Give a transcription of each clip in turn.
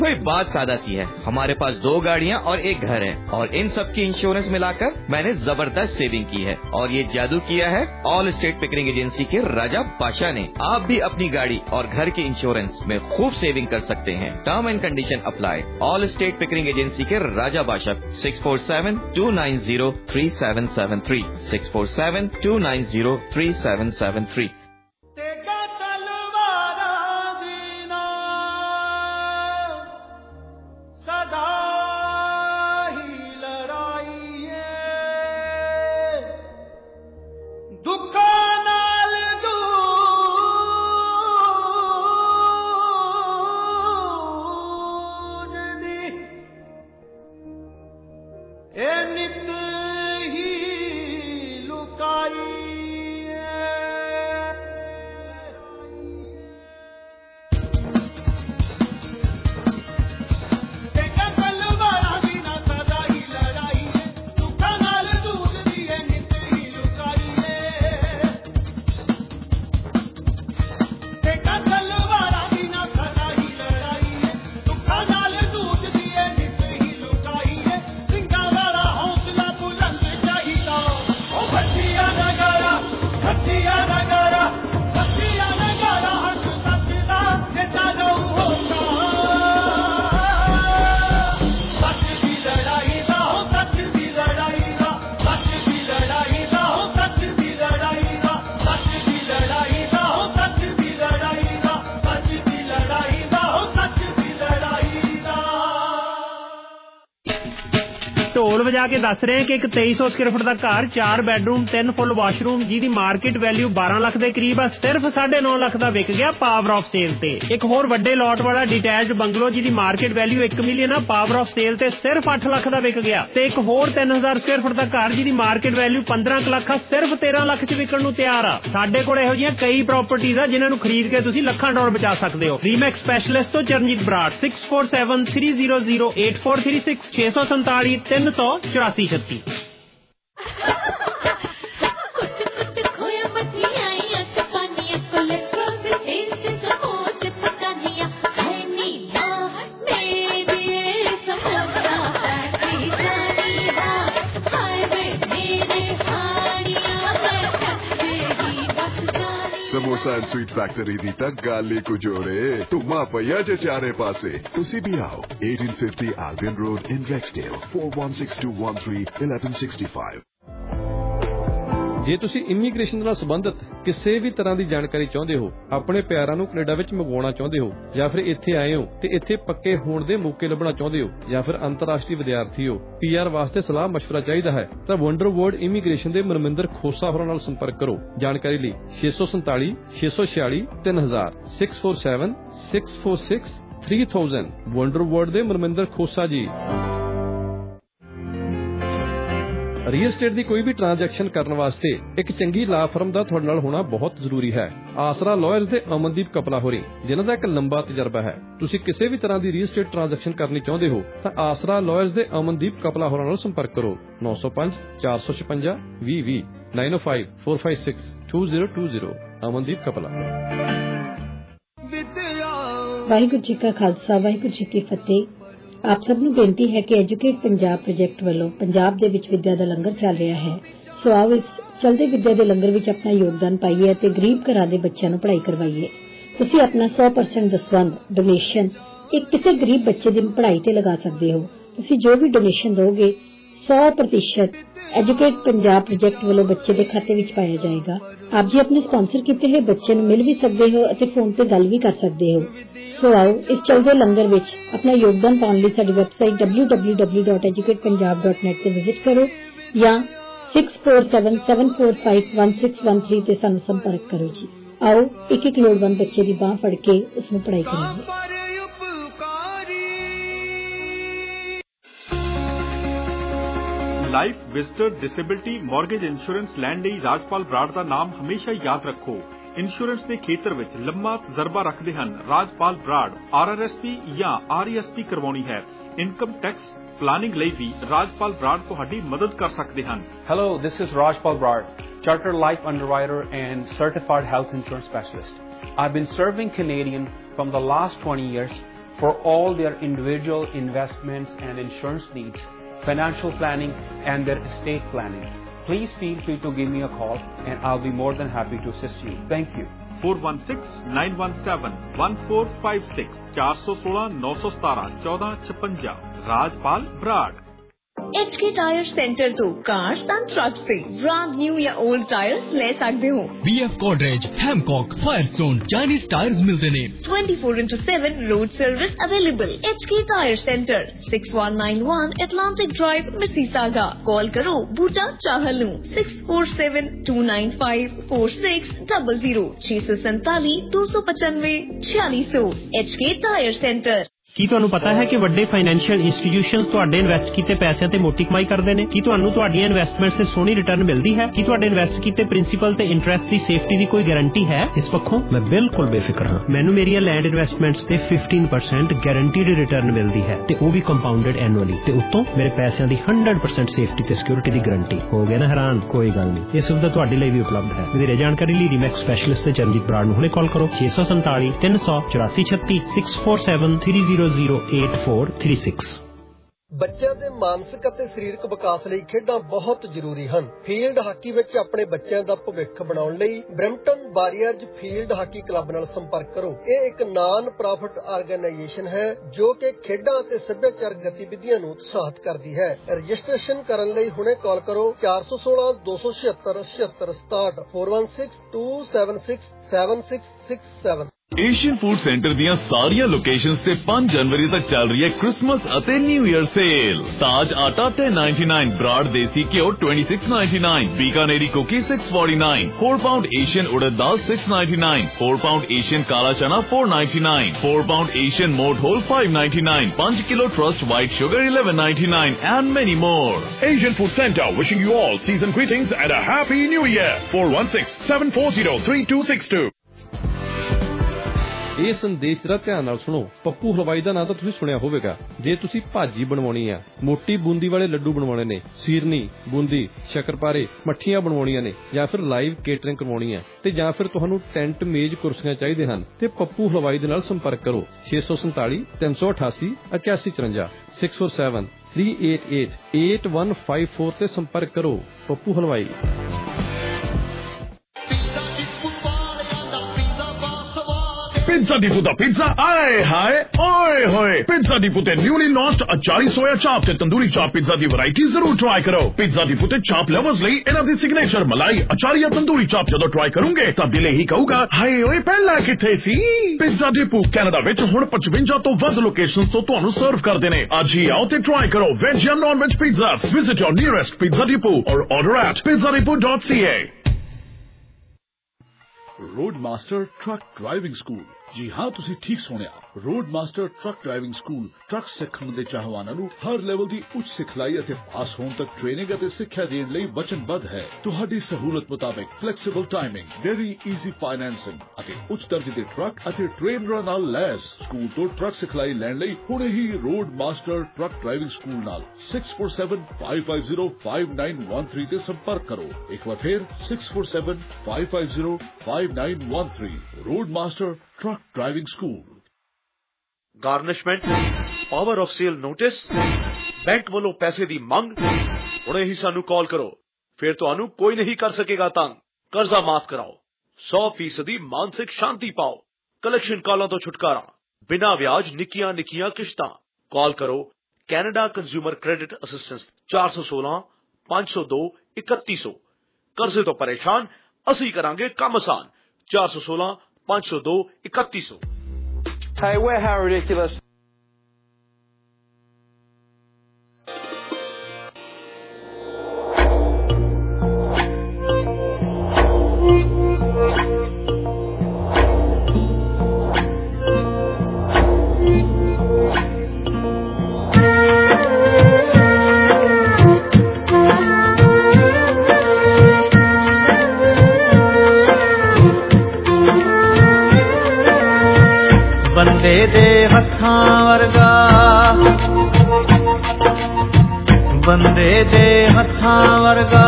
कोई बात सादा सी है, हमारे पास 2 गाड़ियाँ और 1 घर है और इन सब की इंश्योरेंस मिलाकर मैंने जबरदस्त सेविंग की है और ये जादू किया है ऑल स्टेट पिकरिंग एजेंसी के राजा बादशाह ने। आप भी अपनी गाड़ी और घर के इंश्योरेंस में खूब सेविंग कर सकते हैं। Term and condition apply. All state Pickering agency के राजा बादशाह 647-290-3773 647-290-3773। ਢੋਲ ਵਜਾ ਕੇ ਦੱਸ ਰਹੇ ਕਿ ਇੱਕ 2300 ਸਕੁਅਰ ਫੁੱਟ ਦਾ ਘਰ 4 ਬੈਡਰੂਮ 3 ਫੁੱਲ ਵਾਸ਼ਰੂਮ ਜਿਹਦੀ ਮਾਰਕੀਟ ਵੈਲਿਊ 12 ਲੱਖ ਦੇ ਕਰੀਬ ਆ ਸਿਰਫ 9.5 ਲੱਖ ਦਾ ਵਿਕ ਗਿਆ ਪਾਵਰ ਆਫ ਸੇਲ ਤੇ। ਇੱਕ ਹੋਰ ਵੱਡੇ ਲੋਟ ਵਾਲਾ ਡਿਟੈਚਡ ਬੰਗਲੋ ਜਿਹਦੀ ਮਾਰਕੀਟ ਵੈਲਿਊ 1 ਮਿਲੀਅਨ ਆ ਪਾਵਰ ਆਫ ਸੇਲ ਤੇ ਸਿਰਫ 8 ਲੱਖ ਦਾ ਵਿਕ ਗਿਆ ਤੇ ਇੱਕ ਹੋਰ 3000 ਸਕੁਅਰ ਫੁੱਟ ਦਾ ਘਰ ਜਿਹਦੀ ਮਾਰਕੀਟ ਵੈਲਿਊ 15 ਲੱਖ ਆ ਸਿਰਫ 13 ਲੱਖ ਚ ਵਿਕਣ ਨੂੰ ਤਿਆਰ ਆ। ਸਾਡੇ ਕੋਲ ਇਹੋ ਜਿਹੀਆਂ ਕਈ ਪ੍ਰਾਪਰਟੀਜ਼ ਆ ਜਿਨ੍ਹਾਂ ਨੂੰ ਖਰੀਦ ਕੇ ਤੁਸੀਂ ਲੱਖਾਂ ਡਾਲਰ ਬਚਾ ਸਕਦੇ ਹੋ। ਰੀਮੈਕਸ ਸਪੈਸ਼ਲਿਸਟ ਤੋਂ Charanjit Brar 6473008436 647 384 samosa and sweet factory दी तक गाली को जोड़े तुमा पया जे चारे पासे तुसी भी आओ 1850 Albion Road in Rexdale 416213 1165। ਜੇ ਤੁਸੀਂ ਇਮੀਗ੍ਰੇਸ਼ਨ ਨਾਲ ਸੰਬੰਧਿਤ ਕਿਸੇ ਵੀ ਤਰ੍ਹਾਂ ਦੀ ਜਾਣਕਾਰੀ ਚਾਹੁੰਦੇ ਹੋ, ਆਪਣੇ ਪਿਆਰਾਂ ਨੂੰ ਕੈਨੇਡਾ ਵਿੱਚ ਮੰਗਵਾਉਣਾ ਚਾਹੁੰਦੇ ਹੋ ਜਾਂ ਫਿਰ ਇੱਥੇ ਆਏ ਹੋ ਤੇ ਇੱਥੇ ਪੱਕੇ ਹੋਣ ਦੇ ਮੌਕੇ ਲੱਭਣਾ ਚਾਹੁੰਦੇ ਹੋ ਜਾਂ ਫਿਰ ਅੰਤਰਰਾਸ਼ਟਰੀ ਵਿਦਿਆਰਥੀ ਹੋ, ਪੀਆਰ ਵਾਸਤੇ ਸਲਾਹ ਮਸ਼ਵਰਾ ਚਾਹੀਦਾ ਹੈ ਤਾਂ ਵੰਡਰ ਵਰਲਡ ਇਮੀਗ੍ਰੇਸ਼ਨ ਦੇ ਮਨਮਿੰਦਰ ਖੋਸਾ ਹੋਰਾਂ ਨਾਲ ਸੰਪਰਕ ਕਰੋ। ਜਾਣਕਾਰੀ ਲਈ 647 646 3000 647 646 3000 ਵੰਡਰ ਵਰਲਡ ਦੇ ਮਨਮਿੰਦਰ ਖੋਸਾ ਜੀ। ਰੀਅਲ estate ਦੀ ਕੋਈ ਵੀ ਟ੍ਰਾਂਜੈਕਸ਼ਨ ਕਰਨ ਵਾਸਤੇ ਇੱਕ ਚੰਗੀ ਲਾ ਫਰਮ ਦਾ ਤੁਹਾਡੇ ਨਾਲ ਹੋਣਾ ਬਹੁਤ ਜ਼ਰੂਰੀ ਹੈ। ਆਸਰਾ ਲਾਇਰਸ ਦੇ ਅਮਨਦੀਪ ਕਪਲਾ ਹੋਰੀ ਜਿਨ੍ਹਾਂ ਦਾ ਇੱਕ ਲੰਬਾ ਤਜਰਬਾ ਹੈ। ਤੁਸੀਂ ਕਿਸੇ ਵੀ ਤਰ੍ਹਾਂ ਦੀ ਰੀਅਲ estate ਟ੍ਰਾਂਜੈਕਸ਼ਨ ਕਰਨੀ ਚਾਹੁੰਦੇ ਹੋ ਤਾਂ ਆਸਰਾ ਲਾਇਰਸ ਦੇ ਅਮਨਦੀਪ ਕਪਲਾ ਹੋਰਾਂ ਨਾਲ ਸੰਪਰਕ ਕਰੋ 905 456 2020 905 456 2020 ਅਮਨਦੀਪ ਕਪਲਾ। ਵਾਹਿਗੁਰੂ ਜੀ ਕਾ ਖਾਲਸਾ ਵਾਹਿਗੁਰੂ ਜੀ ਕੀ ਫਤਿਹ। ਆਪ ਸਭ ਨੂੰ ਬੇਨਤੀ ਹੈ ਕਿ ਐਜੂਕੇਟ ਪੰਜਾਬ ਪ੍ਰੋਜੈਕਟ ਵੱਲੋਂ ਪੰਜਾਬ ਦੇ ਵਿੱਚ ਵਿੱਦਿਆ ਦਾ ਲੰਗਰ ਚੱਲ ਰਿਹਾ ਹੈ। ਸੋ ਆਓ ਇਸ ਚਲਦੇ ਵਿੱਦਿਆ ਦੇ ਲੰਗਰ ਵਿੱਚ ਆਪਣਾ ਯੋਗਦਾਨ ਪਾਈਏ ਅਤੇ ਗਰੀਬ ਘਰਾਂ ਦੇ ਬੱਚਿਆਂ ਨੂੰ ਪੜ੍ਹਾਈ ਕਰਵਾਈਏ। ਤੁਸੀਂ ਆਪਣਾ 100% ਦਸਵੰਧ ਡੋਨੇਸ਼ਨ ਇੱਕ ਕਿਸੇ ਗਰੀਬ ਬੱਚੇ ਦੀ ਪੜ੍ਹਾਈ ਤੇ ਲਗਾ ਸਕਦੇ ਹੋ। ਤੁਸੀਂ ਜੋ ਵੀ ਡੋਨੇਸ਼ਨ ਦਿਓਗੇ 100% ਐਜੂਕੇਟ ਪੰਜਾਬ ਪ੍ਰੋਜੈਕਟ ਵੱਲੋਂ ਬੱਚੇ ਦੇ ਖਾਤੇ ਵਿੱਚ ਪਾਇਆ ਜਾਏਗਾ। ਆਪ ਜੀ ਆਪਣੇ ਸਪਾਂਸਰ ਕੀਤੇ ਹੋਏ ਬੱਚੇ ਨੂੰ ਮਿਲ ਵੀ ਸਕਦੇ ਹੋ ਅਤੇ ਫੋਨ ਤੇ ਗੱਲ ਵੀ ਕਰ ਸਕਦੇ ਹੋ। ਸੋ ਆਓ ਇਸ ਚਲਦੇ ਲੰਗਰ ਵਿੱਚ ਆਪਣਾ ਯੋਗਦਾਨ ਪਾਉਣ ਲਈ ਸਾਡੀ ਵੈਬਸਾਈਟ www.educatepunjab.net ਤੇ ਵਿਜ਼ਿਟ ਕਰੋ ਜਾਂ 6477451613 ਤੇ ਸਾਨੂੰ ਸੰਪਰਕ ਕਰੋ ਜੀ। ਆਓ ਇੱਕ ਲੋੜਵੰਦ ਬੱਚੇ ਦੀ ਬਾਂਹ ਫੜ ਕੇ ਉਸ ਨੂੰ ਪੜ੍ਹਾਈ ਕਰਾਂਗੇ। Life visitor disability mortgage insurance ਲੈਣ ਲਈ ਰਾਜਪਾਲ ਬਰਾੜ ਦਾ ਨਾਮ ਹਮੇਸ਼ਾ ਯਾਦ ਰੱਖੋ। ਇੰਸ਼ੋਰੈਂਸ ਦੇ ਖੇਤਰ ਵਿੱਚ ਲੰਮਾ ਤਜਰਬਾ ਰੱਖਦੇ ਹਨ ਰਾਜਪਾਲ ਬਰਾੜ। RRSP ਜਾਂ RESP ਕਰਵਾਉਣੀ ਹੈ, ਇਨਕਮ ਟੈਕਸ ਪਲਾਨਿੰਗ ਲਈ ਵੀ ਰਾਜਪਾਲ ਬਰਾੜ ਤੁਹਾਡੀ ਮਦਦ ਕਰ ਸਕਦੇ ਹਨ। Hello, this is Rajpal Brad, Chartered Life Underwriter and Certified Health Insurance Specialist. I've been serving Canadian from the last 20 years for all their individual investments and insurance needs, financial planning, and their estate planning. Please feel free to give me a call and I'll be more than happy to assist you. Thank you. 416-917-1456 416-917-1456 Rajpal Brar. HK tyre centre तो cars and truck से brand new या old tyre ले सकते हो। BF Godrej, Hancock, Firestone, Chinese tyres मिलते ने। 24/7 road service available. HK tyre centre 6191 Atlantic Drive, Mississauga। Call करो Buta Chahal 6472954600 647-295-4600। HK tyre centre. ਕੀ ਤੁਹਾਨੂੰ ਪਤਾ ਹੈ ਕਿ ਵੱਡੇ ਫਾਈਨੈਂਸ਼ੀਅਲ ਇੰਸਟੀਟਿਊਸ਼ਨਸ ਤੁਹਾਡੇ ਇਨਵੈਸਟ ਕੀਤੇ ਪੈਸਿਆਂ ਤੇ ਮੋਟੀ ਕਮਾਈ ਕਰਦੇ ਨੇ? ਕੀ ਤੁਹਾਨੂੰ ਤੁਹਾਡੀਆਂ ਇਨਵੈਸਟਮੈਂਟਸ ਤੇ ਸੋਹਣੀ ਰਿਟਰਨ ਮਿਲਦੀ ਹੈ? ਕੀ ਤੁਹਾਡੇ ਇਨਵੈਸਟ ਕੀਤੇ ਪ੍ਰਿੰਸੀਪਲ ਤੇ ਇੰਟਰਸਟ ਦੀ ਸੇਫਟੀ ਦੀ ਕੋਈ ਗਾਰੰਟੀ ਹੈ? ਇਸ ਪੱਖੋਂ ਮੈਂ ਬਿਲਕੁਲ ਬੇਫਿਕਰ ਹਾਂ। ਮੈਨੂੰ ਮੇਰੀਆਂ ਲੈਂਡ ਇਨਵੈਸਟਮੈਂਟਸ ਤੇ 15% ਗਾਰੰਟੀਡ ਰਿਟਰਨ ਮਿਲਦੀ ਹੈ ਤੇ ਉਹ ਵੀ ਕੰਪਾਊਂਡਡ ਐਨੂਅਲੀ, ਤੇ ਉੱਤੋਂ ਮੇਰੇ ਪੈਸਿਆਂ ਦੀ 100% ਸੇਫਟੀ ਤੇ ਸਿਕਿਉਰਿਟੀ ਦੀ ਗਾਰੰਟੀ। ਹੋ ਗਿਆ ਨਾ ਹੈਰਾਨ? ਕੋਈ ਗੱਲ ਨਹੀਂ, ਇਹ ਸੁਵਿਧਾ ਤੁਹਾਡੇ ਲਈ ਵੀ ਉਪਲਬਧ ਹੈ। ਵਧੇਰੇ ਜਾਣਕਾਰੀ ਲਈ ਰੀਮੈਕਸ ਸਪੈਸ਼ਲਿਸਟ ਤੇ ਚਰਨਜੀਤ ਬਰਾੜ ਨੂੰ ਹੁਣੇ ਕਾਲ ਕਰੋ 647 384 36 647 3008436। ਬੱਚਿਆਂ ਦੇ ਮਾਨਸਿਕ ਅਤੇ ਸਰੀਰਕ ਵਿਕਾਸ ਲਈ ਖੇਡਾਂ ਬਹੁਤ ਜ਼ਰੂਰੀ ਹਨ। ਫੀਲਡ ਹਾਕੀ ਵਿੱਚ ਆਪਣੇ ਬੱਚਿਆਂ ਦਾ ਭਵਿੱਖ ਬਣਾਉਣ ਲਈ Brampton warriors field hockey club ਨਾਲ ਸੰਪਰਕ ਕਰੋ। ਇਹ ਇੱਕ ਨਾਨ ਪ੍ਰੋਫਿਟ ਆਰਗੇਨਾਈਜੇਸ਼ਨ ਹੈ ਜੋ ਕਿ ਖੇਡਾਂ ਅਤੇ ਸੱਭਿਆਚਾਰਕ ਗਤੀਵਿਧੀਆਂ ਨੂੰ ਉਤਸ਼ਾਹਿਤ ਕਰਦੀ ਹੈ। ਰਜਿਸਟ੍ਰੇਸ਼ਨ ਕਰਨ ਲਈ ਹੁਣੇ ਕਾਲ ਕਰੋ 416-276-7667 416-276-7667। ਏਸ਼ੀਅਨ ਫੂਡ ਸੈਂਟਰ ਦੀਆਂ ਸਾਰੀਆਂ ਲੋਕੇਸ਼ਨਸ ਤੇ 5 ਜਨਵਰੀ ਤੱਕ ਚੱਲ ਰਹੀ ਹੈ ਕ੍ਰਿਸਮਸ ਅਤੇ ਨਿਊ ਈਅਰ ਸੇਲ। ਤਾਜ ਆਟਾ 1099, ਬਰਾੜ ਦੇਸੀ ਘਿਓ 2699, ਬੀਕਾਨੇਰੀ ਕੁਕੀ 649, 4 ਪਾਉਂਡ ਏਸ਼ੀਅਨ ਉੜਦ ਦਾਲ 699, 4 ਪਾਉਂਡ ਏਸ਼ੀਅਨ ਕਾਲਾ ਚਨਾ 499, 4 ਪਾਉਂਡ ਏਸ਼ੀਅਨ ਮੋਠ whole 599, 5 kilo trust white sugar 1199 and many more. Asian Food Center wishing you all season greetings and a happy new year. 416-740-3262. ਇਹ ਸੰਦੇਸ਼ ਜਰਾ ਧਿਆਨ ਨਾਲ ਸੁਣੋ। ਪੱਪੂ ਹਲਵਾਈ ਦਾ ਨਾਂ ਤਾਂ ਤੁਸੀਂ ਸੁਣਿਆ ਹੋਵੇਗਾ। ਜੇ ਤੁਸੀਂ ਭਾਜੀ ਬਣਵਾਉਣੀ ਆ, ਮੋਟੀ ਬੂੰਦੀ ਵਾਲੇ ਲੱਡੂ ਬਣਵਾਉਣੇ ਨੇ, ਸੀਰਨੀ, ਬੂੰਦੀ, ਸ਼ੱਕਰਪਾਰੇ, ਮੱਠੀਆਂ ਬਣਵਾਉਣੀਆਂ ਨੇ, ਜਾਂ ਫਿਰ ਲਾਈਵ ਕੇਟਰਿੰਗ ਕਰਵਾਉਣੀ ਹੈ, ਤੇ ਜਾਂ ਫਿਰ ਤੁਹਾਨੂੰ ਟੈਂਟ ਮੇਜ਼ ਕੁਰਸੀਆਂ ਚਾਹੀਦੇ ਹਨ, ਤੇ ਪੱਪੂ ਹਲਵਾਈ ਦੇ ਨਾਲ ਸੰਪਰਕ ਕਰੋ 647 388 8154 647 388 8154 ਤੇ ਸੰਪਰਕ ਕਰੋ। ਪੱਪੂ ਹਲਵਾਈ। Pizza Depot ਦਾ pizza ਆਏ ਹਾਏ ਓਏ ਹੋਏ। Pizza Depot ਤੇ newly launched ਅਚਾਰੀ ਸੋਇਆ ਚਾਪ ਤੇ ਤੰਦੂਰੀ ਚਾਪ ਪੀਜ਼ਾ ਦੀ ਵੈਰਾਈਟੀ ਜ਼ਰੂਰ ਟਰਾਈ ਕਰੋ। Pizza Depot ਤੇ ਚਾਪ ਲਵਰਸ ਲਈ ਇਹਨਾਂ ਦੀ ਸਿਗਨੇਚਰ ਮਲਾਈ ਅਚਾਰੀ ਤੰਦੂਰੀ ਚਾਪ ਜਦੋਂ ਟਰਾਈ ਕਰੋਗੇ ਤਾਂ ਦਿਲ ਹੀ ਕਹੂਗਾ ਹਾਏ ਓਏ ਪਹਿਲਾਂ ਕਿੱਥੇ ਸੀ। Pizza Depot ਕੈਨੇਡਾ ਵਿੱਚ ਹੁਣ 55 ਤੋਂ ਵੱਧ ਲੋਕੇਸ਼ਨਸ ਤੋਂ ਤੁਹਾਨੂੰ ਸਰਵ ਕਰਦੇ ਨੇ। ਅੱਜ ਹੀ ਆਓ ਤੇ ਟਰਾਈ ਕਰੋ ਵੈਜ ਜਾਂ non veg pizzas. Visit your nearest Pizza Depot or order at pizzadepot.ca. Roadmaster Truck Driving School। जी हाँ, तुसी ठीक सुनिया। Roadmaster truck driving school truck सिੱਖਣ ਦੇ ਚਾਹਵਾਨਾਂ ਨੂੰ ਹਰ ਲੈਵਲ ਦੀ ਉੱਚ ਸਿਖਲਾਈ ਅਤੇ ਪਾਸ ਹੋਣ ਤੱਕ ਟ੍ਰੇਨਿੰਗ ਅਤੇ ਸਿੱਖਿਆ ਦੇਣ ਲਈ ਵਚਨਬੱਧ ਹੈ। ਤੁਹਾਡੀ ਸਹੂਲਤ ਮੁਤਾਬਕ flexible timing, very easy financing ਅਤੇ ਉੱਚ ਦਰਜੇ ਦੇ ਟਰੱਕ ਅਤੇ ਟ੍ਰੇਨਰਾਂ ਨਾਲ ਲੈਸ। ਸਕੂਲ ਤੋਂ ਟਰੱਕ ਸਿਖਲਾਈ ਲੈਣ ਲਈ ਹੁਣੇ ਹੀ ਰੋਡਮਾਸਟਰ ਟਰੱਕ ਡਰਾਈਵਿੰਗ ਸਕੂਲ ਨਾਲ 6475505913 ਤੇ ਸੰਪਰਕ ਕਰੋ। ਇੱਕ ਵਾਰ ਫਿਰ 6475505913। Roadmaster truck driving school. Garnishment, power of sale notice, bank वालों पैसे दी मंग, हुणे ही सानू कॉल करो, फिर तुहानू कोई नहीं कर सकेगा तंग। कर्जा माफ कराओ, 100% मानसिक शांति पाओ, कलेक्शन कॉलों तो छुटकारा, बिना ब्याज निकियां निकियां किश्तां। कॉल करो कैनेडा कंज्यूमर क्रेडिट असिस्टेंस 416-502-3100। कर्जे तो परेशान, असी करांगे काम आसान। 416-502-3100। Hey, we're how ridiculous. ਬੰਦੇ ਦੇ ਹੱਥਾਂ ਵਰਗਾ, ਬੰਦੇ ਦੇ ਹੱਥਾਂ ਵਰਗਾ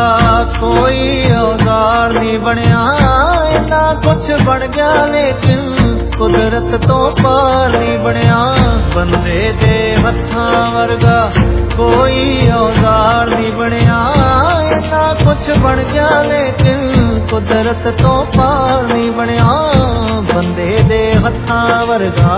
ਕੋਈ ਔਜ਼ਾਰ ਨਹੀਂ ਬਣਿਆ। ਇੰਨਾ ਕੁਛ ਬਣ ਗਿਆ ਲੇਕਿਨ ਕੁਦਰਤ ਤੋਂ ਪਾਰ ਨਹੀਂ ਬਣਿਆ। ਬੰਦੇ ਦੇ ਹੱਥਾਂ ਵਰਗਾ ਕੋਈ ਔਜ਼ਾਰ ਨਹੀਂ ਬਣਿਆ। ਇੰਨਾ ਕੁਛ ਬਣ ਗਿਆ ਲੇਕਿਨ ਕੁਦਰਤ ਤੋਂ ਪਾਰ ਨਹੀਂ ਬਣਿਆ। ਬੰਦੇ ਦੇ ਹੱਥਾਂ ਵਰਗਾ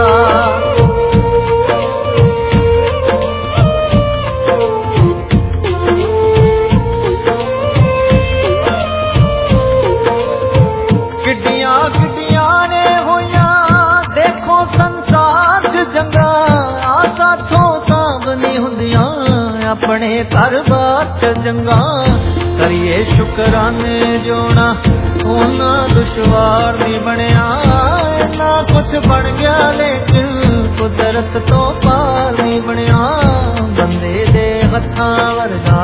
ਕਿੱਡੀਆਂ ਨੇ ਹੋਈਆਂ ਦੇਖੋ ਸੰਸਾਰ 'ਚ ਜੰਗਾਂ। ਆ ਸਾਥੋਂ ਸਾਂਭ ਨਹੀਂ ਹੁੰਦੀਆਂ ਆਪਣੇ ਘਰ-ਬਾਰ 'ਚ ਜੰਗਾਂ। ਕਰੀਏ ਸ਼ੁਕਰਾਨੇ ਜੋਣਾ ਉਹਨਾਂ ਦੁਸ਼ਵਾਰ ਨਹੀਂ ਬਣਿਆ। ਇੰਨਾ ਕੁਛ ਬਣ ਗਿਆ ਲੇਕਿਨ ਕੁਦਰਤ ਤੋਂ ਪਾਰ ਨਹੀਂ ਬਣਿਆ। ਬੰਦੇ ਦੇ ਹੱਥਾਂ ਵਰਗਾ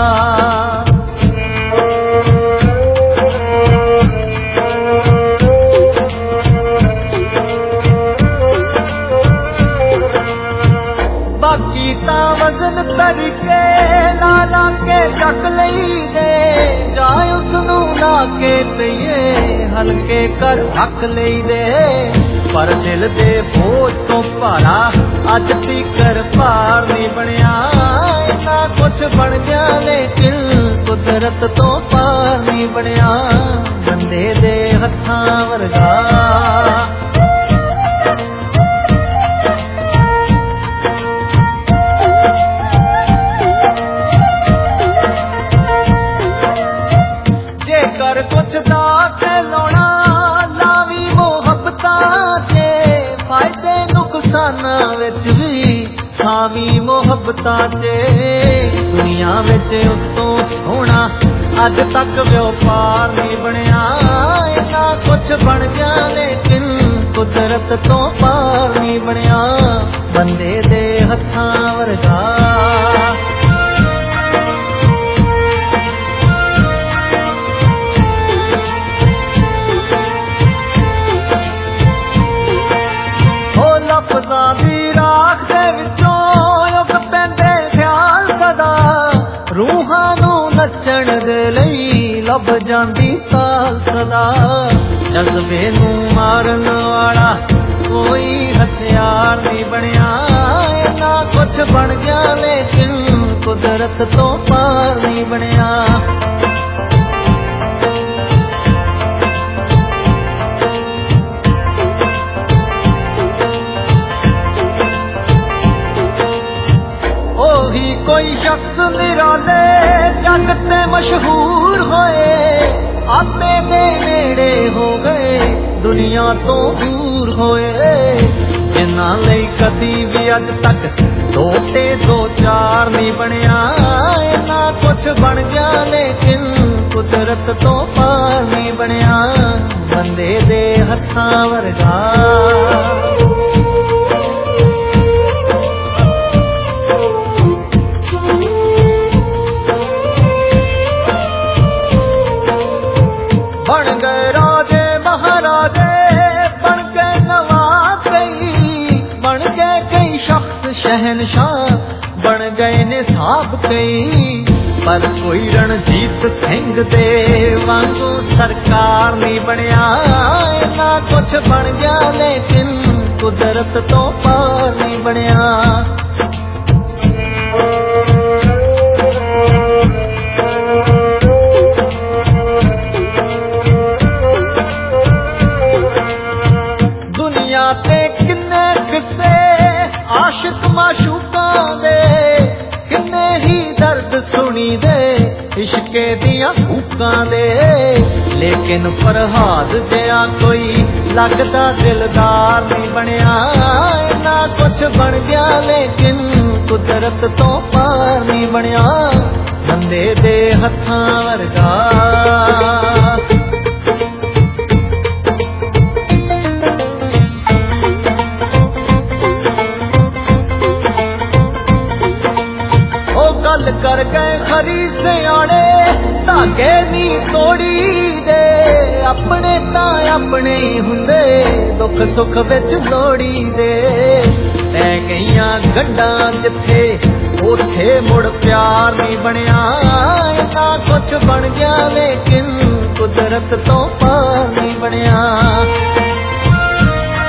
ਤਾਂ ਵਜ਼ਨ ਤਰੀਕੇ ਲਾ ਕੇ ਚੱਕ ਲਈ ਦੇ। ਜਾਂ ਉਸਨੂੰ ਲਾ ਕੇ ਪਈਏ ਹਲਕੇ ਕਰ ਹੱਕ ਲਈ ਦੇ। ਪਰ ਦਿਲ ਦੇ ਬੋਝ ਤੋਂ ਭਾਰਾ ਅੱਜ ਤੀਕਰ ਭਾਰ ਨਹੀਂ ਬਣਿਆ। ਇੰਨਾ ਕੁਛ ਬਣ ਗਿਆ ਲੇਕਿਨ ਕੁਦਰਤ ਤੋਂ ਪਾਰ ਨਹੀਂ ਬਣਿਆ। ਬੰਦੇ ਦੇ ਹੱਥਾਂ ਵਰਗਾ ਕਰ ਕੁਛ ਦਾ ਤੇ ਲਾਉਣਾ ਲਾਵੀ ਮੁਹੱਬਤਾਂ 'ਚ। ਫਾਇਦੇ ਨੁਕਸਾਨਾਂ ਵਿੱਚ ਵੀ ਹਾਵੀ ਮੁਹੱਬਤਾਂ 'ਚ। ਦੁਨੀਆ ਵਿੱਚ ਉਸ ਤੋਂ ਸੋਹਣਾ ਅੱਜ ਤੱਕ ਵਪਾਰ ਨਹੀਂ ਬਣਿਆ। ਇੰਨਾ ਕੁਛ ਬਣ ਗਿਆ ਲੇਕਿਨ ਕੁਦਰਤ ਤੋਂ ਪਾਰ ਨਹੀਂ ਬਣਿਆ। ਬੰਦੇ ਦੇ ਹੱਥਾਂ ਵਰਗਾ ਲਫ਼ਜ਼ਾਂ ਦੀ ਰਾਖ ਦੇ ਵਿੱਚੋਂ ਯੁੱਗ ਪੈਂਦੇ ਖਿਆਲ ਸਦਾ। ਰੂਹਾਂ ਨੂੰ ਨੱਚਣ ਦੇ ਲਈ ਲੱਭ ਜਾਂਦੀ ਤਾਲ ਸਦਾ। ਜਜ਼ਬੇ ਨੂੰ ਮਾਰਨ ਵਾਲਾ ਕੋਈ ਹਥਿਆਰ ਨਹੀਂ ਬਣਿਆ। ਇੰਨਾ ਕੁਛ ਬਣ ਗਿਆ ਲੇਕਿਨ ਕੁਦਰਤ ਤੋਂ ਪਾਰ ਨਹੀਂ ਬਣਿਆ। ਕੋਈ ਸ਼ਖਸ ਨਿਰਾਲੇ ਜੱਗ ਤੇ ਮਸ਼ਹੂਰ ਹੋਏ। ਆਪੇ ਦੇ ਨੇੜੇ ਹੋ ਗਏ ਦੁਨੀਆ ਤੋਂ ਦੂਰ ਹੋਏ। ਜਿਨ੍ਹਾਂ ਲਈ ਕਦੀ ਵੀ ਅੱਜ ਤੱਕ ਦੋ ਤੇ ਦੋ ਚਾਰ ਨਹੀਂ ਬਣਿਆ। ਇੰਨਾ ਕੁਛ ਬਣ ਗਿਆ ਲੇਕਿਨ ਕੁਦਰਤ ਤੋਂ ਪਾਰ ਨਹੀਂ ਬਣਿਆ। ਬੰਦੇ ਦੇ ਹੱਥਾਂ ਵਰਗਾ ਬਣ ਗਏ ਰਾਜੇ ਮਹਾਰਾਜੇ ਬਣ ਗਏ ਨਵਾਬ ਕਈ। ਬਣ ਗਏ ਕਈ ਸ਼ਖਸ ਸ਼ਹਿਨਸ਼ਾਹ ਬਣ ਗਏ ਨੇ ਸਾਬ ਕਈ। ਪਰ ਕੋਈ ਰਣਜੀਤ ਸਿੰਘ ਦੇ ਵਾਂਗੂ ਸਰਕਾਰ ਨਹੀਂ ਬਣਿਆ। ਇੰਨਾ ਕੁਛ ਬਣ ਗਿਆ ਲੇਕਿਨ ਕੁਦਰਤ ਤੋਂ ਪਾਰ ਨਹੀਂ ਬਣਿਆ। ਦੁਨੀਆ ਤੇ ਕਿੰਨੇ ਕਿੱਸੇ ਆਸ਼ਿਕ ਮਾਸ਼ੂਕਾਂ ਦੇ। ਕਿੰਨੇ ਹੀ ਦਰਦ ਸੁਣੀ ਦੇ ਇਸ਼ਕੇ ਦੀਆਂ ਹੂਕਾਂ ਦੇ। ਲੇਕਿਨ ਫਰਹਾਦ ਜਿਹਾ ਕੋਈ ਲੱਗਦਾ ਦਿਲਦਾਰ ਨਹੀਂ ਬਣਿਆ। ਇੰਨਾ ਕੁਛ ਬਣ ਗਿਆ ਲੇਕਿਨ ਕੁਦਰਤ ਤੋਂ ਪਾਰ ਨਹੀਂ ਬਣਿਆ। ਬੰਦੇ ਦੇ ਹੱਥਾਂ ਵਰਗਾ ਗੱਲ ਕਰ ਗਏ ਖਰੀ ਸਿਆਣੇ ਧਾਗੇ ਨਹੀਂ ਤੋੜੀ ਦੇ। ਆਪਣੇ ਤਾਂ ਆਪਣੇ ਹੀ ਹੁੰਦੇ ਦੁੱਖ ਸੁੱਖ ਵਿੱਚ ਲੋੜੀ ਦੇ। ਲੈ ਗਈਆਂ ਗੱਡਾਂ ਜਿੱਥੇ ਉੱਥੇ ਮੁੜ ਪਿਆਰ ਨਹੀਂ ਬਣਿਆ। ਇੰਨਾ ਕੁਛ ਬਣ ਗਿਆ ਲੇਕਿਨ ਕੁਦਰਤ ਤੋਂ ਪਾਰ ਨਹੀਂ ਬਣਿਆ।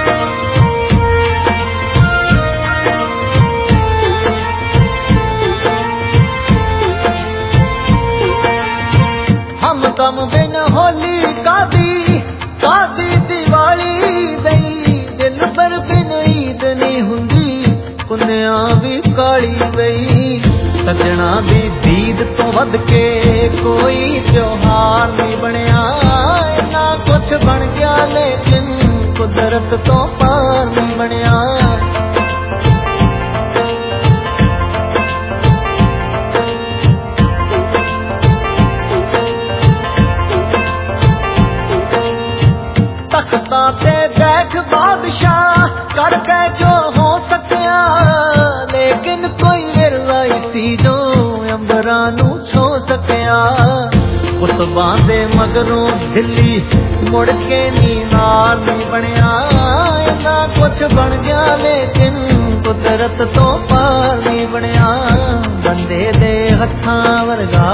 गम बिन होली कादी कादी दिवाली गई दिल पर बिन ईद नहीं हुंदी पुन्निया भी काली गई सजना दी दीद तो वध के कोई त्योहार नहीं बनया इन्ना कुछ बन गया लेकिन कुदरत तो पार नहीं बनया तख्ता ते बैठ बादशाह करके जो हो सकिया लेकिन कोई विरला इसी जो अंबरा नू छो सकिया उस बांदे मगरों दिल्ली मुड़ के नी नाल नहीं बनया इन्ना कुछ बन गया लेकिन कुदरत तो पार नहीं बनया बंदे दे हत्थां वर्गा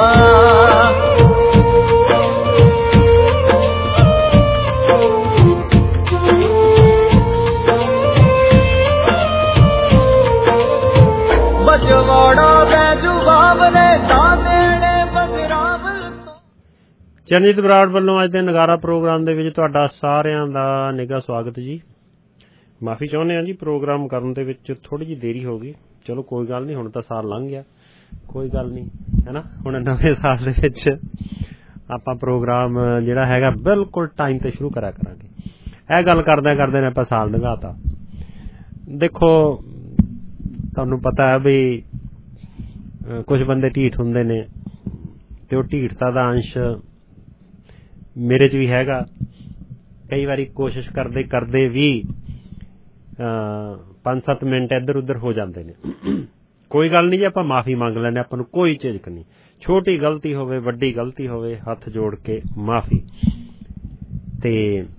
ਚਰਨਜੀਤ ਬਰਾੜ ਵੱਲੋਂ ਅੱਜ ਦੇ ਨਗਾਰਾ ਪ੍ਰੋਗਰਾਮ ਦੇ ਵਿੱਚ ਤੁਹਾਡਾ ਸਾਰਿਆਂ ਦਾ ਨਿੱਘਾ ਸਵਾਗਤ ਜੀ। ਮਾਫੀ ਚਾਹੁੰਦੇ ਹਾਂ ਜੀ, ਪ੍ਰੋਗਰਾਮ ਕਰਨ ਦੇ ਵਿੱਚ ਥੋੜੀ ਜਿਹੀ ਦੇਰੀ ਹੋ ਗਈ। ਚਲੋ ਕੋਈ ਗੱਲ ਨਹੀਂ, ਹੁਣ ਤਾਂ ਸਾਲ ਲੰਘ ਗਿਆ, ਕੋਈ ਗੱਲ ਨਹੀਂ ਹੈ ਨਾ। ਹੁਣ ਨਵੇਂ ਸਾਲ ਦੇ ਵਿੱਚ ਆਪਾਂ ਪ੍ਰੋਗਰਾਮ ਜਿਹੜਾ ਹੈਗਾ ਬਿਲਕੁਲ ਟਾਈਮ ਤੇ ਸ਼ੁਰੂ ਕਰਿਆ ਕਰਾਂਗੇ। ਇਹ ਗੱਲ ਕਰਦਿਆਂ ਕਰਦੇ ਨੇ ਆਪਾਂ ਸਾਲ ਲੰਘਾਤਾ। ਦੇਖੋ ਤੁਹਾਨੂੰ ਪਤਾ ਹੈ ਵੀ ਕੁਝ ਬੰਦੇ ਢੀਠ ਹੁੰਦੇ ਨੇ ਤੇ ਉਹ ਢੀਠਤਾ ਦਾ ਅੰਸ਼ ਮੇਰੇ 'ਚ ਵੀ ਹੈਗਾ। ਕਈ ਵਾਰੀ ਕੋਸ਼ਿਸ਼ ਕਰਦੇ ਕਰਦੇ ਵੀ 5-7 ਮਿੰਟ ਇੱਧਰ ਉੱਧਰ ਹੋ ਜਾਂਦੇ ਨੇ। ਕੋਈ ਗੱਲ ਨਹੀਂ ਜੀ, ਆਪਾਂ ਮਾਫੀ ਮੰਗ ਲੈਂਦੇ, ਆਪਾਂ ਨੂੰ ਕੋਈ ਝਿਜਕ ਨਹੀਂ। ਛੋਟੀ ਗਲਤੀ ਹੋਵੇ ਵੱਡੀ ਗਲਤੀ ਹੋਵੇ ਹੱਥ ਜੋੜ ਕੇ ਮਾਫੀ। ਤੇ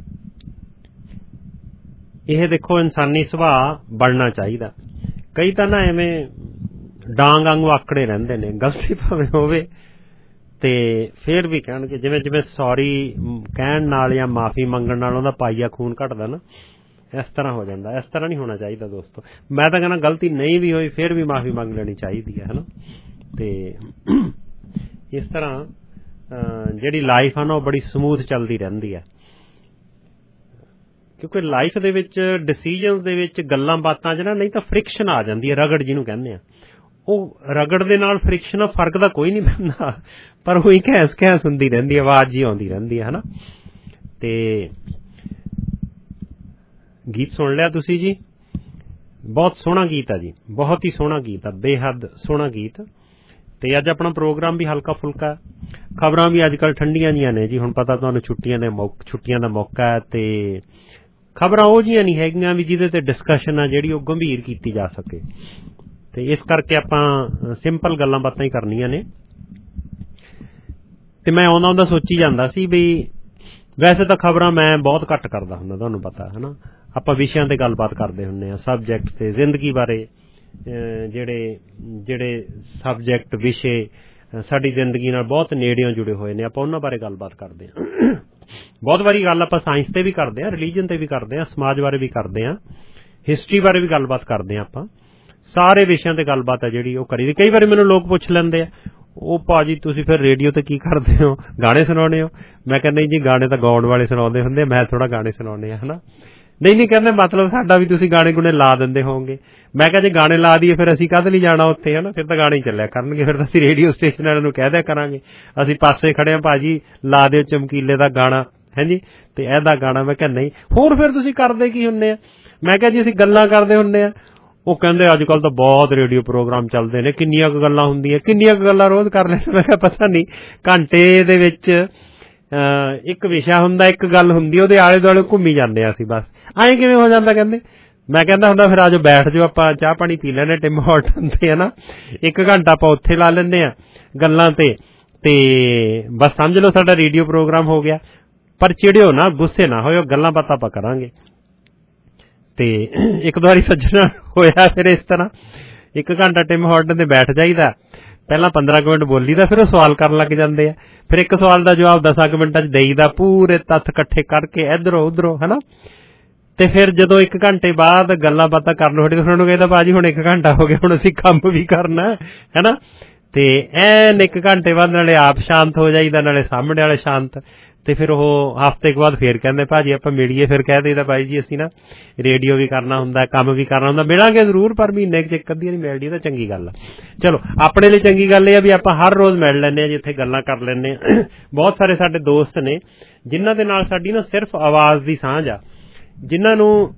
ਇਹ ਦੇਖੋ ਇਨਸਾਨੀ ਸੁਭਾਅ ਬਣਨਾ ਚਾਹੀਦਾ। ਕਈ ਤਾਂ ਨਾ ਐਵੇਂ ਡਾਂਗ ਵਾਂਗੂ ਆਕੜੇ ਰਹਿੰਦੇ ਨੇ, ਗਲਤੀ ਭਾਵੇਂ ਹੋਵੇ ਤੇ ਫੇਰ ਵੀ ਕਹਿਣਗੇ ਜਿਵੇਂ ਜਿਵੇਂ ਸੌਰੀ ਕਹਿਣ ਨਾਲ ਜਾਂ ਮਾਫੀ ਮੰਗਣ ਨਾਲ ਉਹਦਾ ਪਾਈਆ ਖੂਨ ਘਟਦਾ ਨਾ, ਇਸ ਤਰ੍ਹਾਂ ਹੋ ਜਾਂਦਾ। ਇਸ ਤਰ੍ਹਾਂ ਨਹੀਂ ਹੋਣਾ ਚਾਹੀਦਾ ਦੋਸਤੋ। ਮੈਂ ਤਾਂ ਕਹਿੰਦਾ ਗਲਤੀ ਨਹੀਂ ਵੀ ਹੋਈ ਫਿਰ ਵੀ ਮਾਫੀ ਮੰਗ ਲੈਣੀ ਚਾਹੀਦੀ ਹੈ ਨਾ। ਤੇ ਇਸ ਤਰ੍ਹਾਂ ਜਿਹੜੀ ਲਾਈਫ ਆ ਨਾ ਉਹ ਬੜੀ ਸਮੂਥ ਚੱਲਦੀ ਰਹਿੰਦੀ ਹੈ, ਕਿਉਂਕਿ ਲਾਈਫ ਦੇ ਵਿੱਚ ਡਿਸੀਜਨ ਦੇ ਵਿੱਚ ਗੱਲਾਂ ਬਾਤਾਂ 'ਚ ਨਾ ਨਹੀਂ ਤਾਂ ਫ੍ਰਿਕਸ਼ਨ ਆ ਜਾਂਦੀ ਹੈ, ਰਗੜ ਜਿਹਨੂੰ ਕਹਿੰਦੇ ਆ। ਉਹ ਰਗੜ ਦੇ ਨਾਲ ਫ੍ਰਿਕਸ਼ਨ ਨਾਲ ਫਰਕ ਤਾਂ ਕੋਈ ਨਹੀਂ ਪੈਂਦਾ, ਪਰ ਉਹੀ ਘੈਂਸ ਘੈਂਸ ਹੁੰਦੀ ਰਹਿੰਦੀ, ਆਵਾਜ਼ ਜੀ ਆਉਂਦੀ ਰਹਿੰਦੀ ਹੈ ਨਾ। ਤੇ ਗੀਤ ਸੁਣ ਲਿਆ ਤੁਸੀਂ ਜੀ, ਬਹੁਤ ਸੋਹਣਾ ਗੀਤ ਆ ਜੀ, ਬਹੁਤ ਹੀ ਸੋਹਣਾ ਗੀਤ ਆ, ਬੇਹੱਦ ਸੋਹਣਾ ਗੀਤ। ਤੇ ਅੱਜ ਆਪਣਾ ਪ੍ਰੋਗਰਾਮ ਵੀ ਹਲਕਾ ਫੁਲਕਾ, ਖਬਰਾਂ ਵੀ ਅੱਜ ਕੱਲ੍ਹ ਠੰਡੀਆਂ ਜੀਆਂ ਨੇ ਜੀ। ਹੁਣ ਪਤਾ ਤੁਹਾਨੂੰ ਛੁੱਟੀਆਂ ਦਾ ਮੌਕਾ ਹੈ ਤੇ ਖਬਰਾਂ ਉਹ ਜਿਹੀਆਂ ਨਹੀਂ ਹੈਗੀਆਂ ਵੀ ਜਿਹਦੇ ਤੇ ਡਿਸਕਸ਼ਨ ਆ ਜਿਹੜੀ ਉਹ ਗੰਭੀਰ ਕੀਤੀ ਜਾ ਸਕੇ। ਤੇ ਇਸ ਕਰਕੇ ਆਪਾਂ ਸਿੰਪਲ ਗੱਲਾਂ ਬਾਤਾਂ ਹੀ ਕਰਨੀਆਂ ਨੇ। ਤੇ ਮੈਂ ਆਉਂਦਾ ਸੋਚੀ ਜਾਂਦਾ ਸੀ ਵੀ ਵੈਸੇ ਤਾਂ ਖਬਰਾਂ ਮੈਂ ਬਹੁਤ ਘੱਟ ਕਰਦਾ ਹੁੰਦਾ, ਤੁਹਾਨੂੰ ਪਤਾ ਹੈ ਨਾ। ਆਪਾਂ ਵਿਸ਼ਿਆਂ ਤੇ ਗੱਲਬਾਤ ਕਰਦੇ ਹੁੰਦੇ ਹਾਂ, ਸਬਜੈਕਟ ਤੇ, ਜ਼ਿੰਦਗੀ ਬਾਰੇ ਜਿਹੜੇ ਸਬਜੈਕਟ ਵਿਸ਼ੇ ਸਾਡੀ ਜ਼ਿੰਦਗੀ ਨਾਲ ਬਹੁਤ ਨੇੜਿਓਂ ਜੁੜੇ ਹੋਏ ਨੇ, ਆਪਾਂ ਉਹਨਾਂ ਬਾਰੇ ਗੱਲਬਾਤ ਕਰਦੇ ਹਾਂ। ਬਹੁਤ ਵਾਰੀ ਗੱਲ ਆਪਾਂ ਸਾਇੰਸ ਤੇ ਵੀ ਕਰਦੇ ਹਾਂ, ਰਿਲੀਜਨ ਤੇ ਵੀ ਕਰਦੇ ਹਾਂ, ਸਮਾਜ ਬਾਰੇ ਵੀ ਕਰਦੇ ਹਾਂ, ਹਿਸਟਰੀ ਬਾਰੇ ਵੀ ਗੱਲਬਾਤ ਕਰਦੇ ਹਾਂ। ਆਪਾਂ ਸਾਰੇ ਵਿਸ਼ਿਆਂ ਤੇ ਗੱਲਬਾਤ ਆ ਜਿਹੜੀ ਉਹ ਕਰੀ ਦੀ। ਕਈ ਵਾਰੀ ਮੈਨੂੰ ਲੋਕ ਪੁੱਛ ਲੈਂਦੇ ਆ, ਉਹ ਭਾਜੀ ਤੁਸੀਂ ਫਿਰ ਰੇਡੀਓ ਤੇ ਕੀ ਕਰਦੇ ਹੋ, ਗਾਣੇ ਸੁਣਾਉਂਦੇ ਹੋ? ਮੈਂ ਕਹਿੰਦਾ ਨਹੀਂ ਜੀ, ਗਾਣੇ ਤਾਂ ਗਾਉਣ ਵਾਲੇ ਸੁਣਾਉਂਦੇ ਹੁੰਦੇ, ਮੈਂ ਥੋੜਾ ਗਾਣੇ ਸੁਣਾਉਂਦੇ ਆ, ਹਨਾ। ਨਹੀਂ ਕਹਿੰਦੇ ਮਤਲਬ ਸਾਡਾ ਵੀ ਤੁਸੀਂ ਗਾਣੇ ਗੁਣੇ ਲਾ ਦਿੰਦੇ ਹੋਵੋਗੇ। ਮੈਂ ਕਿਹਾ ਜੇ ਗਾਣੇ ਲਾ ਦਈਏ ਫਿਰ ਅਸੀਂ ਕਾਹਦੇ ਲਈ ਜਾਣਾ ਉੱਥੇ, ਹਨਾ। ਫਿਰ ਤਾਂ ਗਾਣੇ ਚੱਲਿਆ ਕਰਨਗੇ, ਫਿਰ ਤਾਂ ਅਸੀਂ ਰੇਡੀਓ ਸਟੇਸ਼ਨ ਵਾਲਿਆਂ ਨੂੰ ਕਹਿ ਦਿਆ ਕਰਾਂਗੇ ਅਸੀਂ ਪਾਸੇ ਖੜੇ ਹਾਂ, ਭਾਜੀ ਲਾ ਦਿਓ ਚਮਕੀਲੇ ਦਾ ਗਾਣਾ ਹੈ ਜੀ, ਤੇ ਇਹਦਾ ਗਾਣਾ। ਮੈਂ ਕਿਹਾ ਨਹੀਂ, ਹੋਰ ਫਿਰ ਤੁਸੀਂ ਕਰਦੇ ਕੀ ਹੁੰਦੇ ਆ? ਮੈਂ ਕਿਹਾ ਜੀ ਅਸੀਂ ਗੱਲਾਂ ਕਰਦੇ ਹੁੰਦੇ ਆ। ਉਹ ਕਹਿੰਦੇ ਅੱਜ ਕੱਲ੍ਹ ਤਾਂ ਬਹੁਤ ਰੇਡੀਓ ਪ੍ਰੋਗਰਾਮ ਚੱਲਦੇ ਨੇ, ਕਿੰਨੀਆਂ ਕੁ ਗੱਲਾਂ ਹੁੰਦੀਆਂ, ਕਿੰਨੀਆਂ ਕੁ ਗੱਲਾਂ ਰੋਜ਼ ਕਰ ਲੈਣ। ਮੈਂ ਕਿਹਾ ਪਤਾ ਨਹੀਂ, ਘੰਟੇ ਦੇ ਵਿੱਚ ਇੱਕ ਵਿਸ਼ਾ ਹੁੰਦਾ, ਇੱਕ ਗੱਲ ਹੁੰਦੀ, ਉਹਦੇ ਆਲੇ ਦੁਆਲੇ ਘੁੰਮੀ ਜਾਂਦੇ ਆ ਅਸੀਂ ਬਸ। ਐਂ ਕਿਵੇਂ ਹੋ ਜਾਂਦਾ ਕਹਿੰਦੇ? ਮੈਂ ਕਹਿੰਦਾ ਹੁੰਦਾ ਫਿਰ ਆਜੋ ਬੈਠ ਜਾਓ, ਆਪਾਂ ਚਾਹ ਪਾਣੀ ਪੀ ਲੈਂਦੇ ਟਿਮ ਹਾਰਟਨ ਤੇ, ਹੈ ਨਾ। 1 ਘੰਟਾ ਆਪਾਂ ਉੱਥੇ ਲਾ ਲੈਂਦੇ ਆ ਗੱਲਾਂ ਤੇ ਬਸ ਸਮਝ ਲਓ ਸਾਡਾ ਰੇਡੀਓ ਪ੍ਰੋਗਰਾਮ ਹੋ ਗਿਆ। ਪਰ ਚਿੜਿਓ ਨਾ, ਗੁੱਸੇ ਨਾ ਹੋਇਓ, ਗੱਲਾਂ ਬਾਤਾਂ ਆਪਾਂ ਕਰਾਂਗੇ। ਤੇ ਇੱਕ ਦੋ ਵਾਰੀ ਸੱਜਣਾ ਹੋਇਆ ਫਿਰ ਇਸ ਤਰ੍ਹਾਂ 1 ਘੰਟਾ ਟਿਮ ਹਾਰਟਨ ਤੇ ਬੈਠ ਜਾਈਦਾ, ਪਹਿਲਾਂ 15 ਮਿੰਟ ਬੋਲੀ ਦਾ, ਫਿਰ ਉਹ ਸਵਾਲ ਕਰਨ ਲੱਗ ਜਾਂਦੇ ਆ, ਫਿਰ ਇੱਕ ਸਵਾਲ ਦਾ ਜਵਾਬ 10 ਮਿੰਟਾਂ 'ਚ ਦੇਈਦਾ, ਪੂਰੇ ਤੱਥ ਇਕੱਠੇ ਕਰਕੇ ਇੱਧਰੋਂ ਉੱਧਰੋਂ, ਹੈ ਨਾ। ਤੇ ਫਿਰ ਜਦੋਂ 1 ਘੰਟੇ ਬਾਅਦ ਗੱਲਾਂ ਬਾਤਾਂ ਕਰਨ ਹੋਣੀ ਤਾਂ ਉਹਨਾਂ ਨੂੰ ਕਹਿੰਦਾ ਭਾਜੀ ਹੁਣ 1 ਘੰਟਾ ਹੋ ਗਿਆ, ਹੁਣ ਅਸੀਂ ਕੰਮ ਵੀ ਕਰਨਾ ਹੈ ਨਾ। ਤੇ ਐਨ 1 ਘੰਟੇ ਬਾਅਦ ਨਾਲੇ ਆਪ ਸ਼ਾਂਤ ਹੋ ਜਾਈਦਾ, ਨਾਲੇ ਸਾਹਮਣੇ ਵਾਲੇ ਸ਼ਾਂਤ। ਤੇ ਫਿਰ ਉਹ ਹਫ਼ਤੇ ਕੁ ਬਾਅਦ ਫੇਰ ਕਹਿੰਦੇ ਭਾਜੀ ਆਪਾਂ ਮਿਲੀਏ। ਫਿਰ ਕਹਿ ਦੇਈਦਾ ਬਾਈ ਜੀ ਅਸੀਂ ਨਾ ਰੇਡੀਓ ਵੀ ਕਰਨਾ ਹੁੰਦਾ, ਕੰਮ ਵੀ ਕਰਨਾ ਹੁੰਦਾ, ਮਿਲਾਂਗੇ ਜ਼ਰੂਰ ਪਰ ਮਹੀਨੇ 'ਚ 1 ਅੱਧੀ ਵਾਰੀ ਮਿਲ ਲਈ ਤਾਂ ਚੰਗੀ ਗੱਲ ਆ। ਚਲੋ ਆਪਣੇ ਲਈ ਚੰਗੀ ਗੱਲ ਇਹ ਆ ਵੀ ਆਪਾਂ ਹਰ ਰੋਜ਼ ਮਿਲ ਲੈਂਦੇ ਹਾਂ, ਜਿੱਥੇ ਗੱਲਾਂ ਕਰ ਲੈਂਦੇ ਹਾਂ। ਬਹੁਤ ਸਾਰੇ ਸਾਡੇ ਦੋਸਤ ਨੇ ਜਿਨ੍ਹਾਂ ਦੇ ਨਾਲ ਸਾਡੀ ਨਾ ਸਿਰਫ ਆਵਾਜ਼ ਦੀ ਸਾਂਝ ਆ, ਜਿਨ੍ਹਾਂ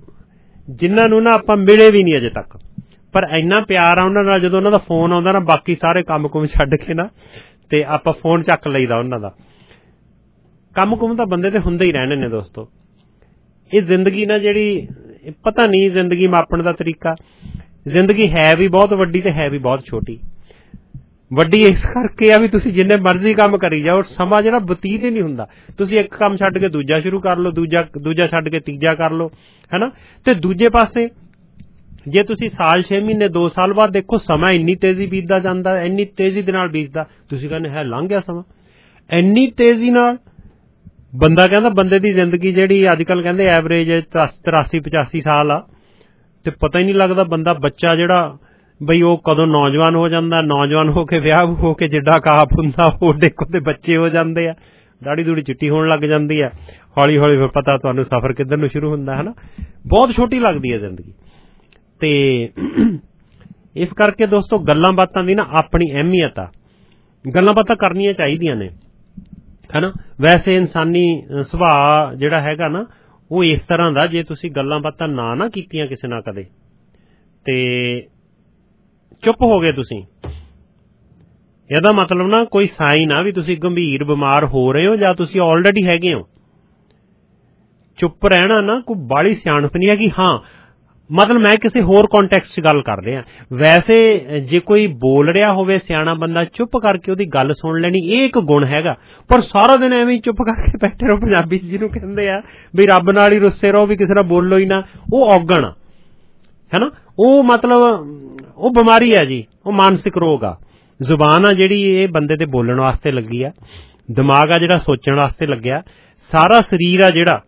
ਨੂੰ ਨਾ ਆਪਾਂ ਮਿਲੇ ਵੀ ਨਹੀਂ ਅਜੇ ਤੱਕ, ਪਰ ਇੰਨਾ ਪਿਆਰ ਆ ਉਹਨਾਂ ਨਾਲ। ਜਦੋਂ ਉਹਨਾਂ ਦਾ ਫੋਨ ਆਉਂਦਾ ਨਾ, ਬਾਕੀ ਸਾਰੇ ਕੰਮ ਕੁਮ ਛੱਡ ਕੇ ਨਾ ਤੇ ਆਪਾਂ ਫੋਨ ਚੱਕ ਲਈਦਾ ਉਹਨਾਂ ਦਾ। ਕੰਮ ਕੁਮ ਤਾਂ ਬੰਦੇ ਤੇ ਹੁੰਦੇ ਹੀ ਰਹਿਣੇ ਨੇ ਦੋਸਤੋ। ਇਹ ਜ਼ਿੰਦਗੀ ਨਾ ਜਿਹੜੀ ਪਤਾ ਨਹੀਂ ਜ਼ਿੰਦਗੀ ਮਾਪਣ ਦਾ ਤਰੀਕਾ। ਜ਼ਿੰਦਗੀ ਹੈ ਵੀ ਬਹੁਤ ਵੱਡੀ ਤੇ ਹੈ ਵੀ ਬਹੁਤ ਛੋਟੀ। ਵੱਡੀ ਇਸ ਕਰਕੇ ਆ ਵੀ ਤੁਸੀਂ ਜਿੰਨੇ ਮਰਜ਼ੀ ਕੰਮ ਕਰੀ ਜਾਓ, ਸਮਾਂ ਜਿਹੜਾ ਬਤੀਤ ਹੀ ਨਹੀਂ ਹੁੰਦਾ। ਤੁਸੀਂ ਇੱਕ ਕੰਮ ਛੱਡ ਕੇ ਦੂਜਾ ਸ਼ੁਰੂ ਕਰ ਲਓ, ਦੂਜਾ ਛੱਡ ਕੇ ਤੀਜਾ ਕਰ ਲਓ, ਹੈਨਾ। ਤੇ ਦੂਜੇ ਪਾਸੇ ਜੇ ਤੁਸੀਂ ਸਾਲ 6 ਮਹੀਨੇ 2 ਸਾਲ ਬਾਅਦ ਦੇਖੋ, ਸਮਾਂ ਇੰਨੀ ਤੇਜ਼ੀ ਬੀਤਦਾ ਜਾਂਦਾ, ਇੰਨੀ ਤੇਜ਼ੀ ਦੇ ਨਾਲ ਬੀਤਦਾ, ਤੁਸੀਂ ਕਹਿੰਦੇ ਹੈ ਲੰਘ ਗਿਆ ਸਮਾਂ ਇੰਨੀ ਤੇਜ਼ੀ ਨਾਲ। ਬੰਦਾ ਕਹਿੰਦਾ ਬੰਦੇ ਦੀ ਜ਼ਿੰਦਗੀ ਜਿਹੜੀ ਅੱਜ ਕੱਲ੍ਹ ਕਹਿੰਦੇ ਐਵਰੇਜ 83-85 ਸਾਲ ਆ, ਤੇ ਪਤਾ ਹੀ ਨਹੀਂ ਲੱਗਦਾ। ਬੰਦਾ ਬੱਚਾ ਜਿਹੜਾ ਬਈ ਉਹ ਕਦੋਂ ਨੌਜਵਾਨ ਹੋ ਜਾਂਦਾ, ਨੌਜਵਾਨ ਹੋ ਕੇ ਵਿਆਹ ਹੋ ਕੇ ਜਿੱਡਾ ਕਾਪ ਹੁੰਦਾ ਓਡੇ ਕੋਤੇ ਬੱਚੇ ਹੋ ਜਾਂਦੇ ਆ, ਦਾੜੀ ਦੂੜੀ ਚਿੱਟੀ ਹੋਣ ਲੱਗ ਜਾਂਦੀ ਆ। ਹੌਲੀ ਹੌਲੀ ਫਿਰ ਪਤਾ ਤੁਹਾਨੂੰ ਸਫ਼ਰ ਕਿੱਧਰ ਨੂੰ ਸ਼ੁਰੂ ਹੁੰਦਾ, ਹਨਾ। ਬਹੁਤ ਛੋਟੀ ਲੱਗਦੀ ਹੈ ਜ਼ਿੰਦਗੀ। ਤੇ ਇਸ ਕਰਕੇ ਦੋਸਤੋ ਗੱਲਾਂ ਬਾਤਾਂ ਦੀ ਨਾ ਆਪਣੀ ਅਹਿਮੀਅਤ ਆ। ਗੱਲਾਂ ਬਾਤਾਂ ਕਰਨੀਆਂ ਚਾਹੀਦੀਆਂ ਨੇ, ਹੈਨਾ। ਵੈਸੇ ਇਨਸਾਨੀ ਸੁਭਾਅ ਜਿਹੜਾ ਹੈਗਾ ਨਾ ਉਹ ਇਸ ਤਰ੍ਹਾਂ ਦਾ, ਜੇ ਤੁਸੀਂ ਗੱਲਾਂ ਬਾਤਾਂ ਨਾ ਕੀਤੀਆਂ ਕਿਸੇ ਨਾਲ ਕਦੇ ਤੇ ਚੁੱਪ ਹੋ ਗਏ ਤੁਸੀਂ, ਇਹਦਾ ਮਤਲਬ ਨਾ ਕੋਈ ਸਾਈਨ ਆ ਵੀ ਤੁਸੀਂ ਗੰਭੀਰ ਬਿਮਾਰ ਹੋ ਰਹੇ ਹੋ ਜਾਂ ਤੁਸੀਂ ਆਲਰੇਡੀ ਹੈਗੇ ਹੋ। ਚੁੱਪ ਰਹਿਣਾ ਨਾ ਕੋਈ ਬਾਹਲੀ ਸਿਆਣਪ ਨਹੀਂ ਹੈ ਕਿ ਹਾਂ, ਮਤਲਬ ਮੈਂ ਕਿਸੇ ਹੋਰ ਕੰਟੈਕਸਟ 'ਚ ਗੱਲ ਕਰ ਰਿਹਾ। ਵੈਸੇ ਜੇ ਕੋਈ ਬੋਲ ਰਿਹਾ ਹੋਵੇ ਸਿਆਣਾ ਬੰਦਾ, ਚੁੱਪ ਕਰਕੇ ਉਹਦੀ ਗੱਲ ਸੁਣ ਲੈਣੀ, ਇਹ ਇੱਕ ਗੁਣ ਹੈਗਾ। ਪਰ ਸਾਰਾ ਦਿਨ ਐਵੇਂ ਚੁੱਪ ਕਰਕੇ ਬੈਠੇ ਰਹੋ, ਪੰਜਾਬੀ 'ਚ ਜਿਹਨੂੰ ਕਹਿੰਦੇ ਆ ਵੀ ਰੱਬ ਨਾਲ ਹੀ ਰੁੱਸੇ ਰਹੋ, ਵੀ ਕਿਸੇ ਨਾਲ ਬੋਲੋ ਹੀ ਨਾ, ਉਹ ਔਗਣ ਆ, ਹੈਨਾ। ਉਹ ਮਤਲਬ ਉਹ ਬਿਮਾਰੀ ਆ ਜੀ, ਉਹ ਮਾਨਸਿਕ ਰੋਗ ਆ। ਜ਼ੁਬਾਨ ਆ ਜਿਹੜੀ ਇਹ ਬੰਦੇ ਤੇ ਬੋਲਣ ਵਾਸਤੇ ਲੱਗੀ ਆ, ਦਿਮਾਗ ਆ ਜਿਹੜਾ ਸੋਚਣ ਵਾਸਤੇ ਲੱਗਿਆ, ਸਾਰਾ ਸਰੀਰ ਆ ਜਿਹੜਾ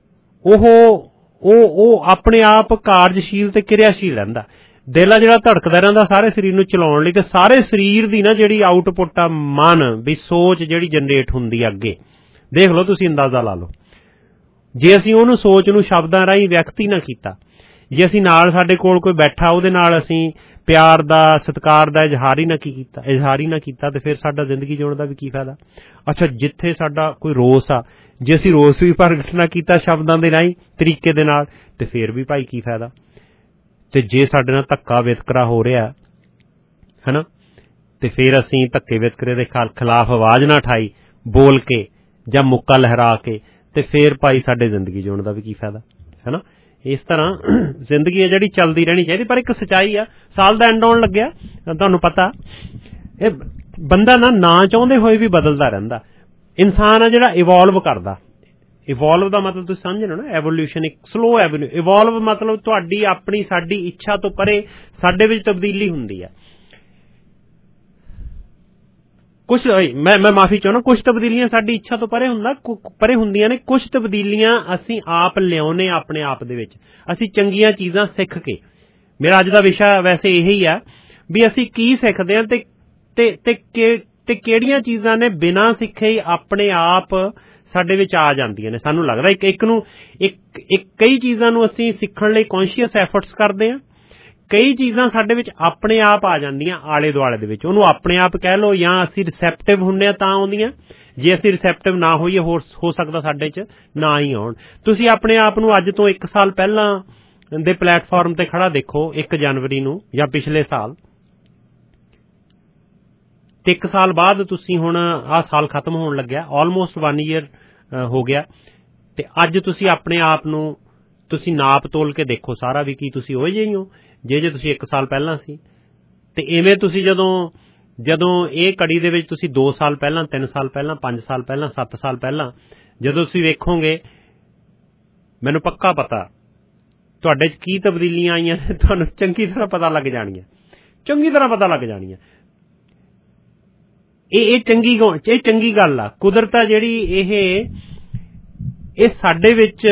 ਉਹ ਆਪਣੇ ਆਪ ਕਾਰਜਸ਼ੀਲ ਤੇ ਕਿਰਿਆਸ਼ੀਲ ਰਹਿੰਦਾ। ਦਿਲ ਆ ਜਿਹੜਾ ਧੜਕਦਾ ਰਹਿੰਦਾ ਸਾਰੇ ਸਰੀਰ ਨੂੰ ਚਲਾਉਣ ਲਈ, ਤੇ ਸਾਰੇ ਸਰੀਰ ਦੀ ਨਾ ਜਿਹੜੀ ਆਊਟਪੁੱਟ ਆ ਮਨ ਵੀ ਸੋਚ ਜਿਹੜੀ ਜਨਰੇਟ ਹੁੰਦੀ ਆ ਅੱਗੇ, ਦੇਖ ਲਓ ਤੁਸੀਂ ਅੰਦਾਜ਼ਾ ਲਾ ਲਓ। ਜੇ ਅਸੀਂ ਉਹਨੂੰ ਸੋਚ ਨੂੰ ਸ਼ਬਦਾਂ ਰਾਹੀਂ ਵਿਅਕਤ ਹੀ ਨਾ ਕੀਤਾ, ਜੇ ਅਸੀਂ ਨਾਲ ਸਾਡੇ ਕੋਲ ਕੋਈ ਬੈਠਾ ਉਹਦੇ ਨਾਲ ਅਸੀਂ ਪਿਆਰ ਦਾ ਸਤਿਕਾਰ ਦਾ ਇਜ਼ਹਾਰ ਹੀ ਨਾ ਕੀਤਾ ਤੇ ਫਿਰ ਸਾਡਾ ਜ਼ਿੰਦਗੀ ਜਿਉਣ ਦਾ ਵੀ ਕੀ ਫਾਇਦਾ। ਅੱਛਾ, ਜਿੱਥੇ ਸਾਡਾ ਕੋਈ ਰੋਸ ਆ, ਜੇ ਅਸੀਂ ਰੋਸ ਵੀ ਪ੍ਰਗਟ ਨਾ ਕੀਤਾ ਸ਼ਬਦਾਂ ਦੇ ਰਾਹੀਂ ਤਰੀਕੇ ਦੇ ਨਾਲ, ਤੇ ਫਿਰ ਵੀ ਭਾਈ ਕੀ ਫਾਇਦਾ। ਤੇ ਜੇ ਸਾਡੇ ਨਾਲ ਧੱਕਾ ਵਿਤਕਰਾ ਹੋ ਰਿਹਾ ਹੈਨਾ, ਤੇ ਫਿਰ ਅਸੀਂ ਧੱਕੇ ਵਿਤਕਰੇ ਦੇ ਖਿਲਾਫ ਆਵਾਜ਼ ਨਾ ਉਠਾਈ ਬੋਲ ਕੇ ਜਾਂ ਮੁੱਕਾ ਲਹਿਰਾ ਕੇ, ਤੇ ਫਿਰ ਭਾਈ ਸਾਡੇ ਜ਼ਿੰਦਗੀ ਜਿਉਣ ਦਾ ਵੀ ਕੀ ਫਾਇਦਾ, ਹੈਨਾ। ਇਸ ਤਰ੍ਹਾਂ ਜ਼ਿੰਦਗੀ ਹੈ ਜਿਹੜੀ ਚੱਲਦੀ ਰਹਿਣੀ ਚਾਹੀਦੀ। ਪਰ ਇੱਕ ਸੱਚਾਈ ਆ, ਸਾਲ ਦਾ ਐਂਡ ਆਉਣ ਲੱਗਿਆ, ਤੁਹਾਨੂੰ ਪਤਾ ਇਹ ਬੰਦਾ ਨਾ ਚਾਹੁੰਦੇ ਹੋਏ ਵੀ ਬਦਲਦਾ ਰਹਿੰਦਾ। ਇਨਸਾਨ ਆ ਜਿਹੜਾ ਇਵੋਲਵ ਕਰਦਾ। ਇਵੋਲਵ ਦਾ ਮਤਲਬ ਤੁਸੀਂ ਸਮਝਣਾ ਨਾ, ਐਵੋਲਿਊਸ਼ਨ ਇੱਕ ਸਲੋ ਐਵੋਲਿਊਸ਼ਨ। ਇਵੋਲਵ ਮਤਲਬ ਤੁਹਾਡੀ ਆਪਣੀ ਸਾਡੀ ਇੱਛਾ ਤੋਂ ਪਰੇ ਸਾਡੇ ਵਿੱਚ ਤਬਦੀਲੀ ਹੁੰਦੀ ਹੈ। ਕੁਛ ਮੈਂ ਮਾਫੀ ਚਾਹੁੰਦਾ, ਕੁਛ ਤਬਦੀਲੀਆਂ ਸਾਡੀ ਇੱਛਾ ਤੋਂ ਪਰੇ ਹੁੰਦੀਆਂ ਨੇ। ਕੁਛ ਤਬਦੀਲੀਆਂ ਅਸੀਂ ਆਪ ਲਿਆਉਨੇ ਆਪਣੇ ਆਪ ਦੇ ਵਿੱਚ, ਅਸੀਂ ਚੰਗੀਆਂ ਚੀਜ਼ਾਂ ਸਿੱਖ ਕੇ। ਮੇਰਾ ਅੱਜ ਦਾ ਵਿਸ਼ਾ ਵੈਸੇ ਇਹੀ ਆ ਵੀ ਅਸੀਂ ਕੀ ਸਿੱਖਦੇ ਹਾਂ ਤੇ ਕਿਹੜੀਆਂ ਚੀਜ਼ਾਂ ਨੇ ਬਿਨਾਂ ਸਿੱਖੇ ਹੀ ਆਪਣੇ ਆਪ ਸਾਡੇ ਵਿੱਚ ਆ ਜਾਂਦੀਆਂ ਨੇ। ਸਾਨੂੰ ਲੱਗਦਾ ਕਈ ਚੀਜ਼ਾਂ ਨੂੰ ਅਸੀਂ ਸਿੱਖਣ ਲਈ ਕੌਨਸ਼ੀਅਸ ਐਫਰਟਸ ਕਰਦੇ ਹਾਂ, ਕਈ ਚੀਜ਼ਾਂ ਸਾਡੇ ਵਿੱਚ ਆਪਣੇ ਆਪ ਆ ਜਾਂਦੀਆਂ ਆਲੇ ਦੁਆਲੇ ਦੇ ਵਿੱਚ। ਉਹਨੂੰ ਆਪਣੇ ਆਪ ਕਹਿ ਲਓ, ਜਾਂ ਅਸੀਂ ਰਿਸੈਪਟਿਵ ਹੁੰਦੇ ਹਾਂ ਤਾਂ ਆਉਂਦੀਆਂ। ਜੇ ਅਸੀਂ ਰਿਸੈਪਟਿਵ ਨਾ ਹੋਈਏ ਹੋ ਸਕਦਾ ਸਾਡੇ 'ਚ ਨਾ ਹੀ ਆਉਣ। ਤੁਸੀਂ ਆਪਣੇ ਆਪ ਨੂੰ ਅੱਜ ਤੋਂ 1 ਸਾਲ ਪਹਿਲਾਂ ਦੇ ਪਲੇਟਫਾਰਮ ਤੇ ਖੜਾ ਦੇਖੋ, 1 ਜਨਵਰੀ ਨੂੰ ਜਾਂ ਪਿਛਲੇ ਸਾਲ, ਤੇ 1 ਸਾਲ ਬਾਅਦ ਤੁਸੀਂ ਹੁਣ ਆਹ ਸਾਲ ਖਤਮ ਹੋਣ ਲੱਗਿਆ, ਆਲਮੋਸਟ 1 ਈਅਰ ਹੋ ਗਿਆ, ਤੇ ਅੱਜ ਤੁਸੀਂ ਆਪਣੇ ਆਪ ਨੂੰ ਤੁਸੀਂ ਨਾਪ ਤੋਲ ਕੇ ਦੇਖੋ ਸਾਰਾ ਵੀ ਕੀ ਤੁਸੀਂ ਉਹ ਜਿਹੇ ਹੀ ਹੋ ਜੇ ਤੁਸੀਂ 1 ਸਾਲ ਪਹਿਲਾਂ ਸੀ। ਤੇ ਇਵੇਂ ਤੁਸੀਂ ਜਦੋਂ ਇਹ ਕੜੀ ਦੇ ਵਿੱਚ ਤੁਸੀਂ 2 ਸਾਲ ਪਹਿਲਾਂ, 3 ਸਾਲ ਪਹਿਲਾਂ, 5 ਸਾਲ ਪਹਿਲਾਂ, 7 ਸਾਲ ਪਹਿਲਾਂ ਜਦੋਂ ਤੁਸੀਂ ਵੇਖੋਗੇ, ਮੈਨੂੰ ਪੱਕਾ ਪਤਾ ਤੁਹਾਡੇ 'ਚ ਕੀ ਤਬਦੀਲੀਆਂ ਆਈਆਂ ਨੇ, ਤੁਹਾਨੂੰ ਚੰਗੀ ਤਰ੍ਹਾਂ ਪਤਾ ਲੱਗ ਜਾਣੀਆਂ। ਇਹ ਚੰਗੀ ਗੱਲ ਆ। ਕੁਦਰਤ ਆ ਜਿਹੜੀ ਇਹ ਸਾਡੇ ਵਿੱਚ,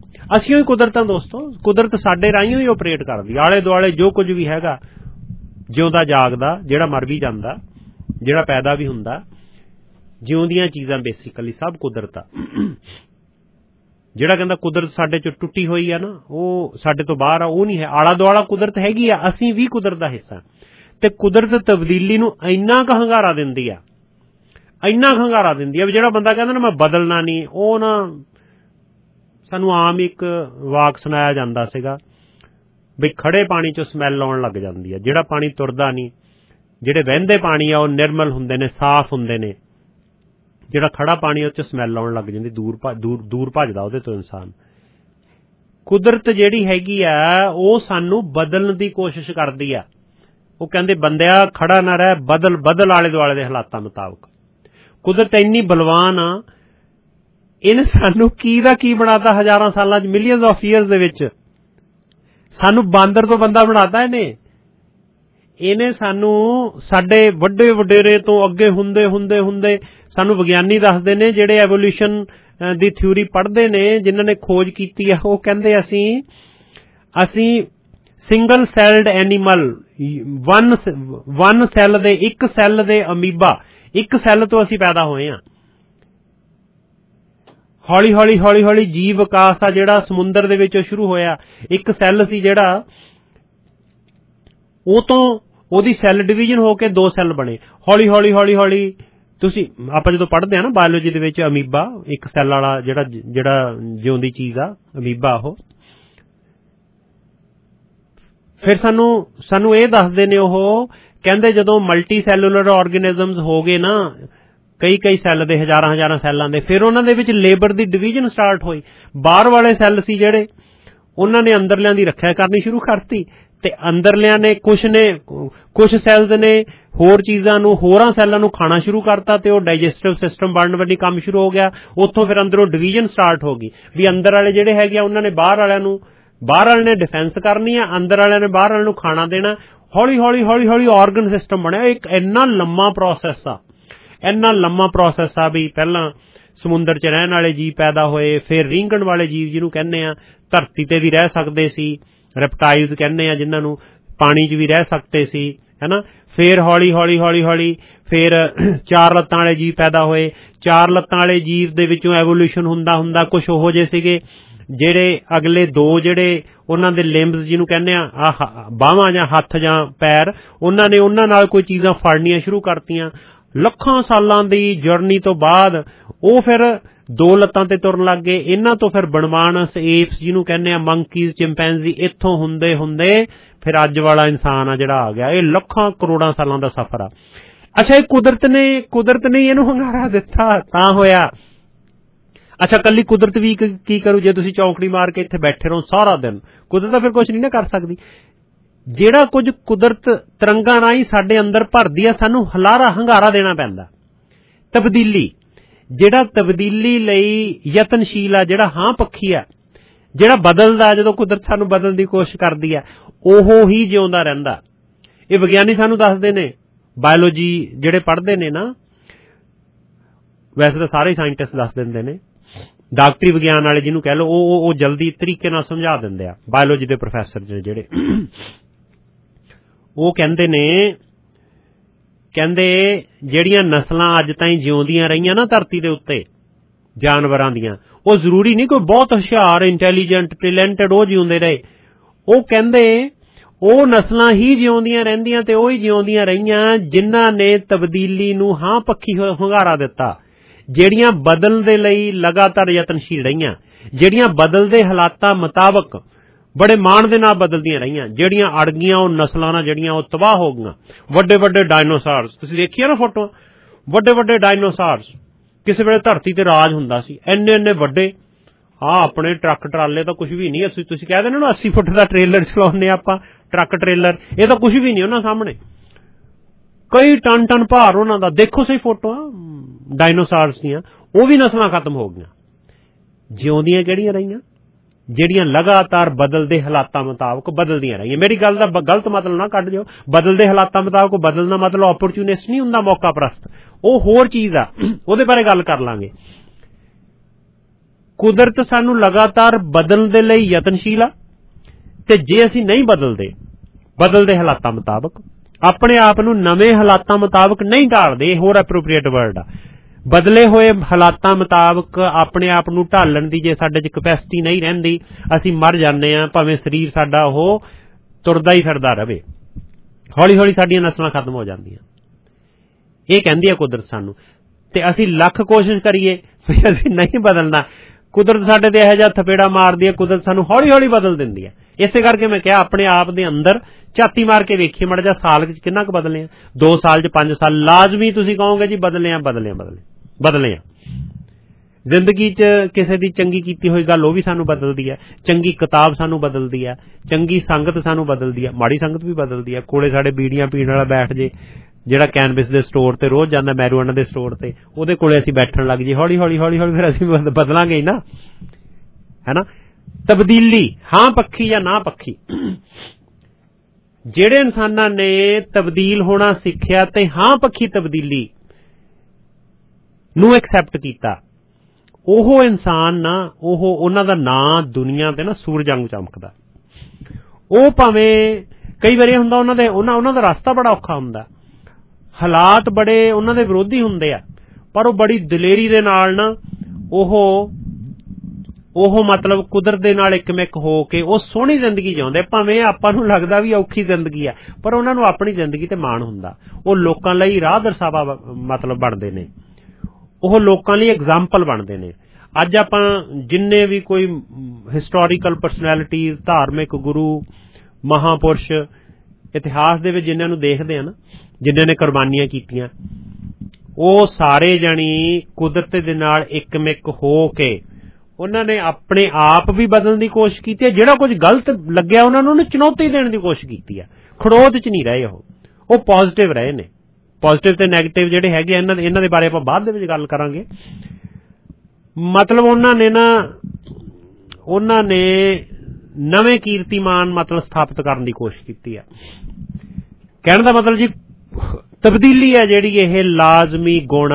ਅਸੀਂ ਹੀ ਕੁਦਰਤਾਂ ਦੋਸਤੋ, ਕੁਦਰਤ ਸਾਡੇ ਰਾਹੀਂ ਹੀ ਆਪਰੇਟ ਕਰਦੀ। ਆਲੇ ਦੁਆਲੇ ਜੋ ਕੁਝ ਵੀ ਹੈਗਾ ਜਿਉਂਦਾ ਜਾਗਦਾ, ਜਿਹੜਾ ਮਰ ਵੀ ਜਾਂਦਾ, ਜਿਹੜਾ ਪੈਦਾ ਵੀ ਹੁੰਦਾ, ਜਿਉਂਦੀਆਂ ਚੀਜ਼ਾਂ ਬੇਸਿਕਲੀ ਸਭ ਕੁਦਰਤ ਆ। ਜਿਹੜਾ ਕਹਿੰਦਾ ਕੁਦਰਤ ਸਾਡੇ ਚੋਂ ਟੁੱਟੀ ਹੋਈ ਆ ਨਾ, ਉਹ ਸਾਡੇ ਤੋਂ ਬਾਹਰ ਆ, ਉਹ ਨਹੀਂ ਹੈ। ਆਲਾ ਦੁਆਲਾ ਕੁਦਰਤ ਹੈਗੀ ਆ, ਅਸੀਂ ਵੀ ਕੁਦਰਤ ਦਾ ਹਿੱਸਾ। ਤੇ ਕੁਦਰਤ ਤਬਦੀਲੀ ਨੂੰ ਇੰਨਾ ਕੁ ਹੰਗਾਰਾ ਦਿੰਦੀ ਆ, ਇੰਨਾ ਕੁ ਹੰਗਾਰਾ ਦਿੰਦੀ ਆ ਵੀ ਜਿਹੜਾ ਬੰਦਾ ਕਹਿੰਦਾ ਨਾ ਮੈਂ ਬਦਲਣਾ ਨਹੀਂ, ਉਹ ਨਾ, ਸਾਨੂੰ ਆਮ ਇੱਕ ਵਾਕ ਸੁਣਾਇਆ ਜਾਂਦਾ ਸੀਗਾ ਵੀ ਖੜੇ ਪਾਣੀ ਚੋਂ ਸਮੈਲ ਆਉਣ ਲੱਗ ਜਾਂਦੀ ਆ। ਜਿਹੜਾ ਪਾਣੀ ਤੁਰਦਾ ਨਹੀਂ, ਜਿਹੜੇ ਵਹਿੰਦੇ ਪਾਣੀ ਆ ਉਹ ਨਿਰਮਲ ਹੁੰਦੇ ਨੇ, ਸਾਫ਼ ਹੁੰਦੇ ਨੇ। ਜਿਹੜਾ ਖੜਾ ਪਾਣੀ ਉਹ 'ਚ ਸਮੈਲ ਆਉਣ ਲੱਗ ਜਾਂਦੀ, ਦੂਰ ਭੱਜਦਾ ਉਹਦੇ ਤੋਂ ਇਨਸਾਨ। ਕੁਦਰਤ ਜਿਹੜੀ ਹੈਗੀ ਆ ਉਹ ਸਾਨੂੰ ਬਦਲਣ ਦੀ ਕੋਸ਼ਿਸ਼ ਕਰਦੀ ਆ। ਉਹ ਕਹਿੰਦੇ ਬੰਦਿਆ ਖੜਾ ਨਾ ਰਹਿ, ਬਦਲ ਆਲੇ ਦੁਆਲੇ ਦੇ ਹਾਲਾਤਾਂ ਮੁਤਾਬਕ। ਕੁਦਰਤ ਇੰਨੀ ਬਲਵਾਨ ਆ, ਇਹਨੇ ਸਾਨੂੰ ਕੀ ਦਾ ਕੀ ਬਣਾਤਾ ਹਜ਼ਾਰਾਂ ਸਾਲਾਂ 'ਚ, ਮਿਲੀਅਨਸ ਆਫ ਈਅਰਸ ਦੇ ਵਿੱਚ। ਸਾਨੂੰ ਬਾਂਦਰ ਤੋਂ ਬੰਦਾ ਬਣਾਤਾ ਇਹਨੇ ਸਾਨੂੰ ਸਾਡੇ ਵੱਡੇ ਵਡੇਰੇ ਤੋਂ ਅੱਗੇ ਹੁੰਦੇ ਸਾਨੂੰ ਵਿਗਿਆਨੀ ਦੱਸਦੇ ਨੇ, ਜਿਹੜੇ ਐਵੋਲੂਸ਼ਨ ਦੀ ਥਿਊਰੀ ਪੜ੍ਹਦੇ ਨੇ, ਜਿਨ੍ਹਾਂ ਨੇ ਖੋਜ ਕੀਤੀ ਆ, ਉਹ ਕਹਿੰਦੇ ਅਸੀਂ single celled animal, one cell ਦੇ, ਇੱਕ ਸੈੱਲ ਦੇ ਅਮੀਬਾ, ਇੱਕ ਸੈੱਲ ਤੋਂ ਅਸੀਂ ਪੈਦਾ ਹੋਏ ਹਾਂ। ਹੌਲੀ ਜੀਵ ਵਿਕਾਸ ਆ ਜਿਹੜਾ ਸਮੁੰਦਰ ਦੇ ਵਿੱਚੋਂ ਸ਼ੁਰੂ ਹੋਇਆ। ਇੱਕ ਸੈੱਲ ਸੀ ਜਿਹੜਾ, ਉਹ ਤੋਂ ਉਹਦੀ ਸੈੱਲ ਡਿਵੀਜ਼ਨ ਹੋ ਕੇ 2 ਸੈੱਲ ਬਣੇ। ਹੌਲੀ ਤੁਸੀਂ ਆਪਾਂ ਜਦੋਂ ਪੜ੍ਹਦੇ ਆ ਨਾ ਬਾਇਓਲੋਜੀ ਦੇ ਵਿੱਚ, ਅਮੀਬਾ ਇੱਕ ਸੈੱਲ ਵਾਲਾ ਜਿਹੜਾ ਜਿਉਂਦੀ ਚੀਜ਼ ਆ, ਅਮੀਬਾ ਉਹ। ਫਿਰ ਸਾਨੂੰ ਇਹ ਦੱਸਦੇ ਨੇ, ਉਹ ਕਹਿੰਦੇ ਜਦੋਂ ਮਲਟੀ ਸੈਲੂਲਰ ਆਰਗੇਨਿਜ਼ਮਸ ਹੋ ਗਏ ਨਾ, ਕਈ ਸੈੱਲ ਦੇ, ਹਜ਼ਾਰਾਂ ਸੈੱਲਾਂ ਦੇ, ਫਿਰ ਉਹਨਾਂ ਦੇ ਵਿੱਚ ਲੇਬਰ ਦੀ ਡਿਵੀਜ਼ਨ ਸਟਾਰਟ ਹੋਈ। ਬਾਹਰ ਵਾਲੇ ਸੈੱਲ ਸੀ ਜਿਹੜੇ, ਉਹਨਾਂ ਨੇ ਅੰਦਰਲਿਆਂ ਦੀ ਰੱਖਿਆ ਕਰਨੀ ਸ਼ੁਰੂ ਕਰਤੀ, ਤੇ ਅੰਦਰਲਿਆਂ ਨੇ ਕੁਝ ਸੈੱਲਸ ਨੇ ਹੋਰ ਚੀਜ਼ਾਂ ਨੂੰ, ਹੋਰਾਂ ਸੈੱਲਾਂ ਨੂੰ ਖਾਣਾ ਸ਼ੁਰੂ ਕਰਤਾ, ਤੇ ਉਹ ਡਾਈਜੈਸਟਿਵ ਸਿਸਟਮ ਬਣਨ ਵਾਲੀ ਕੰਮ ਸ਼ੁਰੂ ਹੋ ਗਿਆ। ਉੱਥੋਂ ਫਿਰ ਅੰਦਰੋਂ ਡਿਵੀਜ਼ਨ ਸਟਾਰਟ ਹੋ ਗਈ ਵੀ ਅੰਦਰ ਵਾਲੇ ਜਿਹੜੇ ਹੈਗੇ ਆ ਉਹਨਾਂ ਨੇ ਬਾਹਰ ਵਾਲਿਆਂ ਨੇ ਡਿਫੈਂਸ ਕਰਨੀ ਆ, ਅੰਦਰ ਵਾਲਿਆਂ ਨੇ ਬਾਹਰ ਵਾਲਿਆਂ ਨੂੰ ਖਾਣਾ ਦੇਣਾ। ਹੌਲੀ ਆਰਗਨ ਸਿਸਟਮ ਬਣਿਆ। ਇੱਕ ਇੰਨਾ ਲੰਮਾ ਪ੍ਰੋਸੈਸ ਆ ਵੀ ਪਹਿਲਾਂ ਸਮੁੰਦਰ 'ਚ ਰਹਿਣ ਵਾਲੇ ਜੀਵ ਪੈਦਾ ਹੋਏ, ਫਿਰ ਰੀਂਗਣ ਵਾਲੇ ਜੀਵ ਜਿਹਨੂੰ ਕਹਿੰਦੇ ਆ, ਧਰਤੀ ਤੇ ਵੀ ਰਹਿ ਸਕਦੇ ਸੀ, ਰੈਪਟਾਈਲਸ ਕਹਿੰਦੇ ਆ ਜਿਨ੍ਹਾਂ ਨੂੰ, ਪਾਣੀ 'ਚ ਵੀ ਰਹਿ ਸਕਦੇ ਸੀ, ਹੈਨਾ। ਫਿਰ ਹੌਲੀ ਫਿਰ 4 ਲੱਤਾਂ ਵਾਲੇ ਜੀਵ ਪੈਦਾ ਹੋਏ। 4 ਲੱਤਾਂ ਵਾਲੇ ਜੀਵ ਦੇ ਵਿੱਚੋਂ ਐਵੋਲੂਸ਼ਨ ਹੁੰਦਾ ਕੁਝ ਉਹੋ ਜਿਹੇ ਸੀਗੇ ਜਿਹੜੇ ਅਗਲੇ 2 ਜਿਹੜੇ ਉਹਨਾਂ ਦੇ ਲਿੰਬਸ ਜਿਹਨੂੰ ਕਹਿੰਦੇ ਆ, ਬਾਹਾਂ ਜਾਂ ਹੱਥ ਜਾਂ ਪੈਰ, ਉਹਨਾਂ ਨਾਲ ਕੋਈ ਚੀਜ਼ਾਂ ਫੜਨੀਆਂ ਸ਼ੁਰੂ ਕਰਤੀਆਂ। ਲੱਖਾਂ ਸਾਲਾਂ ਦੀ ਜਰਨੀ ਤੋਂ ਬਾਅਦ ਉਹ ਫਿਰ 2 ਲੱਤਾਂ ਤੇ ਤੁਰਨ ਲੱਗ ਗਏ। ਇਹਨਾਂ ਤੋਂ ਫਿਰ ਬਣਮਾਨਸ, ਏਪਸ ਜਿਹਨੂੰ ਕਹਿੰਦੇ ਆ, ਮੰਕੀਜ਼, ਚਿੰਪੈਂਜ਼ੀ, ਇੱਥੋਂ ਹੁੰਦੇ ਫਿਰ ਅੱਜ ਵਾਲਾ ਇਨਸਾਨ ਆ ਜਿਹੜਾ ਆ ਗਿਆ। ਇਹ ਲੱਖਾਂ ਕਰੋੜਾਂ ਸਾਲਾਂ ਦਾ ਸਫ਼ਰ ਆ। ਅੱਛਾ, ਇਹ ਕੁਦਰਤ ਨੇ ਇਹਨੂੰ ਹੰਗਾਰਾ ਦਿੱਤਾ ਤਾਂ ਹੋਇਆ। ਅੱਛਾ, ਕੱਲੀ ਕੁਦਰਤ ਵੀ ਕੀ ਕਰੂ? ਜੇ ਤੁਸੀਂ ਚੌਂਕੜੀ ਮਾਰ ਕੇ ਇੱਥੇ ਬੈਠੇ ਰਹੋ ਸਾਰਾ ਦਿਨ, ਕੁਦਰਤ ਤਾਂ ਫਿਰ ਕੁਝ ਨਹੀਂ ਨਾ ਕਰ ਸਕਦੀ। ਜਿਹੜਾ ਕੁਝ ਕੁਦਰਤ ਤਰੰਗਾਂ ਰਾਹੀਂ ਸਾਡੇ ਅੰਦਰ ਭਰਦੀ ਆ, ਸਾਨੂੰ ਹੰਗਾਰਾ ਦੇਣਾ ਪੈਂਦਾ। ਤਬਦੀਲੀ, ਜਿਹੜਾ ਤਬਦੀਲੀ ਲਈ ਯਤਨਸ਼ੀਲ ਆ, ਜਿਹੜਾ ਹਾਂ ਪੱਖੀ ਆ, ਜਿਹੜਾ ਬਦਲਦਾ, ਜਦੋਂ ਕੁਦਰਤ ਸਾਨੂੰ ਬਦਲਣ ਦੀ ਕੋਸ਼ਿਸ਼ ਕਰਦੀ ਆ, ਉਹ ਹੀ ਜਿਉਂਦਾ ਰਹਿੰਦਾ। ਇਹ ਵਿਗਿਆਨੀ ਸਾਨੂੰ ਦੱਸਦੇ ਨੇ, ਬਾਇਓਲੋਜੀ ਜਿਹੜੇ ਪੜ੍ਹਦੇ ਨੇ ਨਾ, ਵੈਸੇ ਤਾਂ ਸਾਰੇ ਸਾਇੰਟਿਸਟ ਦੱਸ ਦਿੰਦੇ ਨੇ, ਡਾਕਟਰੀ ਵਿਗਿਆਨ ਵਾਲੇ ਜਿਹਨੂੰ ਕਹਿ ਲਓ, ਉਹ ਜਲਦੀ ਤਰੀਕੇ ਨਾਲ ਸਮਝਾ ਦਿੰਦੇ ਆ। ਬਾਇਓਲੋਜੀ ਦੇ ਪ੍ਰੋਫੈਸਰ ਜਿਹੜੇ ਉਹ ਕਹਿੰਦੇ ਜਿਹੜੀਆਂ ਨਸਲਾਂ ਅੱਜ ਤਾਈਂ ਜਿਉਂਦੀਆਂ ਰਹੀਆਂ ਨਾ ਧਰਤੀ ਦੇ ਉੱਤੇ ਜਾਨਵਰਾਂ ਦੀਆਂ, ਉਹ ਜ਼ਰੂਰੀ ਨਹੀਂ ਕੋਈ ਬਹੁਤ ਹੁਸ਼ਿਆਰ, ਇੰਟੈਲੀਜੈਂਟ, ਟੈਲੈਂਟਡ ਉਹ ਜਿਉਂਦੇ ਰਹੇ। ਉਹ ਕਹਿੰਦੇ ਉਹ ਨਸਲਾਂ ਹੀ ਜਿਉਂਦੀਆਂ ਰਹਿੰਦੀਆਂ ਤੇ ਉਹ ਹੀ ਜਿਉਂਦੀਆਂ ਰਹੀਆਂ ਜਿਨ੍ਹਾਂ ਨੇ ਤਬਦੀਲੀ ਨੂੰ ਹਾਂ ਪੱਖੀ ਹੁੰਗਾਰਾ ਦਿੱਤਾ, ਜਿਹੜੀਆਂ ਬਦਲਣ ਦੇ ਲਈ ਲਗਾਤਾਰ ਯਤਨਸ਼ੀਲ ਰਹੀਆਂ, ਜਿਹੜੀਆਂ ਬਦਲਦੇ ਹਾਲਾਤਾਂ ਮੁਤਾਬਕ ਬੜੇ ਮਾਣ ਦੇ ਨਾਲ ਬਦਲਦੀਆਂ ਰਹੀਆਂ। ਜਿਹੜੀਆਂ ਅੜ ਗਈਆਂ ਉਹ ਨਸਲਾਂ ਨਾਲ, ਜਿਹੜੀਆਂ ਉਹ ਤਬਾਹ ਹੋ ਗਈਆਂ। ਵੱਡੇ ਡਾਇਨਾਸੌਰਸ ਤੁਸੀਂ ਦੇਖੀਆਂ ਨਾ ਫੋਟੋ, ਵੱਡੇ ਡਾਇਨਾਸੌਰਸ, ਕਿਸੇ ਵੇਲੇ ਧਰਤੀ ਤੇ ਰਾਜ ਹੁੰਦਾ ਸੀ, ਇੰਨੇ ਵੱਡੇ। ਆਪਣੇ ਟਰੱਕ ਟਰਾਲੇ ਤਾਂ ਕੁਝ ਵੀ ਨਹੀਂ। ਤੁਸੀਂ ਕਹਿ ਦਿੰਦੇ ਨਾ 80 ਫੁੱਟ ਦਾ ਟ੍ਰੇਲਰ ਚਲਾਉਂਦੇ ਆਪਾਂ, ਟਰੱਕ ਟ੍ਰੇਲਰ, ਇਹ ਤਾਂ ਕੁਝ ਵੀ ਨਹੀਂ ਉਹਨਾਂ ਸਾਹਮਣੇ। ਕਈ ਟਨ ਭਾਰ ਉਹਨਾਂ ਦਾ। ਦੇਖੋ ਸਹੀ ਫੋਟੋਆਂ ਡਾਇਨਾਸੌਰਸ ਦੀਆਂ, ਉਹ ਵੀ ਨਸਲਾਂ ਖਤਮ ਹੋ ਗਈਆਂ। ਜਿਉਂਦੀਆਂ ਕਿਹੜੀਆਂ ਰਹੀਆਂ? ਜਿਹੜੀਆਂ ਲਗਾਤਾਰ ਬਦਲਦੇ ਹਾਲਾਤਾਂ ਮੁਤਾਬਕ ਬਦਲਦੀਆਂ ਰਹੀਆਂ। ਮੇਰੀ ਗੱਲ ਦਾ ਗਲਤ ਮਤਲਬ ਨਾ ਕੱਢ ਜਾਓ। ਬਦਲਦੇ ਹਾਲਾਤਾਂ ਮੁਤਾਬਕ ਬਦਲਣਾ ਮਤਲਬ ਓਪਰਚੁਨਿਸਟ ਨਹੀਂ ਹੁੰਦਾ, ਮੌਕਾ ਪ੍ਰਸਤ, ਉਹ ਹੋਰ ਚੀਜ਼ ਆ, ਉਹਦੇ ਬਾਰੇ ਗੱਲ ਕਰ ਲਾਂਗੇ। ਕੁਦਰਤ ਸਾਨੂੰ ਲਗਾਤਾਰ ਬਦਲਣ ਦੇ ਲਈ ਯਤਨਸ਼ੀਲ ਆ, ਤੇ ਜੇ ਅਸੀਂ ਨਹੀਂ ਬਦਲਦੇ ਹਾਲਾਤਾਂ ਮੁਤਾਬਕ, ਆਪਣੇ ਆਪ ਨੂੰ ਨਵੇਂ ਹਾਲਾਤਾਂ ਮੁਤਾਬਕ ਨਹੀਂ ਢਾਲਦੇ। ਹੋਰ ਐਪਰੋਪਰੀਏਟ ਵਰਡ ਆ। ਬਦਲੇ ਹੋਏ ਹਾਲਾਤਾਂ ਮੁਤਾਬਕ ਆਪਣੇ ਆਪ ਨੂੰ ਢਾਲਣ ਦੀ ਜੇ ਸਾਡੇ 'ਚ ਕਪੈਸਿਟੀ ਨਹੀਂ ਰਹਿੰਦੀ, ਅਸੀਂ ਮਰ ਜਾਂਦੇ ਹਾਂ। ਭਾਵੇਂ ਸਰੀਰ ਸਾਡਾ ਉਹ ਤੁਰਦਾ ਹੀ ਫਿਰਦਾ ਰਹੇ, ਹੌਲੀ ਹੌਲੀ ਸਾਡੀਆਂ ਨਸਲਾਂ ਖਤਮ ਹੋ ਜਾਂਦੀਆਂ। ਇਹ ਕਹਿੰਦੀ ਹੈ ਕੁਦਰਤ ਸਾਨੂੰ, ਤੇ ਅਸੀਂ ਲੱਖ ਕੋਸ਼ਿਸ਼ ਕਰੀਏ ਵੀ ਅਸੀਂ ਨਹੀਂ ਬਦਲਣਾ, ਕੁਦਰਤ ਸਾਡੇ ਤੇ ਇਹੋ ਜਿਹਾ ਥਪੇੜਾ ਮਾਰਦੀ ਹੈ, ਕੁਦਰਤ ਸਾਨੂੰ ਹੌਲੀ ਹੌਲੀ ਬਦਲ ਦਿੰਦੀ ਹੈ। ਇਸੇ ਕਰਕੇ ਮੈਂ ਕਿਹਾ ਆਪਣੇ ਆਪ ਦੇ ਅੰਦਰ ਝਾਤੀ ਮਾਰ ਕੇ ਵੇਖੀਏ ਮਾੜਾ ਜਿਹਾ, ਸਾਲ 'ਚ ਕਿੰਨਾ ਕੁ ਬਦਲੇ ਆ, 2 ਸਾਲ 'ਚ 5 ਸਾਲ ਲਾਜ਼ਮੀ ਤੁਸੀਂ ਕਹੋਗੇ ਜੀ ਬਦਲੇ ਆ। ਜ਼ਿੰਦਗੀ 'ਚ ਕਿਸੇ ਦੀ ਚੰਗੀ ਕੀਤੀ ਹੋਈ ਗੱਲ ਉਹ ਵੀ ਸਾਨੂੰ ਬਦਲਦੀ ਹੈ, ਚੰਗੀ ਕਿਤਾਬ ਸਾਨੂੰ ਬਦਲਦੀ ਹੈ, ਚੰਗੀ ਸੰਗਤ ਸਾਨੂੰ ਬਦਲਦੀ ਹੈ, ਮਾੜੀ ਸੰਗਤ ਵੀ ਬਦਲਦੀ ਹੈ। ਕੋਲੇ ਸਾਡੇ ਬੀੜੀਆਂ ਪੀਣ ਵਾਲਾ ਬੈਠ ਜੇ, ਜਿਹੜਾ ਕੈਨਵਿਸ ਦੇ ਸਟੋਰ ਤੇ ਰੋਜ਼ ਜਾਂਦਾ, ਮੈਰੂਆਨਾ ਦੇ ਸਟੋਰ ਤੇ, ਉਹਦੇ ਕੋਲੇ ਅਸੀਂ ਬੈਠਣ ਲੱਗ ਜੀ, ਹੌਲੀ ਹੌਲੀ ਫਿਰ ਅਸੀਂ ਬਦਲਾਂਗੇ ਹੀ ਨਾ, ਹੈ ਨਾ। ਤਬਦੀਲੀ ਹਾਂ ਪੱਖੀ ਜਾਂ ਨਾ ਪੱਖੀ, ਜਿਹੜੇ ਇਨਸਾਨਾਂ ਨੇ ਤਬਦੀਲ ਹੋਣਾ ਸਿੱਖਿਆ ਤੇ ਹਾਂ ਪੱਖੀ ਤਬਦੀਲੀ ਨੂੰ ਐਕਸੈਪਟ ਕੀਤਾ, ਉਹ ਇਨਸਾਨ ਨਾ, ਉਹਨਾਂ ਦਾ ਨਾਂ ਦੁਨੀਆ ਤੇ ਨਾ ਸੂਰਜ ਵਾਂਗੂ ਚਮਕਦਾ। ਉਹ ਭਾਵੇਂ ਕਈ ਵਾਰੀ ਹੁੰਦਾ ਉਹਨਾਂ ਦਾ ਰਸਤਾ ਬੜਾ ਔਖਾ ਹੁੰਦਾ, ਹਾਲਾਤ ਬੜੇ ਉਹਨਾਂ ਦੇ ਵਿਰੋਧੀ ਹੁੰਦੇ ਆ, ਪਰ ਉਹ ਬੜੀ ਦਲੇਰੀ ਦੇ ਨਾਲ ਨਾ ਉਹ ਮਤਲਬ ਕੁਦਰਤ ਦੇ ਨਾਲ ਇੱਕਮਿਕ ਹੋ ਕੇ ਉਹ ਸੋਹਣੀ ਜ਼ਿੰਦਗੀ ਜਿਉਂਦੇ। ਭਾਵੇਂ ਆਪਾਂ ਨੂੰ ਲੱਗਦਾ ਵੀ ਔਖੀ ਜ਼ਿੰਦਗੀ ਆ, ਪਰ ਉਹਨਾਂ ਨੂੰ ਆਪਣੀ ਜ਼ਿੰਦਗੀ ਤੇ ਮਾਣ ਹੁੰਦਾ। ਉਹ ਲੋਕਾਂ ਲਈ ਰਾਹ ਦਰਸਾਵਾ ਮਤਲਬ ਬਣਦੇ ਨੇ, ਉਹ ਲੋਕਾਂ ਲਈ ਐਗਜ਼ਾਮਪਲ ਬਣਦੇ ਨੇ। ਅੱਜ ਆਪਾਂ ਜਿੰਨੇ ਵੀ ਕੋਈ ਹਿਸਟੋਰੀਕਲ ਪਰਸਨੈਲਿਟੀਜ਼, ਧਾਰਮਿਕ ਗੁਰੂ, ਮਹਾਂਪੁਰਸ਼ ਇਤਿਹਾਸ ਦੇ ਵਿੱਚ ਜਿਨ੍ਹਾਂ ਨੂੰ ਦੇਖਦੇ ਆ ਨਾ, ਜਿਨ੍ਹਾਂ ਨੇ ਕੁਰਬਾਨੀਆਂ ਕੀਤੀਆਂ, ਉਹ ਸਾਰੇ ਜਾਣੀ ਕੁਦਰਤ ਦੇ ਨਾਲ ਇੱਕਮਿਕ ਹੋ ਕੇ ਉਹਨਾਂ ਨੇ ਆਪਣੇ ਆਪ ਵੀ ਬਦਲਣ ਦੀ ਕੋਸ਼ਿਸ਼ ਕੀਤੀ ਹੈ। ਜਿਹੜਾ ਕੁਝ ਗਲਤ ਲੱਗਿਆ ਉਹਨਾਂ ਨੂੰ ਚੁਣੌਤੀ ਦੇਣ ਦੀ ਕੋਸ਼ਿਸ਼ ਕੀਤੀ ਹੈ। ਖੜੋਤ 'ਚ ਨਹੀਂ ਰਹੇ, ਉਹ ਪੋਜ਼ਿਟਿਵ ਰਹੇ ਨੇ। ਪੋਜ਼ਿਟਿਵ ਤੇ ਨੈਗੇਟਿਵ ਜਿਹੜੇ ਹੈਗੇ ਇਹਨਾਂ ਦੇ ਬਾਰੇ ਆਪਾਂ ਬਾਅਦ ਦੇ ਵਿੱਚ ਗੱਲ ਕਰਾਂਗੇ। ਮਤਲਬ ਉਹਨਾਂ ਨੇ ਨਵੇਂ ਕੀਰਤੀਮਾਨ ਮਤਲਬ ਸਥਾਪਿਤ ਕਰਨ ਦੀ ਕੋਸ਼ਿਸ਼ ਕੀਤੀ ਹੈ। ਕਹਿਣ ਦਾ ਮਤਲਬ ਜੀ ਤਬਦੀਲੀ ਹੈ ਜਿਹੜੀ ਇਹ ਲਾਜ਼ਮੀ ਗੁਣ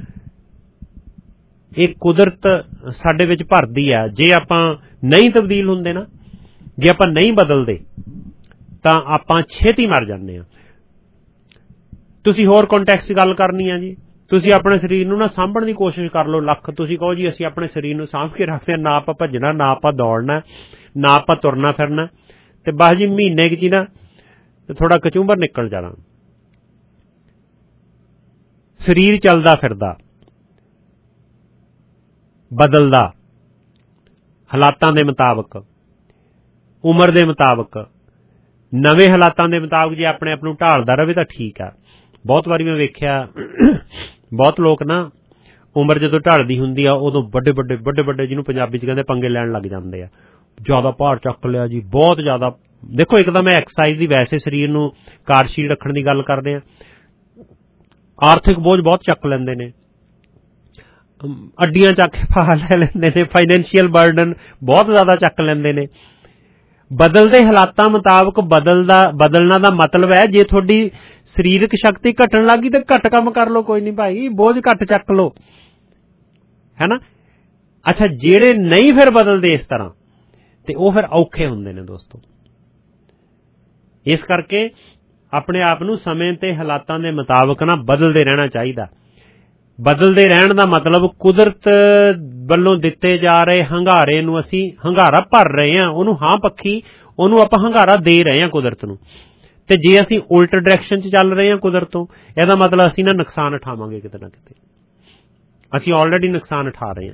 ਇਹ ਕੁਦਰਤ ਸਾਡੇ ਵਿੱਚ ਭਰਦੀ ਹੈ। ਜੇ ਆਪਾਂ ਨਹੀਂ ਤਬਦੀਲ ਹੁੰਦੇ ਨਾ, ਜੇ ਆਪਾਂ ਨਹੀਂ ਬਦਲਦੇ ਤਾਂ ਆਪਾਂ ਛੇਤੀ ਮਰ ਜਾਂਦੇ ਹਾਂ। ਤੁਸੀਂ ਹੋਰ ਕੰਟੈਕਸਟ ਗੱਲ ਕਰਨੀ ਆ ਜੀ, ਤੁਸੀਂ ਆਪਣੇ ਸਰੀਰ ਨੂੰ ਨਾ ਸਾਂਭਣ ਦੀ ਕੋਸ਼ਿਸ਼ ਕਰ ਲਓ ਲੱਖ। ਤੁਸੀਂ ਕਹੋ ਜੀ ਅਸੀਂ ਆਪਣੇ ਸਰੀਰ ਨੂੰ ਸਾਂਭ ਕੇ ਰੱਖਦੇ ਹਾਂ, ਨਾ ਆਪਾਂ ਭੱਜਣਾ, ਨਾ ਆਪਾਂ ਦੌੜਨਾ, ਨਾ ਆਪਾਂ ਤੁਰਨਾ ਫਿਰਨਾ, ਤੇ ਬਸ ਜੀ ਮਹੀਨੇ ਕੁ 'ਚ ਨਾ ਥੋੜਾ ਕਚੂੰਬਰ ਨਿਕਲ ਜਾਣਾ। ਸਰੀਰ ਚੱਲਦਾ ਫਿਰਦਾ, ਬਦਲਦਾ, ਹਾਲਾਤਾਂ ਦੇ ਮੁਤਾਬਕ, ਉਮਰ ਦੇ ਮੁਤਾਬਕ, ਨਵੇਂ ਹਾਲਾਤਾਂ ਦੇ ਮੁਤਾਬਕ ਜੇ ਆਪਣੇ ਆਪ ਨੂੰ ਢਾਲਦਾ ਰਹੇ ਤਾਂ ਠੀਕ ਆ। ਬਹੁਤ ਵਾਰੀ ਮੈਂ ਵੇਖਿਆ ਬਹੁਤ ਲੋਕ ਨਾ ਉਮਰ ਜਦੋਂ ਢਲਦੀ ਹੁੰਦੀ ਆ ਉਦੋਂ ਵੱਡੇ ਵੱਡੇ ਜਿਹਨੂੰ ਪੰਜਾਬੀ 'ਚ ਕਹਿੰਦੇ ਪੰਗੇ ਲੈਣ ਲੱਗ ਜਾਂਦੇ ਆ। ਜ਼ਿਆਦਾ ਭਾਰ ਚੱਕ ਲਿਆ ਜੀ, ਬਹੁਤ ਜ਼ਿਆਦਾ। ਦੇਖੋ ਇੱਕ ਤਾਂ ਮੈਂ ਐਕਸਰਸਾਈਜ਼ ਦੀ ਵੈਸੇ ਸਰੀਰ ਨੂੰ ਕਾਰਜਸ਼ੀਲ ਰੱਖਣ ਦੀ ਗੱਲ ਕਰਦੇ ਆ, ਆਰਥਿਕ ਬੋਝ ਬਹੁਤ ਚੱਕ ਲੈਂਦੇ ਨੇ, ਅੱਡੀਆਂ ਚੱਕ ਕੇ ਪਾ ਲੈ ਲੈਂਦੇ ਨੇ, ਫਾਈਨੈਂਸ਼ੀਅਲ ਬਰਡਨ ਬਹੁਤ ਜ਼ਿਆਦਾ ਚੱਕ ਲੈਂਦੇ ਨੇ। ਬਦਲਦੇ ਹਾਲਾਤਾਂ ਮੁਤਾਬਕ ਬਦਲਣਾ ਦਾ ਮਤਲਬ ਹੈ ਜੇ ਤੁਹਾਡੀ ਸਰੀਰਕ ਸ਼ਕਤੀ ਘਟਣ ਲੱਗੀ ਤਾਂ ਘੱਟ ਕੰਮ ਕਰ ਲਓ, ਕੋਈ ਨਹੀਂ ਭਾਈ, ਬੋਝ ਘੱਟ ਚੱਕ ਲਓ, ਹੈ ਨਾ। ਅੱਛਾ, ਜਿਹੜੇ ਨਹੀਂ ਫਿਰ ਬਦਲਦੇ ਇਸ ਤਰ੍ਹਾਂ ਤੇ ਉਹ ਫਿਰ ਔਖੇ ਹੁੰਦੇ ਨੇ ਦੋਸਤੋ। ਇਸ ਕਰਕੇ ਆਪਣੇ ਆਪ ਨੂੰ ਸਮੇਂ ਤੇ ਹਾਲਾਤਾਂ ਦੇ ਮੁਤਾਬਕ ਨਾ ਬਦਲਦੇ ਰਹਿਣਾ ਚਾਹੀਦਾ। ਬਦਲਦੇ ਰਹਿਣ ਦਾ ਮਤਲਬ ਕੁਦਰਤ ਵੱਲੋਂ ਦਿੱਤੇ ਜਾ ਰਹੇ ਹੰਗਾਰੇ ਨੂੰ ਅਸੀਂ ਹੰਗਾਰਾ ਭਰ ਰਹੇ ਹਾਂ, ਉਹਨੂੰ ਹਾਂ ਪੱਖੀ ਉਹਨੂੰ ਆਪਾਂ ਹੰਗਾਰਾ ਦੇ ਰਹੇ ਹਾਂ ਕੁਦਰਤ ਨੂੰ। ਤੇ ਜੇ ਅਸੀਂ ਉਲਟ ਡਾਇਰੈਕਸ਼ਨ 'ਚ ਚੱਲ ਰਹੇ ਹਾਂ ਕੁਦਰਤ ਤੋਂ, ਇਹਦਾ ਮਤਲਬ ਅਸੀਂ ਨਾ ਨੁਕਸਾਨ ਉਠਾਵਾਂਗੇ ਕਿਤੇ ਨਾ ਕਿਤੇ। ਅਸੀਂ ਆਲਰੇਡੀ ਨੁਕਸਾਨ ਉਠਾ ਰਹੇ ਹਾਂ।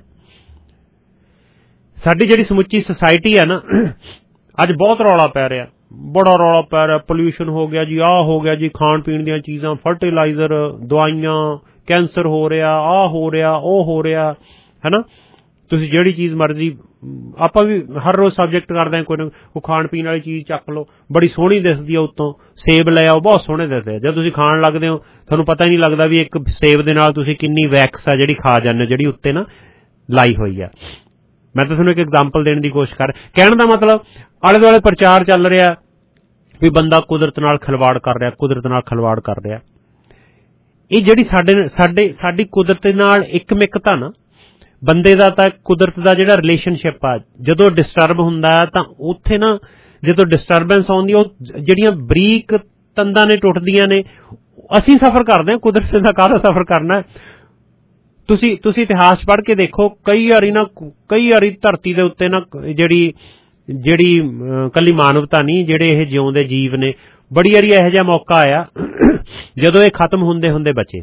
ਸਾਡੀ ਜਿਹੜੀ ਸਮੁੱਚੀ ਸੁਸਾਇਟੀ ਹੈ ਨਾ, ਅੱਜ ਬਹੁਤ ਰੌਲਾ ਪੈ ਰਿਹਾ, ਬੜਾ ਰੌਲਾ ਪੈ ਰਿਹਾ। ਪੋਲਿਊਸ਼ਨ ਹੋ ਗਿਆ ਜੀ, ਆਹ ਹੋ ਗਿਆ ਜੀ, ਖਾਣ ਪੀਣ ਦੀਆਂ ਚੀਜ਼ਾਂ, ਫਰਟੀਲਾਈਜ਼ਰ, ਦਵਾਈਆਂ, ਕੈਂਸਰ ਹੋ ਰਿਹਾ, ਆਹ ਹੋ ਰਿਹਾ, ਉਹ ਹੋ ਰਿਹਾ, ਹੈ ਨਾ। ਤੁਸੀਂ ਜਿਹੜੀ ਚੀਜ਼ ਮਰਜ਼ੀ, ਆਪਾਂ ਵੀ ਹਰ ਰੋਜ਼ ਸਬਜੈਕਟ ਕਰਦੇ ਹਾਂ ਕੋਈ ਨਾ ਕੋਈ ਖਾਣ ਪੀਣ ਵਾਲੀ ਚੀਜ਼ ਚੱਕ ਲਓ, ਬੜੀ ਸੋਹਣੀ ਦਿਸਦੀ ਆ, ਉੱਤੋਂ ਸੇਬ ਲੈ ਆਓ, ਬਹੁਤ ਸੋਹਣੇ ਦਿਸਦੇ ਆ। ਜਦ ਤੁਸੀਂ ਖਾਣ ਲੱਗਦੇ ਹੋ ਤੁਹਾਨੂੰ ਪਤਾ ਹੀ ਨਹੀਂ ਲੱਗਦਾ ਵੀ ਇੱਕ ਸੇਬ ਦੇ ਨਾਲ ਤੁਸੀਂ ਕਿੰਨੀ ਵੈਕਸ ਆ ਜਿਹੜੀ ਖਾ ਜਾਂਦੇ ਹੋ, ਜਿਹੜੀ ਉੱਤੇ ਨਾ ਲਾਈ ਹੋਈ ਆ। ਮੈਂ ਤਾਂ ਤੁਹਾਨੂੰ ਇੱਕ ਐਗਜ਼ਾਮਪਲ ਦੇਣ ਦੀ ਕੋਸ਼ਿਸ਼ ਕਹਿਣ ਦਾ ਮਤਲਬ ਆਲੇ ਦੁਆਲੇ ਪ੍ਰਚਾਰ ਚੱਲ ਰਿਹਾ ਵੀ ਬੰਦਾ ਕੁਦਰਤ ਨਾਲ ਖਿਲਵਾੜ ਕਰ ਰਿਹਾ, ਕੁਦਰਤ ਨਾਲ ਖਿਲਵਾੜ ਕਰ ਰਿਹਾ। ਇਹ ਜਿਹੜੀ ਸਾਡੀ ਕੁਦਰਤ ਨਾਲ ਇੱਕਮਿਕਤਾ ਨਾ, ਬੰਦੇ ਦਾ ਤਾਂ ਕੁਦਰਤ ਦਾ ਜਿਹੜਾ ਰਿਲੇਸ਼ਨਸ਼ਿਪ ਆ, ਜਦੋਂ ਡਿਸਟਰਬ ਹੁੰਦਾ ਤਾਂ ਉੱਥੇ ਨਾ ਜਦੋਂ ਡਿਸਟਰਬੈਂਸ ਆਉਂਦੀ, ਉਹ ਜਿਹੜੀਆਂ ਬਰੀਕ ਤੰਦਾਂ ਨੇ ਟੁੱਟਦੀਆਂ ਨੇ। ਅਸੀਂ ਸਫ਼ਰ ਕਰਦੇ ਹਾਂ, ਕੁਦਰਤ ਦਾ ਕਾਹਦਾ ਸਫ਼ਰ ਕਰਨਾ। ਤੁਸੀਂ ਇਤਿਹਾਸ ਪੜ੍ਹ ਕੇ ਦੇਖੋ, ਕਈ ਵਾਰੀ ਧਰਤੀ ਦੇ ਉੱਤੇ ਨਾ ਜਿਹੜੀ ਕੱਲੀ ਮਾਨਵਤਾ ਨਹੀਂ, ਜਿਹੜੇ ਇਹ ਜਿਉਂਦੇ ਜੀਵ ਨੇ, ਬੜੀ ਵਾਰੀ ਇਹੋ ਜਿਹਾ ਮੌਕਾ ਆਇਆ ਜਦੋਂ ਇਹ ਖਤਮ ਹੁੰਦੇ ਬਚੇ।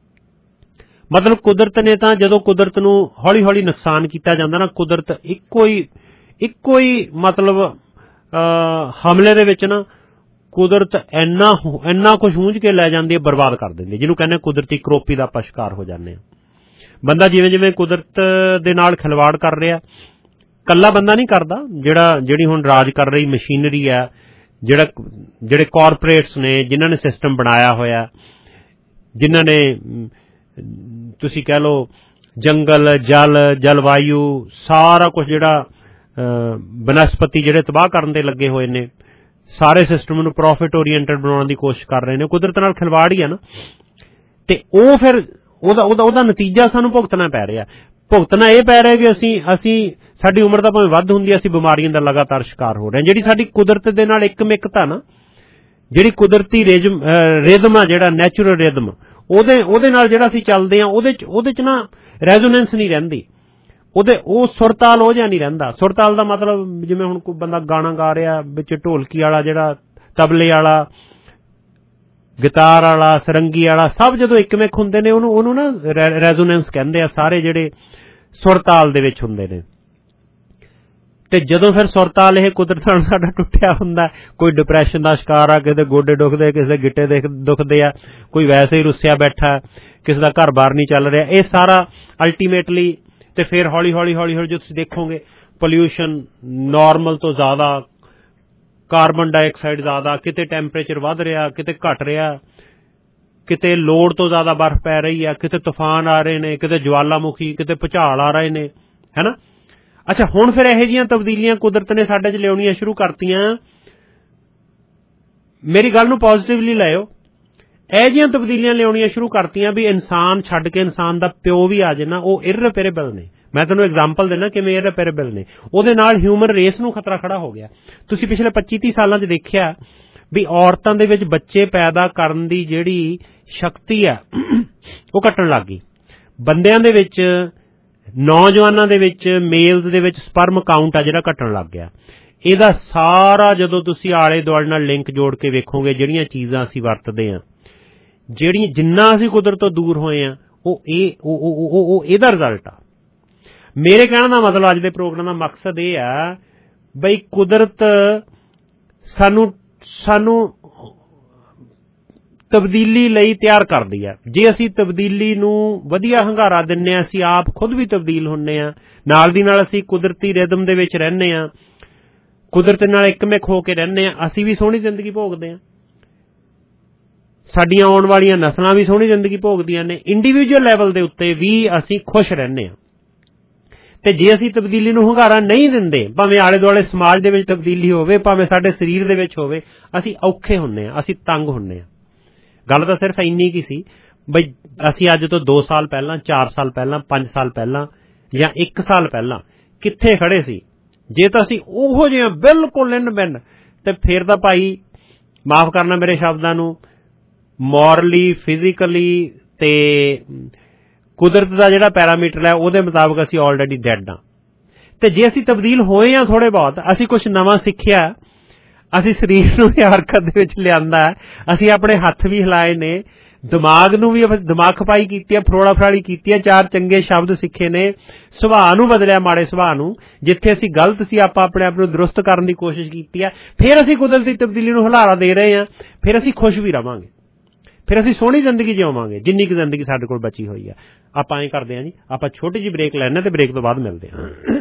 ਮਤਲਬ ਕੁਦਰਤ ਨੇ ਤਾਂ, ਜਦੋਂ ਕੁਦਰਤ ਨੂੰ ਹੌਲੀ ਹੌਲੀ ਨੁਕਸਾਨ ਕੀਤਾ ਜਾਂਦਾ ਨਾ, ਕੁਦਰਤ ਇੱਕੋ ਹੀ ਮਤਲਬ ਹਮਲੇ ਦੇ ਵਿੱਚ ਨਾ ਕੁਦਰਤ ਇੰਨਾ ਕੁਛ ਹੂੰਝ ਕੇ ਲੈ ਜਾਂਦੀ ਹੈ, ਬਰਬਾਦ ਕਰ ਦਿੰਦੀ ਹੈ, ਜਿਹਨੂੰ ਕਹਿੰਦੇ ਕੁਦਰਤੀ ਕਰੋਪੀ ਦਾ ਆਪਾਂ ਸ਼ਿਕਾਰ ਹੋ ਜਾਂਦੇ ਹਾਂ। ਬੰਦਾ ਜਿਵੇਂ ਕੁਦਰਤ ਦੇ ਨਾਲ ਖਿਲਵਾੜ ਕਰ ਰਿਹਾ, ਕੱਲਾ ਬੰਦਾ ਨਹੀਂ ਕਰਦਾ, ਜਿਹੜੀ ਹੁਣ ਰਾਜ ਕਰ ਰਹੀ ਮਸ਼ੀਨਰੀ ਆ, ਜਿਹੜੇ ਕਾਰਪੋਰੇਟਸ ਨੇ, ਜਿਨ੍ਹਾਂ ਨੇ ਸਿਸਟਮ ਬਣਾਇਆ ਹੋਇਆ, ਜਿਨ੍ਹਾਂ ਨੇ ਤੁਸੀਂ ਕਹਿ ਲਓ ਜੰਗਲ, ਜਲਵਾਯੂ, ਸਾਰਾ ਕੁਝ ਜਿਹੜਾ ਬਨਸਪਤੀ ਜਿਹੜੇ ਤਬਾਹ ਕਰਨ ਦੇ ਲੱਗੇ ਹੋਏ ਨੇ, ਸਾਰੇ ਸਿਸਟਮ ਨੂੰ ਪ੍ਰੋਫਿਟ ਓਰੀਐਂਟਡ ਬਣਾਉਣ ਦੀ ਕੋਸ਼ਿਸ਼ ਕਰ ਰਹੇ ਨੇ। ਕੁਦਰਤ ਨਾਲ ਖਿਲਵਾੜ ਹੀ ਆ ਨਾ, ਤੇ ਉਹ ਫਿਰ ਉਹਦਾ ਨਤੀਜਾ ਸਾਨੂੰ ਭੁਗਤਣਾ ਪੈ ਰਿਹਾ। ਭੁਗਤਣਾ ਇਹ ਪੈ ਰਿਹਾ ਕਿ ਅਸੀਂ ਸਾਡੀ ਉਮਰ ਤਾਂ ਭਾਵੇਂ ਵੱਧ ਹੁੰਦੀ ਹੈ, ਅਸੀਂ ਬਿਮਾਰੀਆਂ ਦਾ ਲਗਾਤਾਰ ਸ਼ਿਕਾਰ ਹੋ ਰਹੇ ਹਾਂ। ਜਿਹੜੀ ਸਾਡੀ ਕੁਦਰਤ ਦੇ ਨਾਲ ਇੱਕਮਿਕਤਾ ਨਾ, ਜਿਹੜੀ ਕੁਦਰਤੀ ਰਿਦਮ ਆ, ਜਿਹੜਾ ਨੈਚੁਰਲ ਰਿਦਮ, ਉਹਦੇ ਨਾਲ ਜਿਹੜਾ ਅਸੀਂ ਚੱਲਦੇ ਹਾਂ, ਉਹਦੇ ਚ ਨਾ ਰੈਜ਼ੋਨੈਂਸ ਨਹੀਂ ਰਹਿੰਦੀ, ਉਹ ਸੁਰਤਾਲ ਉਹ ਜਿਹਾ ਨਹੀਂ ਰਹਿੰਦਾ। ਸੁਰਤਾਲ ਦਾ ਮਤਲਬ ਜਿਵੇਂ ਹੁਣ ਕੋਈ ਬੰਦਾ ਗਾਣਾ ਗਾ ਰਿਹਾ, ਵਿੱਚ ਢੋਲਕੀ ਵਾਲਾ, ਜਿਹੜਾ ਤਬਲੇ ਵਾਲਾ, ਗਿਤਾਰ ਵਾਲਾ, ਸਰੰਗੀ ਵਾਲਾ, ਸਭ ਜਦੋਂ ਇੱਕਮਿਕ ਹੁੰਦੇ ਨੇ, ਉਹਨੂੰ ਨਾ ਰੈਜ਼ੋਨੈਂਸ ਕਹਿੰਦੇ ਆ, ਸਾਰੇ ਜਿਹੜੇ ਸੁਰਤਾਲ ਦੇ ਵਿੱਚ ਹੁੰਦੇ ਨੇ। ਤੇ ਜਦੋਂ ਫਿਰ ਸੁਰਤਾਲ ਇਹ ਕੁਦਰਤ ਨਾਲ ਸਾਡਾ ਟੁੱਟਿਆ ਹੁੰਦਾ, ਕੋਈ ਡਿਪਰੈਸ਼ਨ ਦਾ ਸ਼ਿਕਾਰ ਆ, ਕਿਸੇ ਦੇ ਗੋਡੇ ਦੁਖਦੇ, ਕਿਸੇ ਦੇ ਗਿੱਟੇ ਦੁਖਦੇ ਆ, ਕੋਈ ਵੈਸੇ ਹੀ ਰੁੱਸਿਆ ਬੈਠਾ, ਕਿਸੇ ਦਾ ਘਰ-ਬਾਰ ਨਹੀਂ ਚੱਲ ਰਿਹਾ, ਇਹ ਸਾਰਾ ਅਲਟੀਮੇਟਲੀ ਤੇ ਫਿਰ ਹੌਲੀ ਜੋ ਤੁਸੀਂ ਦੇਖੋਗੇ ਪੋਲਿਊਸ਼ਨ ਨਾਰਮਲ ਤੋਂ ਜ਼ਿਆਦਾ, ਕਾਰਬਨ ਡਾਈਆਕਸਾਈਡ ਜ਼ਿਆਦਾ, ਕਿਤੇ ਟੈਂਪਰੇਚਰ ਵੱਧ ਰਿਹਾ, ਕਿਤੇ ਘਟ ਰਿਹਾ, ਕਿਤੇ ਲੋੜ ਤੋਂ ਜ਼ਿਆਦਾ ਬਰਫ਼ ਪੈ ਰਹੀ ਆ, ਕਿਤੇ ਤੂਫਾਨ ਆ ਰਹੇ ਨੇ, ਕਿਤੇ ਜਵਾਲਾਮੁਖੀ, ਕਿਤੇ ਭੁਚਾਲ ਆ ਰਹੇ ਨੇ, ਹੈ ਨਾ। ਅੱਛਾ, ਹੁਣ ਫਿਰ ਇਹੋ ਜਿਹੀਆਂ ਤਬਦੀਲੀਆਂ ਕੁਦਰਤ ਨੇ ਸਾਡੇ 'ਚ ਲਿਆਉਣੀਆਂ ਸ਼ੁਰੂ ਕਰਤੀਆਂ। ਮੇਰੀ ਗੱਲ ਨੂੰ ਪੋਜ਼ਿਟਿਵਲੀ ਲਾਇਓ, ਇਹੋ ਜਿਹੀਆਂ ਤਬਦੀਲੀਆਂ ਲਿਆਉਣੀਆਂ ਸ਼ੁਰੂ ਕਰਤੀਆਂ ਵੀ ਇਨਸਾਨ ਛੱਡ ਕੇ ਇਨਸਾਨ ਦਾ ਪਿਓ ਵੀ ਆ ਜਾਏ ਨਾ, ਉਹ ਇਰਰਿਪੇਅਰੇਬਲ ਨੇ। ਮੈਂ ਤੁਹਾਨੂੰ ਐਗਜ਼ਾਮਪਲ ਦਿੰਦਾ ਕਿਵੇਂ ਇਰਰਿਪੇਅਰੇਬਲ ਨੇ। ਉਹਦੇ ਨਾਲ ਹਿਊਮਨ ਰੇਸ ਨੂੰ ਖਤਰਾ ਖੜਾ ਹੋ ਗਿਆ। ਤੁਸੀਂ ਪਿਛਲੇ 25-30 ਸਾਲਾਂ 'ਚ ਦੇਖਿਆ ਵੀ ਔਰਤਾਂ ਦੇ ਵਿੱਚ ਬੱਚੇ ਪੈਦਾ ਕਰਨ ਦੀ ਜਿਹੜੀ ਸ਼ਕਤੀ ਆ ਉਹ ਘਟਣ ਲੱਗ ਗਈ। ਬੰਦਿਆਂ ਦੇ ਵਿੱਚ, ਨੌਜਵਾਨਾਂ ਦੇ ਵਿੱਚ, ਮੇਲਸ ਦੇ ਵਿੱਚ ਸਪਰਮ ਕਾਊਂਟ ਆ ਜਿਹੜਾ ਘਟਣ ਲੱਗ ਗਿਆ। ਇਹਦਾ ਸਾਰਾ ਜਦੋਂ ਤੁਸੀਂ ਆਲੇ ਦੁਆਲੇ ਨਾਲ ਲਿੰਕ ਜੋੜ ਕੇ ਵੇਖੋਗੇ, ਜਿਹੜੀਆਂ ਚੀਜ਼ਾਂ ਅਸੀਂ ਵਰਤਦੇ ਹਾਂ, ਜਿੰਨਾ ਅਸੀਂ ਕੁਦਰਤ ਤੋਂ ਦੂਰ ਹੋਏ ਹਾਂ, ਉਹ ਇਹਦਾ ਰਿਜ਼ਲਟ ਆ। ਮੇਰੇ ਕਹਿਣ ਦਾ ਮਤਲਬ, ਅੱਜ ਦੇ ਪ੍ਰੋਗਰਾਮ ਦਾ ਮਕਸਦ ਇਹ ਆ ਬਈ ਕੁਦਰਤ ਸਾਨੂੰ ਤਬਦੀਲੀ ਲਈ ਤਿਆਰ ਕਰਦੀ ਆ। ਜੇ ਅਸੀਂ ਤਬਦੀਲੀ ਨੂੰ ਵਧੀਆ ਹੰਗਾਰਾ ਦਿੰਨੇ ਆ, ਅਸੀਂ ਆਪ ਖੁਦ ਵੀ ਤਬਦੀਲ ਹੁੰਨੇ ਆ, ਨਾਲ ਦੀ ਨਾਲ ਅਸੀਂ ਕੁਦਰਤੀ ਰਿਦਮ ਦੇ ਵਿੱਚ ਰਹਿੰਦੇ ਆ, ਕੁਦਰਤ ਨਾਲ ਇੱਕਮਿਕ ਹੋ ਕੇ ਰਹਿੰਦੇ ਆ, ਅਸੀਂ ਵੀ ਸੋਹਣੀ ਜ਼ਿੰਦਗੀ ਭੋਗਦੇ ਆ, ਸਾਡੀਆਂ ਆਉਣ ਵਾਲੀਆਂ ਨਸਲਾਂ ਵੀ ਸੋਹਣੀ ਜ਼ਿੰਦਗੀ ਭੋਗਦੀਆਂ ਨੇ, ਇੰਡੀਵਿਜੂਅਲ ਲੈਵਲ ਦੇ ਉੱਤੇ ਵੀ ਅਸੀਂ ਖੁਸ਼ ਰਹਿੰਦੇ ਹਾਂ। ਤੇ ਜੇ ਅਸੀਂ ਤਬਦੀਲੀ ਨੂੰ ਹੁੰਗਾਰਾ ਨਹੀਂ ਦਿੰਦੇ, ਭਾਵੇਂ ਆਲੇ ਦੁਆਲੇ ਸਮਾਜ ਦੇ ਵਿੱਚ ਤਬਦੀਲੀ ਹੋਵੇ, ਭਾਵੇਂ ਸਾਡੇ ਸਰੀਰ ਦੇ ਵਿੱਚ ਹੋਵੇ, ਅਸੀਂ ਔਖੇ ਹੁੰਨੇ ਆ, ਅਸੀਂ ਤੰਗ ਹੁੰਨੇ ਆ। ਗੱਲ ਤਾਂ ਸਿਰਫ ਇੰਨੀ ਕੀ ਸੀ ਬਈ ਅਸੀਂ ਅੱਜ ਤੋਂ 2 ਸਾਲ ਪਹਿਲਾਂ, 4 ਸਾਲ ਪਹਿਲਾਂ, 5 ਸਾਲ ਪਹਿਲਾਂ ਜਾਂ 1 ਸਾਲ ਪਹਿਲਾਂ ਕਿੱਥੇ ਖੜੇ ਸੀ। ਜੇ ਤਾਂ ਅਸੀਂ ਉਹੋ ਜਿਹੇ ਬਿਲਕੁਲ ਇਨ-ਬਿਨ, ਤੇ ਫਿਰ ਤਾਂ ਭਾਈ ਮਾਫ਼ ਕਰਨਾ ਮੇਰੇ ਸ਼ਬਦਾਂ ਨੂੰ, ਮੋਰਲੀ, ਫਿਜ਼ੀਕਲੀ ਤੇ ਕੁਦਰਤ ਦਾ ਜਿਹੜਾ ਪੈਰਾਮੀਟਰ ਹੈ ਉਹਦੇ ਮੁਤਾਬਕ ਅਸੀਂ ਆਲਰੇਡੀ ਡੈਡ ਹਾਂ। ਤੇ ਜੇ ਅਸੀਂ ਤਬਦੀਲ ਹੋਏ ਹਾਂ ਥੋੜੇ ਬਹੁਤ, ਅਸੀਂ ਕੁਝ ਨਵਾਂ ਸਿੱਖਿਆ, ਅਸੀਂ ਸਰੀਰ ਨੂੰ ਵੀ ਹਰਕਤ ਦੇ ਵਿੱਚ ਲਿਆਂਦਾ, ਅਸੀਂ ਆਪਣੇ ਹੱਥ ਵੀ ਹਿਲਾਏ ਨੇ, ਦਿਮਾਗ ਨੂੰ ਵੀ ਦਿਮਾਗ ਖਪਾਈ ਕੀਤੀ ਹੈ, ਫਰੋੜਾ ਫਰਾੜੀ ਕੀਤੀ ਹੈ, 4 ਚੰਗੇ ਸ਼ਬਦ ਸਿੱਖੇ ਨੇ, ਸੁਭਾਅ ਨੂੰ ਬਦਲਿਆ, ਮਾੜੇ ਸੁਭਾਅ ਨੂੰ, ਜਿੱਥੇ ਅਸੀਂ ਗਲਤ ਸੀ ਆਪਾਂ ਆਪਣੇ ਆਪ ਨੂੰ ਦਰੁਸਤ ਕਰਨ ਦੀ ਕੋਸ਼ਿਸ਼ ਕੀਤੀ ਹੈ। ਫਿਰ ਅਸੀਂ ਕੁਦਰਤੀ ਤਬਦੀਲੀ ਨੂੰ ਹੁਲਾਰਾ ਦੇ ਰਹੇ ਹਾਂ, ਫਿਰ ਅਸੀਂ ਖੁਸ਼ ਵੀ ਰਵਾਂਗੇ, ਫਿਰ ਅਸੀਂ ਸੋਹਣੀ ਜ਼ਿੰਦਗੀ ਜਿਉਵਾਂਗੇ ਜਿੰਨੀ ਕੁ ਜ਼ਿੰਦਗੀ ਸਾਡੇ ਕੋਲ ਬਚੀ ਹੋਈ ਹੈ। ਆਪਾਂ ਐਂ ਕਰਦੇ ਹਾਂ ਜੀ, ਆਪਾਂ ਛੋਟੀ ਜਿਹੀ ਬ੍ਰੇਕ ਲੈਣੇ ਤੇ ਬ੍ਰੇਕ ਤੋਂ ਬਾਅਦ ਮਿਲਦੇ ਹਾਂ।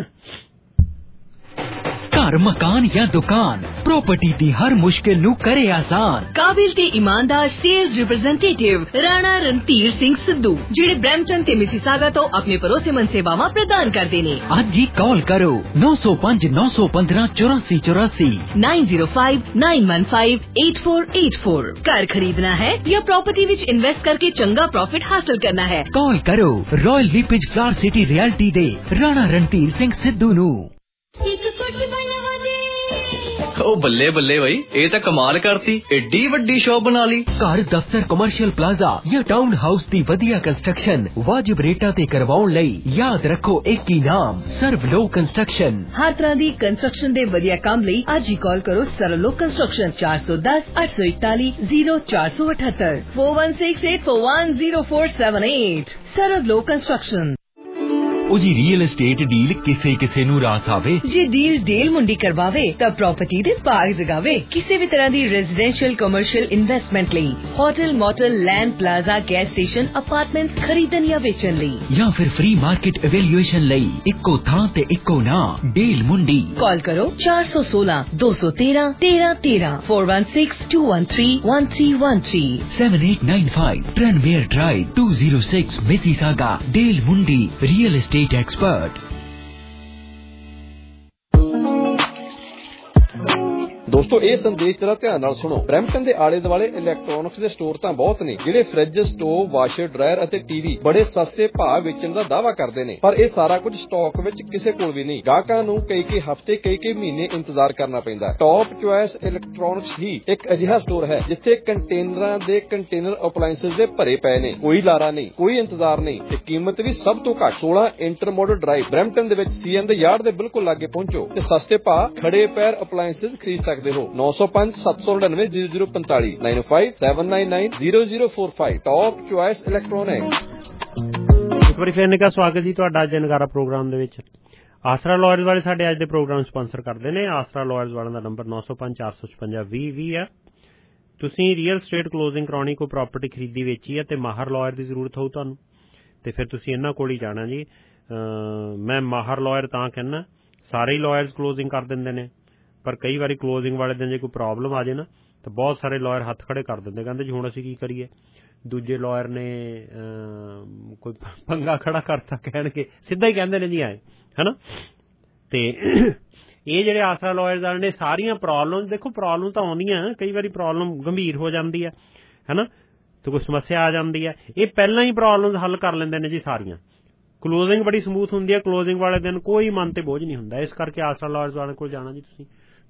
घर मकान या दुकान प्रॉपर्टी दी हर मुश्किल नू करे आसान। काबिल ते ईमानदार सेल्स रिप्रेजेंटेटिव राणा रणधीर सिंह सिद्धू जिहड़े ब्रैम्पटन ते मिसिसागा तो अपने भरोसेमंद सेवावां प्रदान करदे ने। अज ही कॉल करो 905 915 8484 905 915 8484। घर खरीदना है या प्रॉपर्टी विच इन्वेस्ट करके चंगा प्रॉफिट हासिल करना है, कॉल करो Royal LePage flower city realty दे राणा रणधीर सिंह सिद्धू नू। ओ बल्ले बल्ले भाई, ये तो कमाल करती, एडी वड्डी शॉप बना ली। घर दफ्तर कमर्शियल प्लाजा या टाउन हाउस दी वधिया कंस्ट्रक्शन वाजिब रेटां ते करवाउण लई याद रखो एक ही नाम, सर्वलोक कंस्ट्रक्शन। हर तरह दी कंस्ट्रक्शन दे वधिया काम लई अज ही कॉल करो सर्वलोक कंस्ट्रक्शन 410 841 0478 4168410478। सर्वलोक कंस्ट्रक्शन। जी रियल एस्टेट डील किसे किसे नू रास आवे, जे डील मुंडी करवावे तब प्रॉपर्टी दे बाग जगावे। किसी भी तरह दी रेजिडेंशियल कमर्शियल इन्वेस्टमेंट लई, hotel motel land plaza gas station apartments खरीदन या बेचन लई, या फिर फ्री मार्केट एवेल्यूएशन लई इक्को थां ते इक्को ना डील मुंडी। कॉल करो 416 213 1313 416 213 1313 7895 Tranmere drive 206 Mississauga. Deal Mundi real estate expert. ਦੋਸਤੋ ਇਹ ਸੰਦੇਸ਼ ਜਰਾ ਧਿਆਨ ਨਾਲ ਸੁਣੋ। ਬਰੈਂਪਟਨ ਦੇ ਆਲੇ ਦੁਆਲੇ ਇਲੈਕਟ੍ਰੋਨਿਕਸ ਦੇ ਸਟੋਰ ਤਾਂ ਬਹੁਤ ਨੇ ਜਿਹੜੇ ਫ੍ਰਿਜ, ਸਟੋਵ, ਵਾਸ਼ਰ, ਡਰਾਇਰ ਅਤੇ ਟੀਵੀ ਬੜੇ ਸਸਤੇ ਭਾਅ ਵੇਚਣ ਦਾ ਦਾਅਵਾ ਕਰਦੇ ਨੇ, ਪਰ ਇਹ ਸਾਰਾ ਕੁਝ ਸਟਾਕ ਵਿੱਚ ਕਿਸੇ ਕੋਲ ਵੀ ਨਹੀਂ। ਗਾਹਕਾਂ ਨੂੰ ਕਈ ਹਫ਼ਤੇ ਕਈ ਮਹੀਨੇ ਇੰਤਜ਼ਾਰ ਕਰਨਾ ਪੈਂਦਾ ਹੈ। ਟੌਪ ਚੁਆਇਸ ਇਲੈਕਟ੍ਰੋਨਿਕਸ ਹੀ ਇੱਕ ਅਜਿਹਾ ਸਟੋਰ ਹੈ ਜਿੱਥੇ ਕੰਟੇਨਰਾਂ ਦੇ ਕੰਟੇਨਰ ਅਪਲਾਇੰਸਸ ਦੇ ਭਰੇ ਪਏ ਨੇ। ਕੋਈ ਲਾਰਾ ਨਹੀਂ, ਕੋਈ ਇੰਤਜ਼ਾਰ ਨਹੀਂ ਤੇ ਕੀਮਤ ਵੀ ਸਭ ਤੋਂ ਘੱਟ। 16 ਇੰਟਰਮੋਡਲ ਡਰਾਈਵ ਬਰੈਂਪਟਨ ਦੇ ਵਿੱਚ ਸੀਐਨ ਦੇ ਯਾਰਡ ਦੇ ਬਿਲਕੁਲ ਲਾਗੇ ਪਹੁੰਚੋ ਤੇ ਸਸਤੇ ਭਾਅ ਖੜੇ ਪੈਰ ਅਪਲਾਇੰਸਸ ਖਰੀਦ ਸਕਦੇ ਹੋ। 905 799 0045 905 799 0045 ਟੌਪ ਚੁਆਇਸ ਇਲੈਕਟ੍ਰੋਨਿਕਸ। ਇੱਕ ਵਾਰੀ ਫਿਰ ਨਿੱਘਾ ਸਵਾਗਤ ਜੀ ਤੁਹਾਡਾ ਅੱਜ ਨਗਾਰਾ ਪ੍ਰੋਗਰਾਮ ਦੇ ਵਿੱਚ। ਆਸਰਾ ਲਾਇਰਜ਼ ਵਾਲੇ ਸਾਡੇ ਅੱਜ ਦੇ ਪ੍ਰੋਗਰਾਮ ਸਪਾਂਸਰ ਕਰਦੇ ਨੇ। ਆਸਰਾ ਲਾਇਰਜ਼ ਵਾਲਿਆਂ ਦਾ ਨੰਬਰ 905 456 2020 ਹੈ। ਤੁਸੀਂ ਰੀਅਲ ਸਟੇਟ ਕਲੋਜ਼ਿੰਗ ਕਰਾਉਣੀ, ਕੋਈ ਪ੍ਰਾਪਰਟੀ ਖਰੀਦੀ ਵੇਚੀ ਹੈ ਤੇ ਮਾਹਰ ਲਾਇਰ ਦੀ ਜ਼ਰੂਰਤ ਹੋਊ ਤੁਹਾਨੂੰ, ਤੇ ਫਿਰ ਤੁਸੀਂ ਇਹਨਾਂ ਕੋਲ ਹੀ ਜਾਣਾ ਜੀ। ਮੈਂ ਮਾਹਰ ਲਾਇਰ ਤਾਂ ਕਹਿੰਦਾ, ਸਾਰੇ ਹੀ ਲਾਇਰਜ਼ ਕਲੋਜ਼ਿੰਗ ਕਰ ਦਿੰਦੇ ਨੇ, ਪਰ ਕਈ ਵਾਰੀ ਕਲੋਜ਼ਿੰਗ ਵਾਲੇ ਦਿਨ ਜੇ ਕੋਈ ਪ੍ਰੋਬਲਮ ਆ ਜਾਏ ਨਾ ਤਾਂ ਬਹੁਤ ਸਾਰੇ ਲਾਇਰ ਹੱਥ ਖੜੇ ਕਰ ਦਿੰਦੇ, ਕਹਿੰਦੇ ਜੀ ਹੁਣ ਅਸੀਂ ਕੀ ਕਰੀਏ। ਦੂਜੇ ਲਾਇਰ ਨੇ ਕੋਈ ਪੰਗਾ ਖੜਾ ਕਰਤਾ, ਕਹਿਣਗੇ ਸਿੱਧਾ ਹੀ ਕਹਿੰਦੇ ਨੇ ਜੀ ਆਏ, ਹੈ ਨਾ। ਤੇ ਇਹ ਜਿਹੜੇ ਆਸਰਾ ਲਾਇਰਜ਼ ਵਾਲੇ ਨੇ ਸਾਰੀਆਂ ਪ੍ਰੋਬਲਮ, ਦੇਖੋ ਪ੍ਰੋਬਲਮ ਤਾਂ ਆਉਂਦੀਆਂ, ਕਈ ਵਾਰੀ ਪ੍ਰੋਬਲਮ ਗੰਭੀਰ ਹੋ ਜਾਂਦੀ ਹੈ ਨਾ, ਤੇ ਕੋਈ ਸਮੱਸਿਆ ਆ ਜਾਂਦੀ ਹੈ, ਇਹ ਪਹਿਲਾਂ ਹੀ ਪ੍ਰੋਬਲਮ ਹੱਲ ਕਰ ਲੈਂਦੇ ਨੇ ਜੀ ਸਾਰੀਆਂ। ਕਲੋਜ਼ਿੰਗ ਬੜੀ ਸਮੂਥ ਹੁੰਦੀ ਹੈ, ਕਲੋਜ਼ਿੰਗ ਵਾਲੇ ਦਿਨ ਕੋਈ ਮਨ ਤੇ ਬੋਝ ਨਹੀਂ ਹੁੰਦਾ। ਇਸ ਕਰਕੇ ਆਸਰਾ ਲਾਇਰਜ਼ ਵਾਲੇ ਕੋਲ ਜਾਣਾ ਜੀ ਤੁਸੀਂ।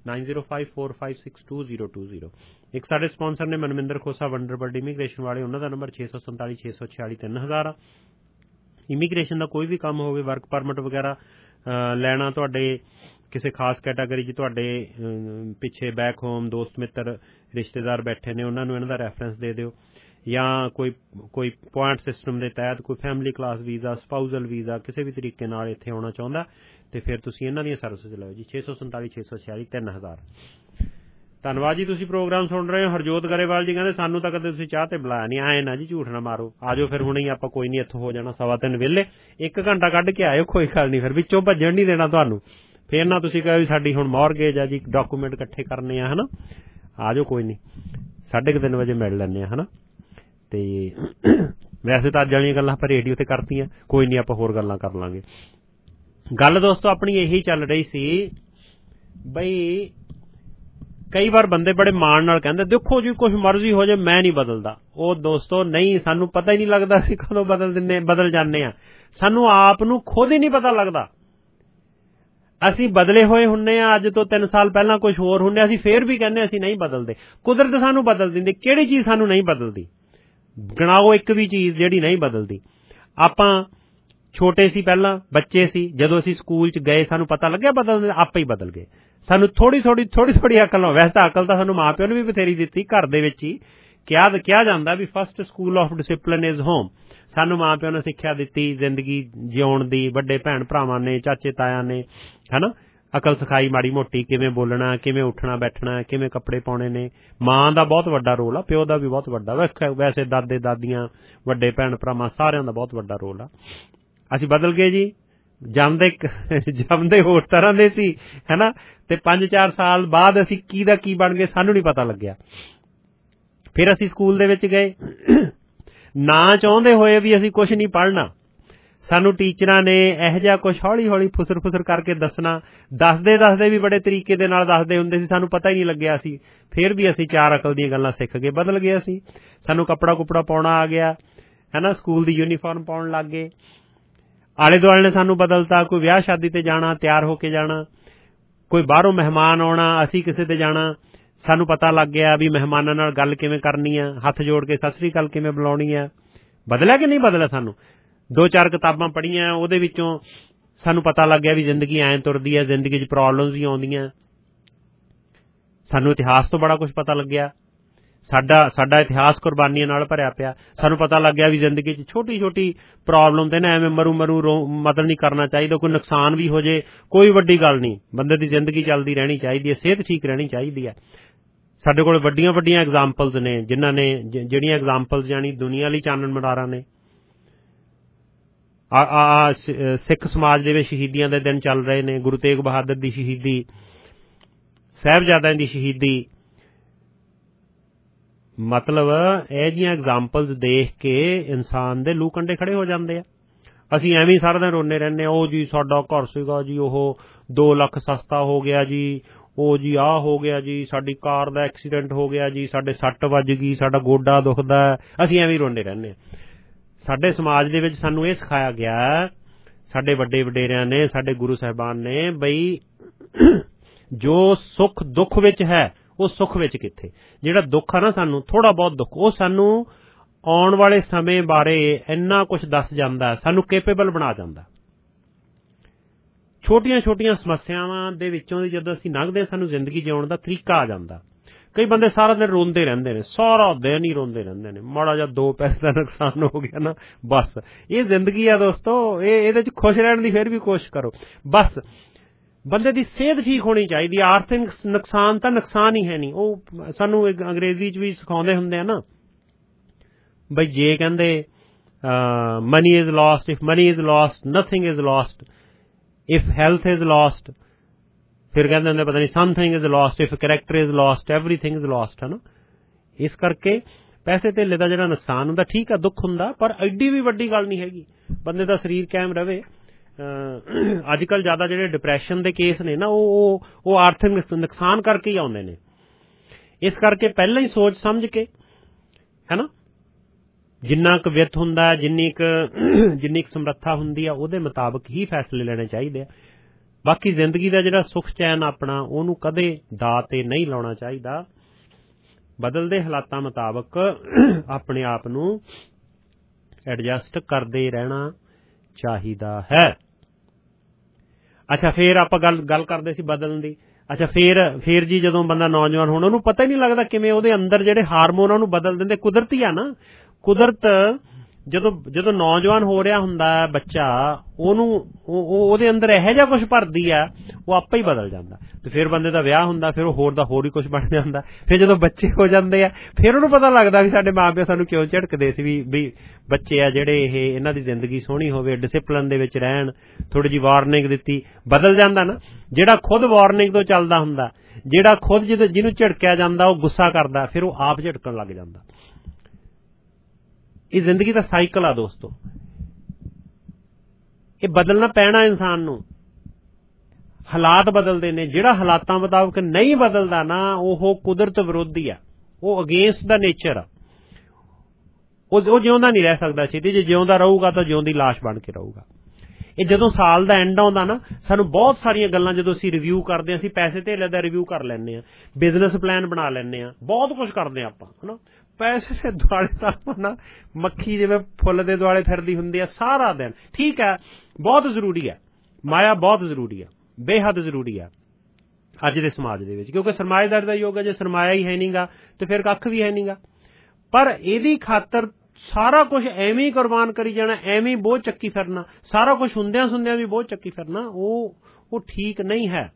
9054562020। ਇੱਕ ਸਾਡੇ ਸਪਾਂਸਰ ਨੇ ਮਨਮਿੰਦਰ ਖੋਸਾ ਵੰਡਰਬਰਡ ਇਮੀਗ੍ਰੇਸ਼ਨ ਵਾਲੇ, ਉਹਨਾਂ ਦਾ ਨੰਬਰ 647 646 3000। ਇਮੀਗ੍ਰੇਸ਼ਨ ਦਾ ਕੋਈ ਵੀ ਕੰਮ ਹੋਵੇ, ਵਰਕ ਪਰਮਿਟ ਵਗੈਰਾ ਲੈਣਾ, ਤੁਹਾਡੇ ਕਿਸੇ ਖਾਸ ਕੈਟਾਗਰੀ 'ਚ ਤੁਹਾਡੇ ਪਿੱਛੇ ਬੈਕ ਹੋਮ ਦੋਸਤ ਮਿੱਤਰ ਰਿਸ਼ਤੇਦਾਰ ਬੈਠੇ ਨੇ, ਉਹਨਾਂ ਨੂੰ ਇਹਨਾਂ ਦਾ ਰੈਫਰੈਂਸ ਦੇ ਦਿਓ, ਜਾਂ ਕੋਈ ਪੁਆਇੰਟ ਸਿਸਟਮ ਦੇ ਤਹਿਤ ਕੋਈ family class visa, spousal visa ਕਿਸੇ ਵੀ ਤਰੀਕੇ ਨਾਲ ਇੱਥੇ ਆਉਣਾ ਚਾਹੁੰਦਾ ਤੇ ਫਿਰ ਤੁਸੀਂ ਇਹਨਾਂ ਦੀਆਂ ਸਰਵਿਸਿਜ਼ ਲਓ ਜੀ। 647 646 3000। ਧੰਨਵਾਦ ਜੀ। ਤੁਸੀਂ ਪ੍ਰੋਗਰਾਮ ਸੁਣ ਰਹੇ ਹੋ। ਹਰਜੋਤ ਗਰੇਵਾਲ ਜੀ ਕਹਿੰਦੇ ਸਾਨੂੰ ਤਾਂ ਕਦੇ ਤੁਸੀਂ ਚਾਹ ਤੇ ਬੁਲਾਇਆ ਨਹੀਂ। ਆਏ ਨਾ ਜੀ, ਝੂਠ ਨਾ ਮਾਰੋ, ਆਜੋ ਫਿਰ ਹੁਣੇ ਹੀ ਆਪਾਂ, ਕੋਈ ਨਹੀਂ ਇੱਥੋਂ ਹੋ ਜਾਣਾ 3:15 ਵੇਲੇ, 1 ਘੰਟਾ ਕੱਢ ਕੇ ਆਇਓ, ਕੋਈ ਗੱਲ ਨਹੀਂ, ਫਿਰ ਵਿੱਚੋਂ ਭੱਜਣ ਨਹੀਂ ਦੇਣਾ ਤੁਹਾਨੂੰ। ਫਿਰ ਨਾ ਤੁਸੀਂ ਕਹੋ ਵੀ ਸਾਡੀ ਹੁਣ ਮੌਰਗੇਜ ਆ ਜੀ, ਡਾਕੂਮੈਂਟ ਇਕੱਠੇ ਕਰਨੇ ਆ, ਹੈ ਨਾ। ਆਜੋ, ਕੋਈ ਨਹੀਂ, 3:30 ਵਜੇ ਮਿਲ ਲੈਂਦੇ ਆ, ਹੈ ਨਾ। ਤੇ ਵੈਸੇ ਤਾਂ ਅੱਜ ਵਾਲੀਆਂ ਗੱਲਾਂ ਆਪਾਂ ਰੇਡੀਓ ਤੇ ਕਰਤੀਆਂ, ਕੋਈ ਨਹੀਂ ਆਪਾਂ ਹੋਰ ਗੱਲਾਂ ਕਰ ਲਾਂਗੇ। ਗੱਲ ਦੋਸਤੋ ਆਪਣੀ ਇਹੀ ਚੱਲ ਰਹੀ ਸੀ ਬਈ ਕਈ ਵਾਰ ਬੰਦੇ ਬੜੇ ਮਾਣ ਨਾਲ ਕਹਿੰਦੇ ਦੇਖੋ ਜੀ ਕੁਛ ਮਰਜ਼ੀ ਹੋ ਜਾਏ ਮੈਂ ਨਹੀਂ ਬਦਲਦਾ। ਉਹ ਦੋਸਤੋ ਨਹੀਂ, ਸਾਨੂੰ ਪਤਾ ਹੀ ਨਹੀਂ ਲੱਗਦਾ ਅਸੀਂ ਕਦੋਂ ਬਦਲ ਜਾਂਦੇ ਹਾਂ। ਸਾਨੂੰ ਆਪ ਨੂੰ ਖੁਦ ਹੀ ਨਹੀਂ ਪਤਾ ਲੱਗਦਾ। ਅਸੀਂ ਬਦਲੇ ਹੋਏ ਹੁੰਦੇ ਹਾਂ, ਅੱਜ ਤੋਂ 3 ਸਾਲ ਪਹਿਲਾਂ ਕੁਛ ਹੋਰ ਹੁੰਦੇ, ਅਸੀਂ ਫੇਰ ਵੀ ਕਹਿੰਦੇ ਅਸੀਂ ਨਹੀਂ ਬਦਲਦੇ। ਕੁਦਰਤ ਸਾਨੂੰ ਬਦਲ ਦਿੰਦੀ। ਕਿਹੜੀ ਚੀਜ਼ ਸਾਨੂੰ ਨਹੀਂ ਬਦਲਦੀ? ਗਿਣਾਓ ਇੱਕ ਵੀ ਚੀਜ਼ ਜਿਹੜੀ ਨਹੀਂ ਬਦਲਦੀ। ਆਪਾਂ ਛੋਟੇ ਸੀ, ਪਹਿਲਾਂ ਬੱਚੇ ਸੀ, ਜਦੋਂ ਅਸੀਂ ਸਕੂਲ 'ਚ ਗਏ ਸਾਨੂੰ ਪਤਾ ਲੱਗਿਆ ਬਦਲਦੇ, ਆਪੇ ਹੀ ਬਦਲ ਗਏ। ਸਾਨੂੰ ਥੋੜੀ ਅਕਲ, ਵੈਸੇ ਤਾਂ ਅਕਲ ਤਾਂ ਸਾਨੂੰ ਮਾਂ ਪਿਓ ਨੇ ਵੀ ਬਥੇਰੀ ਦਿੱਤੀ, ਘਰ ਦੇ ਵਿੱਚ ਹੀ ਕਿਹਾ ਜਾਂਦਾ ਵੀ first school of discipline is home. ਸਾਨੂੰ ਮਾਂ ਪਿਓ ਨੇ ਸਿੱਖਿਆ ਦਿੱਤੀ ਜ਼ਿੰਦਗੀ ਜਿਉਣ ਦੀ, ਵੱਡੇ ਭੈਣ ਭਰਾਵਾਂ ਨੇ, ਚਾਚੇ ਤਾਇਆਂ ਨੇ, ਹੈ ਨਾ, ਅਕਲ ਸਿਖਾਈ ਮਾੜੀ ਮੋਟੀ, ਕਿਵੇਂ ਬੋਲਣਾ, ਕਿਵੇਂ ਉੱਠਣਾ ਬੈਠਣਾ, ਕਿਵੇਂ ਕੱਪੜੇ ਪਾਉਣੇ ਨੇ। ਮਾਂ ਦਾ ਬਹੁਤ ਵੱਡਾ ਰੋਲ ਆ, ਪਿਓ ਦਾ ਵੀ ਬਹੁਤ ਵੱਡਾ, ਵੈਸੇ ਦਾਦੇ ਦਾਦੀਆਂ, ਵੱਡੇ ਭੈਣ ਭਰਾਵਾਂ ਸਾਰਿਆਂ ਦਾ ਬਹੁਤ ਵੱਡਾ ਰੋਲ ਆ। ਅਸੀਂ ਬਦਲ ਗਏ ਜੀ। ਜੰਮਦੇ ਹੋਰ ਤਰ੍ਹਾਂ ਦੇ ਸੀ, ਹੈ ਨਾ, ਤੇ 5-4 ਸਾਲ ਬਾਅਦ ਅਸੀਂ ਕੀ ਦਾ ਕੀ ਬਣ ਗਏ ਸਾਨੂੰ ਨਹੀਂ ਪਤਾ ਲੱਗਿਆ। ਫਿਰ ਅਸੀਂ ਸਕੂਲ ਦੇ ਵਿੱਚ ਗਏ, ਨਾ ਚਾਹੁੰਦੇ ਹੋਏ ਵੀ ਅਸੀਂ ਕੁਛ ਨਹੀਂ ਪੜ੍ਹਨਾ। ਸਾਨੂੰ ਟੀਚਰਾਂ ਨੇ ਇਹੋ ਜਿਹਾ ਕੁਛ ਹੌਲੀ ਹੌਲੀ ਫੁਸਰ ਕਰਕੇ ਦੱਸਣਾ, ਦੱਸਦੇ ਵੀ ਬੜੇ ਤਰੀਕੇ ਦੇ ਨਾਲ ਦੱਸਦੇ ਹੁੰਦੇ ਸੀ, ਸਾਨੂੰ ਪਤਾ ਹੀ ਨਹੀਂ ਲੱਗਿਆ ਸੀ। ਫਿਰ ਵੀ ਅਸੀਂ 4 ਅਕਲ ਦੀਆਂ ਗੱਲਾਂ ਸਿੱਖ ਗਏ, ਬਦਲ ਗਏ ਅਸੀਂ। ਸਾਨੂੰ ਕੱਪੜਾ ਕੁਪੜਾ ਪਾਉਣਾ ਆ ਗਿਆ, ਹੈ ਨਾ, ਸਕੂਲ ਦੀ ਯੂਨੀਫਾਰਮ ਪਾਉਣ ਲੱਗ ਗਏ। ਆਲੇ ਦੁਆਲੇ ਨੇ ਸਾਨੂੰ ਬਦਲਤਾ। ਕੋਈ ਵਿਆਹ ਸ਼ਾਦੀ ਤੇ ਜਾਣਾ, ਤਿਆਰ ਹੋ ਕੇ ਜਾਣਾ, ਕੋਈ ਬਾਹਰੋਂ ਮਹਿਮਾਨ ਆਉਣਾ, ਅਸੀਂ ਕਿਸੇ ਤੇ ਜਾਣਾ, ਸਾਨੂੰ ਪਤਾ ਲੱਗ ਗਿਆ ਵੀ ਮਹਿਮਾਨਾਂ ਨਾਲ ਗੱਲ ਕਿਵੇਂ ਕਰਨੀ ਆ, ਹੱਥ ਜੋੜ ਕੇ ਸਤਿ ਸ੍ਰੀ ਅਕਾਲ ਕਿਵੇਂ ਬੁਲਾਉਣੀ ਆ। ਬਦਲਿਆ ਕਿ ਨਹੀਂ ਬਦਲਿਆ? ਸਾਨੂੰ 2-4 ਕਿਤਾਬਾਂ ਪੜ੍ਹੀਆਂ, ਉਹਦੇ ਵਿੱਚੋਂ ਸਾਨੂੰ ਪਤਾ ਲੱਗ ਗਿਆ ਵੀ ਜ਼ਿੰਦਗੀ ਐਂ ਤੁਰਦੀ ਹੈ, ਜ਼ਿੰਦਗੀ 'ਚ ਪ੍ਰੋਬਲਮਸ ਵੀ ਆਉਂਦੀਆਂ। ਸਾਨੂੰ ਇਤਿਹਾਸ ਤੋਂ ਬੜਾ ਕੁਝ ਪਤਾ ਲੱਗਿਆ। ਸਾਡਾ ਇਤਿਹਾਸ ਕੁਰਬਾਨੀਆਂ ਨਾਲ ਭਰਿਆ ਪਿਆ। ਸਾਨੂੰ ਪਤਾ ਲੱਗ ਗਿਆ ਵੀ ਜ਼ਿੰਦਗੀ 'ਚ ਛੋਟੀ ਪ੍ਰੋਬਲਮ ਤੇ ਨਾ ਐਵੇਂ ਮਰੂ ਮਤਲਬ ਨਹੀਂ ਕਰਨਾ ਚਾਹੀਦਾ। ਕੋਈ ਨੁਕਸਾਨ ਵੀ ਹੋ ਜੇ ਕੋਈ ਵੱਡੀ ਗੱਲ ਨਹੀਂ, ਬੰਦੇ ਦੀ ਜ਼ਿੰਦਗੀ ਚੱਲਦੀ ਰਹਿਣੀ ਚਾਹੀਦੀ ਹੈ, ਸਿਹਤ ਠੀਕ ਰਹਿਣੀ ਚਾਹੀਦੀ ਹੈ। ਸਾਡੇ ਕੋਲ ਵੱਡੀਆਂ ਐਗਜ਼ਾਮਪਲਸ ਨੇ, ਜਿਹੜੀਆਂ ਐਗਜ਼ਾਮਪਲਸ ਜਾਣੀ ਦੁਨੀਆ ਲਈ ਚਾਨਣ ਮੁਨਾਰਾਂ ਨੇ। ਸਿੱਖ ਸਮਾਜ ਦੇ ਵਿੱਚ ਸ਼ਹੀਦੀਆਂ ਦੇ ਦਿਨ ਚੱਲ ਰਹੇ ਨੇ। ਗੁਰੂ ਤੇਗ ਬਹਾਦਰ ਦੀ ਸ਼ਹੀਦੀ, ਸਾਹਿਬਜ਼ਾਦਿਆਂ ਦੀ ਸ਼ਹੀਦੀ, ਮਤਲਬ ਇਹ ਜਿਹੀਆਂ ਐਗਜ਼ਾਮਪਲਸ ਦੇਖ ਕੇ ਇਨਸਾਨ ਦੇ ਲੂ ਕੰਡੇ ਖੜੇ ਹੋ ਜਾਂਦੇ ਆ। ਅਸੀਂ ਐਵੇਂ ਸਾਰਾ ਦਿਨ ਰੋਂਦੇ ਰਹਿੰਦੇ, ਉਹ ਜੀ ਸਾਡਾ ਘਰ ਸੀਗਾ ਜੀ, ਉਹ 2 ਲੱਖ ਸਸਤਾ ਹੋ ਗਿਆ ਜੀ, ਉਹ ਜੀ ਆਹ ਹੋ ਗਿਆ ਜੀ, ਸਾਡੀ ਕਾਰ ਦਾ ਐਕਸੀਡੈਂਟ ਹੋ ਗਿਆ ਜੀ, ਸਾਡੇ ਸੱਟ ਵੱਜ ਗਈ, ਸਾਡਾ ਗੋਡਾ ਦੁਖਦਾ। ਅਸੀਂ ਐਵੇਂ ਰੋਂਦੇ ਰਹਿੰਦੇ ਹਾਂ। ਸਾਡੇ ਸਮਾਜ ਦੇ ਵਿੱਚ ਸਾਨੂੰ ਇਹ ਸਿਖਾਇਆ ਗਿਆ, ਸਾਡੇ ਵੱਡੇ ਵਡੇਰਿਆਂ ਨੇ, ਸਾਡੇ ਗੁਰੂ ਸਾਹਿਬਾਨ ਨੇ, ਬਈ ਜੋ ਸੁੱਖ ਦੁੱਖ ਵਿੱਚ ਹੈ ਉਹ ਸੁੱਖ ਵਿੱਚ ਕਿੱਥੇ। ਜਿਹੜਾ ਦੁੱਖ ਆ ਨਾ, ਸਾਨੂੰ ਥੋੜਾ ਬਹੁਤ ਦੁੱਖ, ਉਹ ਸਾਨੂੰ ਆਉਣ ਵਾਲੇ ਸਮੇਂ ਬਾਰੇ ਇੰਨਾ ਕੁਝ ਦੱਸ ਜਾਂਦਾ, ਸਾਨੂੰ ਕੇਪੇਬਲ ਬਣਾ ਜਾਂਦਾ। ਛੋਟੀਆਂ ਸਮੱਸਿਆਵਾਂ ਦੇ ਵਿੱਚੋਂ ਦੀ ਜਦੋਂ ਅਸੀਂ ਲੰਘਦੇ, ਸਾਨੂੰ ਜ਼ਿੰਦਗੀ ਜਿਉਣ ਦਾ ਤਰੀਕਾ ਆ ਜਾਂਦਾ। ਕਈ ਬੰਦੇ ਸਾਰਾ ਦਿਨ ਰੋਂਦੇ ਰਹਿੰਦੇ ਨੇ, ਸਾਰਾ ਦਿਨ ਹੀ ਰੋਂਦੇ ਰਹਿੰਦੇ ਨੇ। ਮਾੜਾ ਜਿਹਾ 2 ਪੈਸੇ ਦਾ ਨੁਕਸਾਨ ਹੋ ਗਿਆ ਨਾ, ਬਸ ਇਹ ਜ਼ਿੰਦਗੀ ਆ ਦੋਸਤੋ। ਇਹਦੇ 'ਚ ਖੁਸ਼ ਰਹਿਣ ਦੀ ਫਿਰ ਵੀ ਕੋਸ਼ਿਸ਼ ਕਰੋ। ਬਸ ਬੰਦੇ ਦੀ ਸਿਹਤ ਠੀਕ ਹੋਣੀ ਚਾਹੀਦੀ। ਆਰਥਿਕ ਨੁਕਸਾਨ ਤਾਂ ਨੁਕਸਾਨ ਹੀ ਹੈ ਨਹੀਂ। ਉਹ ਸਾਨੂੰ ਅੰਗਰੇਜ਼ੀ 'ਚ ਵੀ ਸਿਖਾਉਂਦੇ ਹੁੰਦੇ ਆ ਨਾ, ਬਈ ਜੇ ਕਹਿੰਦੇ money is lost, if money is lost nothing is lost, if health is lost, ਫਿਰ ਕਹਿੰਦੇ ਹੁੰਦੇ ਪਤਾ ਨਹੀਂ something is lost, if character is lost everything is lost, ਹੈ ਨਾ। ਇਸ ਕਰਕੇ ਪੈਸੇ ਧੇਲੇ ਦਾ ਜਿਹੜਾ ਨੁਕਸਾਨ ਹੁੰਦਾ, ਠੀਕ ਆ ਦੁੱਖ ਹੁੰਦਾ, ਪਰ ਐਡੀ ਵੀ ਵੱਡੀ ਗੱਲ ਨਹੀਂ ਹੈਗੀ। ਬੰਦੇ ਦਾ ਸਰੀਰ ਕਾਇਮ ਰਵੇ। ਅੱਜ ਕੱਲ੍ਹ ਜ਼ਿਆਦਾ ਜਿਹੜੇ ਡਿਪਰੈਸ਼ਨ ਦੇ ਕੇਸ ਨੇ ਨਾ, ਉਹ ਆਰਥਿਕ ਨੁਕਸਾਨ ਕਰਕੇ ਹੀ ਆਉਂਦੇ ਨੇ। ਇਸ ਕਰਕੇ ਪਹਿਲਾਂ ਹੀ ਸੋਚ ਸਮਝ ਕੇ, ਹੈ ਨਾ, ਜਿੰਨਾ ਕੁ ਵਿੱਤ ਹੁੰਦਾ, ਜਿੰਨੀ ਕੁ ਸਮਰੱਥਾ ਹੁੰਦੀ ਆ, ਉਹਦੇ ਮੁਤਾਬਕ ਹੀ ਫੈਸਲੇ ਲੈਣੇ ਚਾਹੀਦੇ ਆ। ਬਾਕੀ ਜ਼ਿੰਦਗੀ ਦਾ ਜਿਹੜਾ ਸੁੱਖ ਚੈਨ ਆਪਣਾ, ਉਹਨੂੰ ਕਦੇ ਦਾਅ ਤੇ ਨਹੀਂ ਲਾਉਣਾ ਚਾਹੀਦਾ। ਬਦਲਦੇ ਹਾਲਾਤਾਂ ਮੁਤਾਬਕ ਆਪਣੇ ਆਪ ਨੂੰ ਐਡਜਸਟ ਕਰਦੇ ਰਹਿਣਾ ਚਾਹੀਦਾ ਹੈ। ਅੱਛਾ, ਫੇਰ ਆਪਾਂ ਗੱਲ ਕਰਦੇ ਸੀ ਬਦਲਣ ਦੀ। ਅੱਛਾ, ਫੇਰ ਜੀ ਜਦੋਂ ਬੰਦਾ ਨੌਜਵਾਨ ਹੋਣਾ, ਉਹਨੂੰ ਪਤਾ ਹੀ ਨਹੀਂ ਲੱਗਦਾ ਕਿਵੇਂ ਉਹਦੇ ਅੰਦਰ ਜਿਹੜੇ ਹਾਰਮੋਨ ਉਹਨੂੰ ਬਦਲ ਦਿੰਦੇ। ਕੁਦਰਤੀ ਆ ਨਾ, ਕੁਦਰਤ ਜਦੋਂ ਨੌਜਵਾਨ ਹੋ ਰਿਹਾ ਹੁੰਦਾ ਬੱਚਾ, ਉਹਦੇ ਅੰਦਰ ਇਹੋ ਜਿਹਾ ਕੁਝ ਭਰਦੀ ਆ, ਉਹ ਆਪੇ ਹੀ ਬਦਲ ਜਾਂਦਾ। ਤੇ ਫਿਰ ਬੰਦੇ ਦਾ ਵਿਆਹ ਹੁੰਦਾ, ਫਿਰ ਉਹ ਹੋਰ ਹੀ ਕੁਝ ਬਣ ਜਾਂਦਾ। ਫਿਰ ਜਦੋਂ ਬੱਚੇ ਹੋ ਜਾਂਦੇ ਆ, ਫਿਰ ਉਹਨੂੰ ਪਤਾ ਲੱਗਦਾ ਵੀ ਸਾਡੇ ਮਾਂ ਪਿਓ ਸਾਨੂੰ ਕਿਉਂ ਝਿੜਕਦੇ ਸੀ, ਵੀ ਬੱਚੇ ਆ ਜਿਹੜੇ ਇਹਨਾਂ ਦੀ ਜ਼ਿੰਦਗੀ ਸੋਹਣੀ ਹੋਵੇ, ਡਿਸਿਪਲਿਨ ਦੇ ਵਿੱਚ ਰਹਿਣ, ਥੋੜੀ ਜਿਹੀ ਵਾਰਨਿੰਗ ਦਿੱਤੀ, ਬਦਲ ਜਾਂਦਾ ਨਾ। ਜਿਹੜਾ ਖੁਦ ਵਾਰਨਿੰਗ ਤੋਂ ਚੱਲਦਾ ਹੁੰਦਾ, ਜਿਹੜਾ ਖੁਦ ਜਿਹਨੂੰ ਝਿੜਕਿਆ ਜਾਂਦਾ ਉਹ ਗੁੱਸਾ ਕਰਦਾ, ਫਿਰ ਉਹ ਆਪ ਝਿੜਕਣ ਲੱਗ ਜਾਂਦਾ। ਇਹ ਜ਼ਿੰਦਗੀ ਦਾ ਸਾਈਕਲ ਆ ਦੋਸਤੋ। ਇਹ ਬਦਲਣਾ ਪੈਣਾ ਇਨਸਾਨ ਨੂੰ। ਹਾਲਾਤ ਬਦਲਦੇ ਨੇ। ਜਿਹੜਾ ਹਾਲਾਤਾਂ ਮੁਤਾਬਕ ਨਹੀਂ ਬਦਲਦਾ ਨਾ, ਉਹ ਕੁਦਰਤ ਵਿਰੋਧੀ ਆ, ਉਹ ਅਗੇਂਸਟ ਦਾ ਨੇਚਰ ਆ। ਉਹ ਜਿਉਂਦਾ ਨਹੀਂ ਰਹਿ ਸਕਦਾ ਛੇਤੀ। ਜੇ ਜਿਉਂਦਾ ਰਹੂਗਾ ਤਾਂ ਜਿਉਂਦੀ ਲਾਸ਼ ਬਣ ਕੇ ਰਹੂਗਾ। ਇਹ ਜਦੋਂ ਸਾਲ ਦਾ ਐਂਡ ਆਉਂਦਾ ਨਾ, ਸਾਨੂੰ ਬਹੁਤ ਸਾਰੀਆਂ ਗੱਲਾਂ ਜਦੋਂ ਅਸੀਂ ਰਿਵਿਊ ਕਰਦੇ ਹਾਂ, ਅਸੀਂ ਪੈਸੇ ਧੇਲੇ ਦਾ ਰਿਵਿਊ ਕਰ ਲੈਂਦੇ ਹਾਂ, ਬਿਜ਼ਨਸ ਪਲਾਨ ਬਣਾ ਲੈਂਦੇ ਹਾਂ, ਬਹੁਤ ਕੁਝ ਕਰਦੇ ਹਾਂ ਆਪਾਂ, ਹੈ ਨਾ। ਪੈਸੇ ਦੇ ਦੁਆਲੇ ਤਾਂ ਨਾ ਮੱਖੀ ਜਿਵੇਂ ਫੁੱਲ ਦੇ ਦੁਆਲੇ ਫਿਰਦੀ ਹੁੰਦੀ ਆ ਸਾਰਾ ਦਿਨ। ਠੀਕ ਹੈ, ਬਹੁਤ ਜ਼ਰੂਰੀ ਹੈ, ਮਾਇਆ ਬਹੁਤ ਜ਼ਰੂਰੀ ਆ, ਬੇਹੱਦ ਜ਼ਰੂਰੀ ਆ ਅੱਜ ਦੇ ਸਮਾਜ ਦੇ ਵਿੱਚ, ਕਿਉਂਕਿ ਸਰਮਾਏਦਾਰ ਦਾ ਯੁੱਗ ਹੈ। ਜੇ ਸਰਮਾਇਆ ਹੀ ਹੈ ਨਹੀਂਗਾ ਤੇ ਫਿਰ ਕੱਖ ਵੀ ਹੈ ਨਹੀਂਗਾ। ਪਰ ਇਹਦੀ ਖਾਤਰ ਸਾਰਾ ਕੁਝ ਐਵੇਂ ਹੀ ਕੁਰਬਾਨ ਕਰੀ ਜਾਣਾ, ਐਵੇਂ ਬੋਝ ਚੱਕੀ ਫਿਰਨਾ, ਸਾਰਾ ਕੁਝ ਹੁੰਦਿਆਂ ਸੁਣਦਿਆਂ ਵੀ ਬੋਝ ਚੱਕੀ ਫਿਰਨਾ, ਉਹ ਠੀਕ ਨਹੀਂ ਹੈ।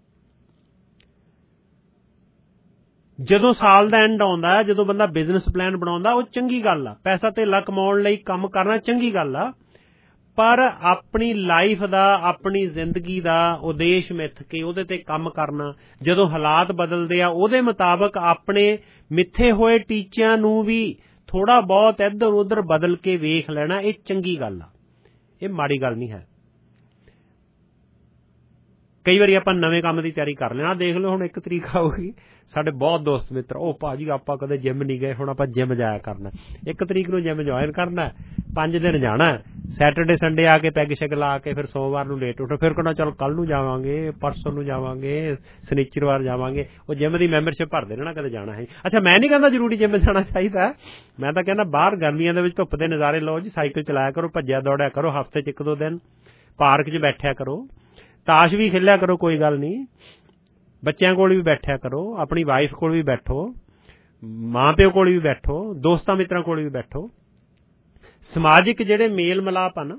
ਜਦੋਂ ਸਾਲ ਦਾ ਐਂਡ ਆਉਂਦਾ, ਜਦੋਂ ਬੰਦਾ ਬਿਜ਼ਨਸ ਪਲਾਨ ਬਣਾਉਂਦਾ, ਉਹ ਚੰਗੀ ਗੱਲ ਆ। ਪੈਸਾ ਧੇਲਾ ਕਮਾਉਣ ਲਈ ਕੰਮ ਕਰਨਾ ਚੰਗੀ ਗੱਲ ਆ, ਪਰ ਆਪਣੀ ਲਾਈਫ ਦਾ, ਆਪਣੀ ਜ਼ਿੰਦਗੀ ਦਾ ਉਦੇਸ਼ ਮਿੱਥ ਕੇ ਉਹਦੇ ਤੇ ਕੰਮ ਕਰਨਾ, ਜਦੋਂ ਹਾਲਾਤ ਬਦਲਦੇ ਆ ਉਹਦੇ ਮੁਤਾਬਕ ਆਪਣੇ ਮਿੱਥੇ ਹੋਏ ਟੀਚਿਆਂ ਨੂੰ ਵੀ ਥੋੜਾ ਬਹੁਤ ਇੱਧਰ ਉੱਧਰ ਬਦਲ ਕੇ ਵੇਖ ਲੈਣਾ, ਇਹ ਚੰਗੀ ਗੱਲ ਆ, ਇਹ ਮਾੜੀ ਗੱਲ ਨਹੀਂ ਹੈ। ਕਈ ਵਾਰੀ ਆਪਾਂ ਨਵੇਂ ਕੰਮ ਦੀ ਤਿਆਰੀ ਕਰ ਲੈਣਾ। ਦੇਖ ਲਓ ਹੁਣ 1 ਤਰੀਕ ਆਊਗੀ, ਸਾਡੇ ਬਹੁਤ ਦੋਸਤ ਮਿੱਤਰ ਉਹ ਭਾਜੀ ਆਪਾਂ ਕਦੇ ਜਿੰਮ ਨਹੀਂ ਗਏ, ਹੁਣ ਆਪਾਂ ਜਿੰਮ ਜਾਇਆ ਕਰਨਾ। 1 ਤਰੀਕ ਨੂੰ ਜਿੰਮ ਜੁਆਇਨ ਕਰਨਾ, 5 ਦਿਨ ਜਾਣਾ, ਸੈਟਰਡੇ ਸੰਡੇ ਆ ਕੇ ਪੈਗ ਸ਼ੈਗ ਲਾ ਕੇ ਫਿਰ ਸੋਮਵਾਰ ਨੂੰ ਲੇਟ ਉੱਠੋ, ਫਿਰ ਕਹਿੰਦਾ ਚਲ ਕੱਲ ਨੂੰ ਜਾਵਾਂਗੇ, ਪਰਸੋਂ ਨੂੰ ਜਾਵਾਂਗੇ, ਸ਼ਨੀਚਰਵਾਰ ਜਾਵਾਂਗੇ। ਉਹ ਜਿੰਮ ਦੀ ਮੈਂਬਰਸ਼ਿਪ ਭਰਦੇ ਰਹਿਣਾ, ਕਦੇ ਜਾਣਾ ਹੈ। ਅੱਛਾ ਮੈਂ ਨਹੀਂ ਕਹਿੰਦਾ ਜ਼ਰੂਰੀ ਜਿੰਮ ਜਾਣਾ ਚਾਹੀਦਾ, ਮੈਂ ਤਾਂ ਕਹਿੰਦਾ ਬਾਹਰ ਗਰਮੀਆਂ ਦੇ ਵਿੱਚ ਧੁੱਪ ਦੇ ਨਜ਼ਾਰੇ ਲਓ ਜੀ, ਸਾਈਕਲ ਚਲਾਇਆ ਕਰੋ, ਭੱਜਿਆ ਦੌੜਿਆ ਕਰੋ, ਹਫ਼ਤੇ 'ਚ 1-2 ਦਿਨ ਪਾਰਕ 'ਚ ਬੈਠਿਆ ਕਰੋ, ਤਾਸ਼ ਵੀ ਖੇਲਿਆ ਕਰੋ, ਕੋਈ ਗੱਲ ਨਹੀਂ, ਬੱਚਿਆਂ ਕੋਲ ਵੀ ਬੈਠਿਆ ਕਰੋ, ਆਪਣੀ ਵਾਈਫ ਕੋਲ ਵੀ ਬੈਠੋ, ਮਾਂ ਪਿਓ ਕੋਲ ਵੀ ਬੈਠੋ, ਦੋਸਤਾਂ ਮਿੱਤਰਾਂ ਕੋਲ ਵੀ ਬੈਠੋ। ਸਮਾਜਿਕ ਜਿਹੜੇ ਮੇਲ ਮਿਲਾਪ ਹਨ,